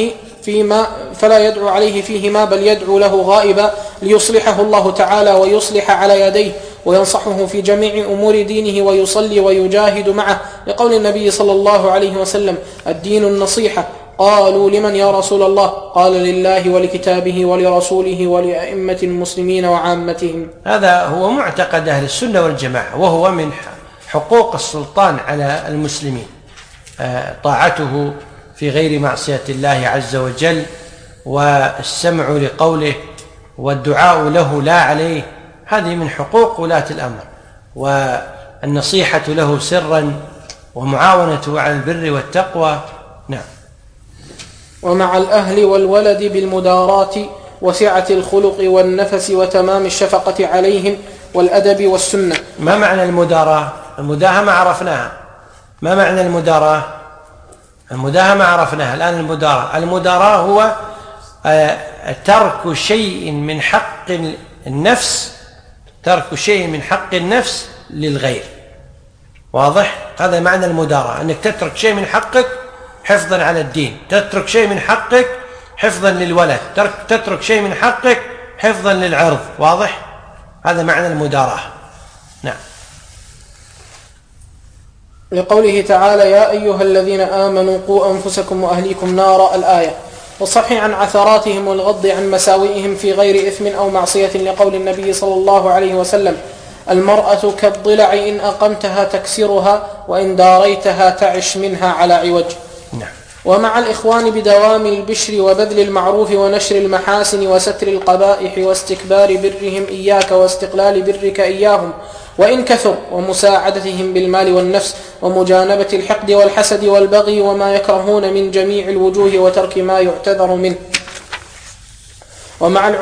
عليه فيهما بل يدعو له غائبا ليصلحه الله تعالى ويصلح على يديه وينصحه في جميع أمور دينه ويصلي ويجاهد معه، لقول النبي صلى الله عليه وسلم الدين النصيحة. قالوا لمن يا رسول الله؟ قال لله ولكتابه ولرسوله ولأئمة المسلمين وعامتهم. هذا هو معتقد أهل السنة والجماعة، وهو من حقوق السلطان على المسلمين طاعته في غير معصية الله عز وجل، والسمع لقوله والدعاء له لا عليه. هذه من حقوق ولاة الأمر، والنصيحة له سرا ومعاونته على البر والتقوى. نعم. ومع الأهل والولد بالمداراة وسعة الخلق والنفس وتمام الشفقة عليهم والأدب والسنة. ما معنى المداراة؟ المداهمة عرفناها. ما معنى المداراة؟ المداهمة عرفناها. الآن المداراة هو ترك شيء من حق النفس، ترك شيء من حق النفس للغير. واضح؟ هذا معنى المداراة، أنك تترك شيء من حقك حفظا على الدين، تترك شيء من حقك حفظا للولد، تترك شيء من حقك حفظا للعرض. واضح؟ هذا معنى المداراة. نعم. لقوله تعالى يا أيها الذين آمنوا قوا أنفسكم وأهليكم نارا الآية. والصحيح عن عثراتهم والغض عن مساوئهم في غير إثم أو معصية، لقول النبي صلى الله عليه وسلم المرأة كالضلع إن أقمتها تكسرها وإن داريتها تعش منها على عوج. نعم. ومع الإخوان بدوام البشر وبذل المعروف ونشر المحاسن وستر القبائح واستكبار برهم إياك واستقلال برك إياهم وإن كثر، ومساعدتهم بالمال والنفس، ومجانبة الحقد والحسد والبغي وما يكرهون من جميع الوجوه وترك ما يعتذر منه. ومع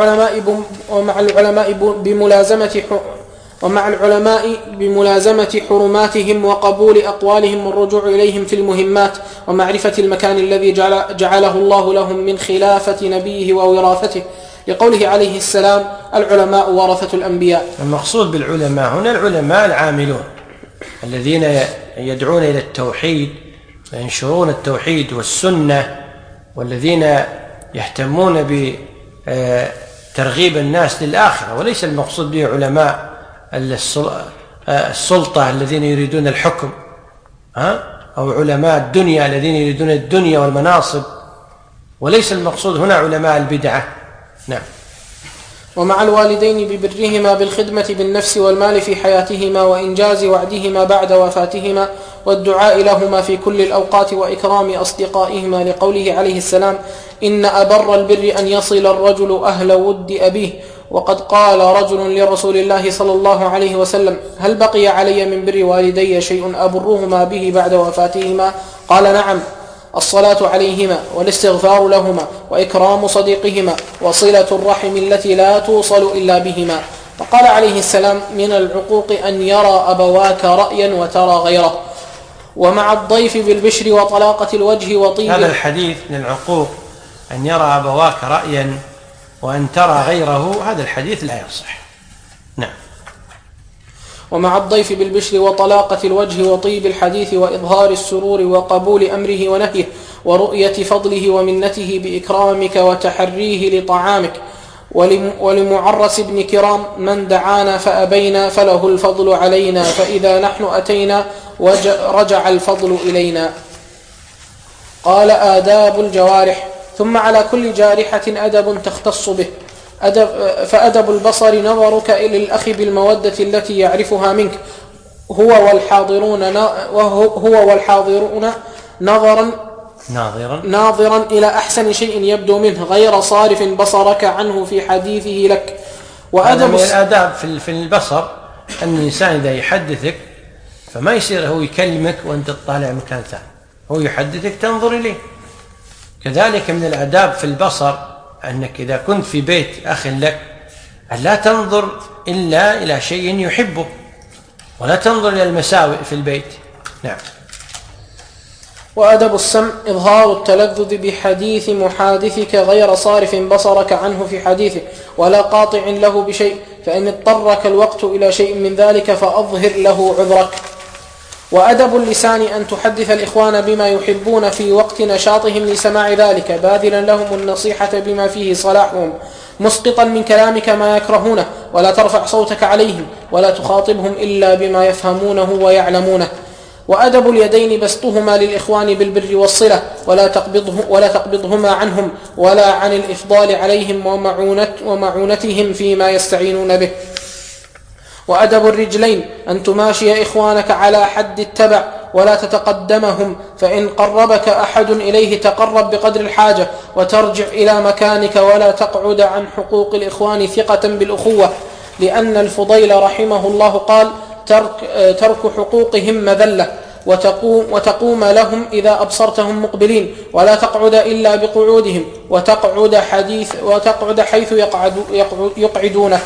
العلماء بملازمة حرماتهم وقبول أقوالهم والرجوع إليهم في المهمات، ومعرفة المكان الذي جعله الله لهم من خلافة نبيه ووراثته، لقوله عليه السلام العلماء ورثة الأنبياء. المقصود بالعلماء هنا العلماء العاملون الذين يدعون إلى التوحيد وينشرون التوحيد والسنة، والذين يهتمون بترغيب الناس للآخرة، وليس المقصود به علماء السلطة الذين يريدون الحكم، أو علماء الدنيا الذين يريدون الدنيا والمناصب، وليس المقصود هنا علماء البدعة. نعم. ومع الوالدين ببرهما بالخدمة بالنفس والمال في حياتهما وإنجاز وعدهما بعد وفاتهما، والدعاء لهما في كل الأوقات، وإكرام أصدقائهما، لقوله عليه السلام إن أبر البر أن يصل الرجل أهل ود أبيه. وقد قال رجل لرسول الله صلى الله عليه وسلم هل بقي علي من بر والدي شيء أبرهما به بعد وفاتهما؟ قال نعم، الصلاة عليهما والاستغفار لهما وإكرام صديقهما وصلة الرحم التي لا توصل إلا بهما. فقال عليه السلام من العقوق أن يرى أبواك رأيا وترى غيره. ومع الضيف بالبشر وطلاقة الوجه وطيب. هذا الحديث من العقوق أن يرى أبواك رأيا وأن ترى غيره، هذا الحديث لا يصح. نعم. ومع الضيف بالبشر وطلاقة الوجه وطيب الحديث وإظهار السرور وقبول أمره ونهيه ورؤية فضله ومنته بإكرامك وتحريه لطعامك. ولمعرس بن كرام من دعانا فأبينا فله الفضل علينا، فإذا نحن أتينا رجع الفضل إلينا. قال آداب الجوارح. ثم على كل جارحة أدب تختص به. فأدب البصر نظرك إلى الأخ بالمودة التي يعرفها منك هو والحاضرون ناظرا إلى أحسن شيء يبدو منه غير صارف بصرك عنه في حديثه لك. وهذا من الآداب في البصر أن الإنسان إذا يحدثك فما يصير هو يكلمك وأنت تطالع مكان ثاني، هو يحدثك تنظر إليه. كذلك من الآداب في البصر أنك إذا كنت في بيت أخ لك أن لا تنظر إلا إلى شيء يحبه ولا تنظر إلى المساوئ في البيت. نعم. وأدب السمع إظهار التلذذ بحديث محادثك غير صارف بصرك عنه في حديثه ولا قاطع له بشيء، فإن اضطرك الوقت إلى شيء من ذلك فأظهر له عذرك. وأدب اللسان أن تحدث الإخوان بما يحبون في وقت نشاطهم لسماع ذلك باذلا لهم النصيحة بما فيه صلاحهم مسقطا من كلامك ما يكرهونه، ولا ترفع صوتك عليهم ولا تخاطبهم إلا بما يفهمونه ويعلمونه. وأدب اليدين بسطهما للإخوان بالبر والصلة ولا تقبضهما عنهم ولا عن الإفضال عليهم ومعونتهم فيما يستعينون به. وأدب الرجلين أن تماشي إخوانك على حد التبع ولا تتقدمهم، فإن قربك أحد إليه تقرب بقدر الحاجة وترجع إلى مكانك ولا تقعد عن حقوق الإخوان ثقة بالأخوة، لأن الفضيل رحمه الله قال ترك حقوقهم مذلة، وتقوم لهم إذا أبصرتهم مقبلين ولا تقعد إلا بقعودهم وتقعد حيث يقعدونك.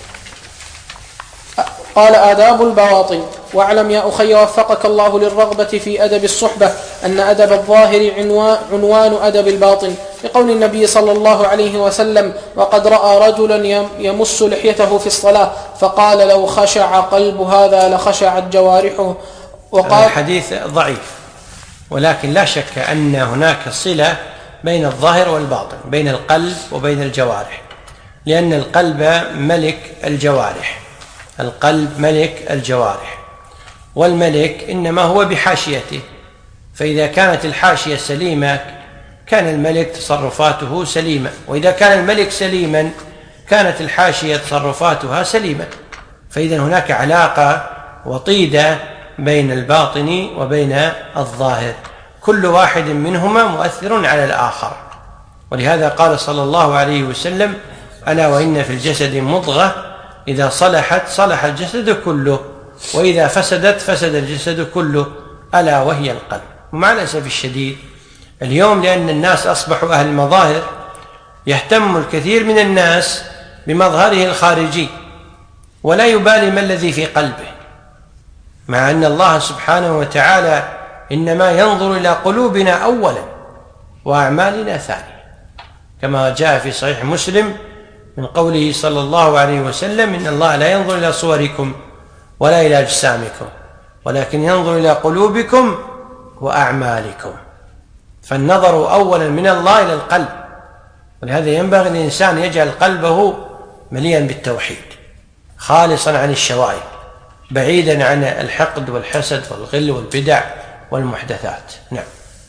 قال آداب البواطن. واعلم يا أخي وفقك الله للرغبة في أدب الصحبة أن أدب الظاهر عنوان أدب الباطن، لقول النبي صلى الله عليه وسلم وقد رأى رجلا يمس لحيته في الصلاة فقال لو خشع قلب هذا لخشعت جوارحه. وقال الحديث ضعيف، ولكن لا شك أن هناك صلة بين الظاهر والباطن، بين القلب وبين الجوارح، لأن القلب ملك الجوارح، القلب ملك الجوارح، والملك إنما هو بحاشيته، فإذا كانت الحاشية سليمة كان الملك تصرفاته سليمة، وإذا كان الملك سليما كانت الحاشية تصرفاتها سليمة. فإذا هناك علاقة وطيدة بين الباطن وبين الظاهر، كل واحد منهما مؤثر على الآخر. ولهذا قال صلى الله عليه وسلم ألا وإن في الجسد مضغة إذا صلحت صلح الجسد كله وإذا فسدت فسد الجسد كله ألا وهي القلب. ومع الأسف الشديد اليوم لأن الناس أصبحوا أهل المظاهر يهتم الكثير من الناس بمظهره الخارجي ولا يبالي ما الذي في قلبه، مع أن الله سبحانه وتعالى إنما ينظر إلى قلوبنا أولا وأعمالنا ثانيا، كما جاء في صحيح مسلم من قوله صلى الله عليه وسلم إن الله لا ينظر إلى صوركم ولا إلى أجسامكم ولكن ينظر إلى قلوبكم وأعمالكم. فالنظر أولا من الله إلى القلب، ولهذا ينبغي الإنسان يجعل قلبه مليئا بالتوحيد خالصا عن الشوائب بعيدا عن الحقد والحسد والغل والبدع والمحدثات. نعم.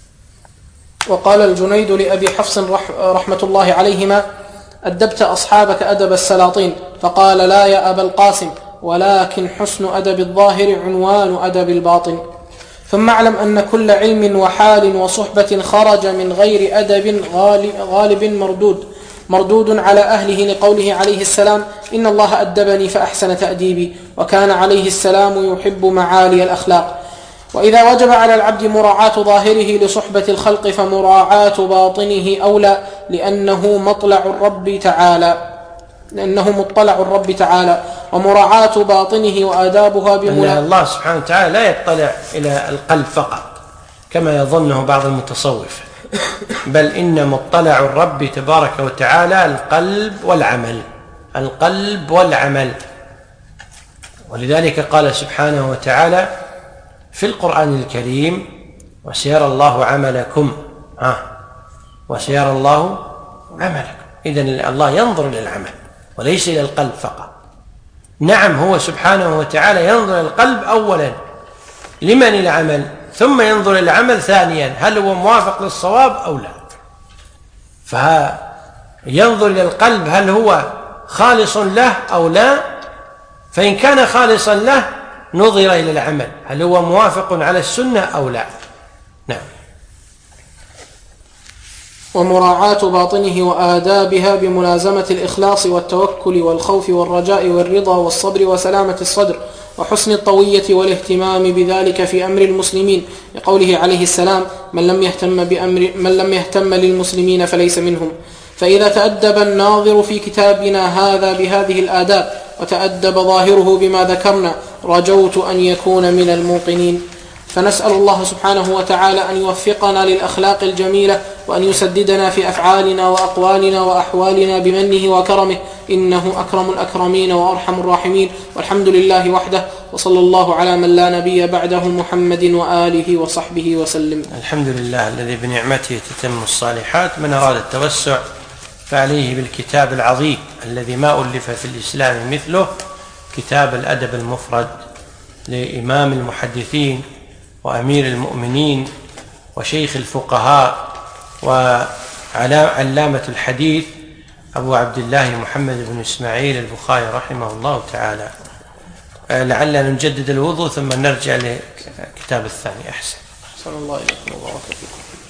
وقال الجنيد لأبي حفص رحمة الله عليهما أدبت أصحابك أدب السلاطين، فقال لا يا أبا القاسم ولكن حسن أدب الظاهر عنوان أدب الباطن. ثم اعلم أن كل علم وحال وصحبة خرج من غير أدب غالب مردود على أهله، لقوله عليه السلام إن الله أدبني فأحسن تأديبي، وكان عليه السلام يحب معالي الأخلاق. وإذا وجب على العبد مراعاة ظاهره لصحبة الخلق فمراعاة باطنه أولى، لأنه مطلع الرب تعالى ومراعاة باطنه وآدابها بملاء الله سبحانه وتعالى لا يطلع إلى القلب فقط كما يظنه بعض المتصوف، بل إن مطلع الرب تبارك وتعالى القلب والعمل. ولذلك قال سبحانه وتعالى في القرآن الكريم وسيرى الله عملكم وسيرى الله عملكم. إذن الله ينظر إلى العمل وليس إلى القلب فقط. نعم هو سبحانه وتعالى ينظر إلى القلب أولا، لمن العمل، ثم ينظر إلى العمل ثانيا هل هو موافق للصواب أو لا. ينظر إلى القلب هل هو خالص له أو لا، فإن كان خالصا له نظر إلى العمل هل هو موافق على السنة أو لا. نعم. ومراعاة باطنه وآدابها بملازمة الإخلاص والتوكل والخوف والرجاء والرضا والصبر وسلامة الصدر وحسن الطوية والاهتمام بذلك في أمر المسلمين، لقوله عليه السلام: من لم يهتم للمسلمين فليس منهم. فإذا تأدب الناظر في كتابنا هذا بهذه الآداب وتأدب ظاهره بما ذكرنا رجوت أن يكون من الموقنين. فنسأل الله سبحانه وتعالى أن يوفقنا للأخلاق الجميلة وأن يسددنا في أفعالنا وأقوالنا وأحوالنا بمنه وكرمه، إنه أكرم الأكرمين وأرحم الراحمين. والحمد لله وحده، وصلى الله على من لا نبي بعده محمد وآله وصحبه وسلم. الحمد لله الذي بنعمته تتم الصالحات. من أراد التوسع فعليه بالكتاب العظيم الذي ما ألف في الإسلام مثله، كتاب الأدب المفرد لإمام المحدثين وأمير المؤمنين وشيخ الفقهاء وعلامة الحديث أبو عبد الله محمد بن إسماعيل البخاري رحمه الله تعالى. لعلنا نجدد الوضوء ثم نرجع لكتاب الثاني. أحسن. صلى الله عليه وسلم.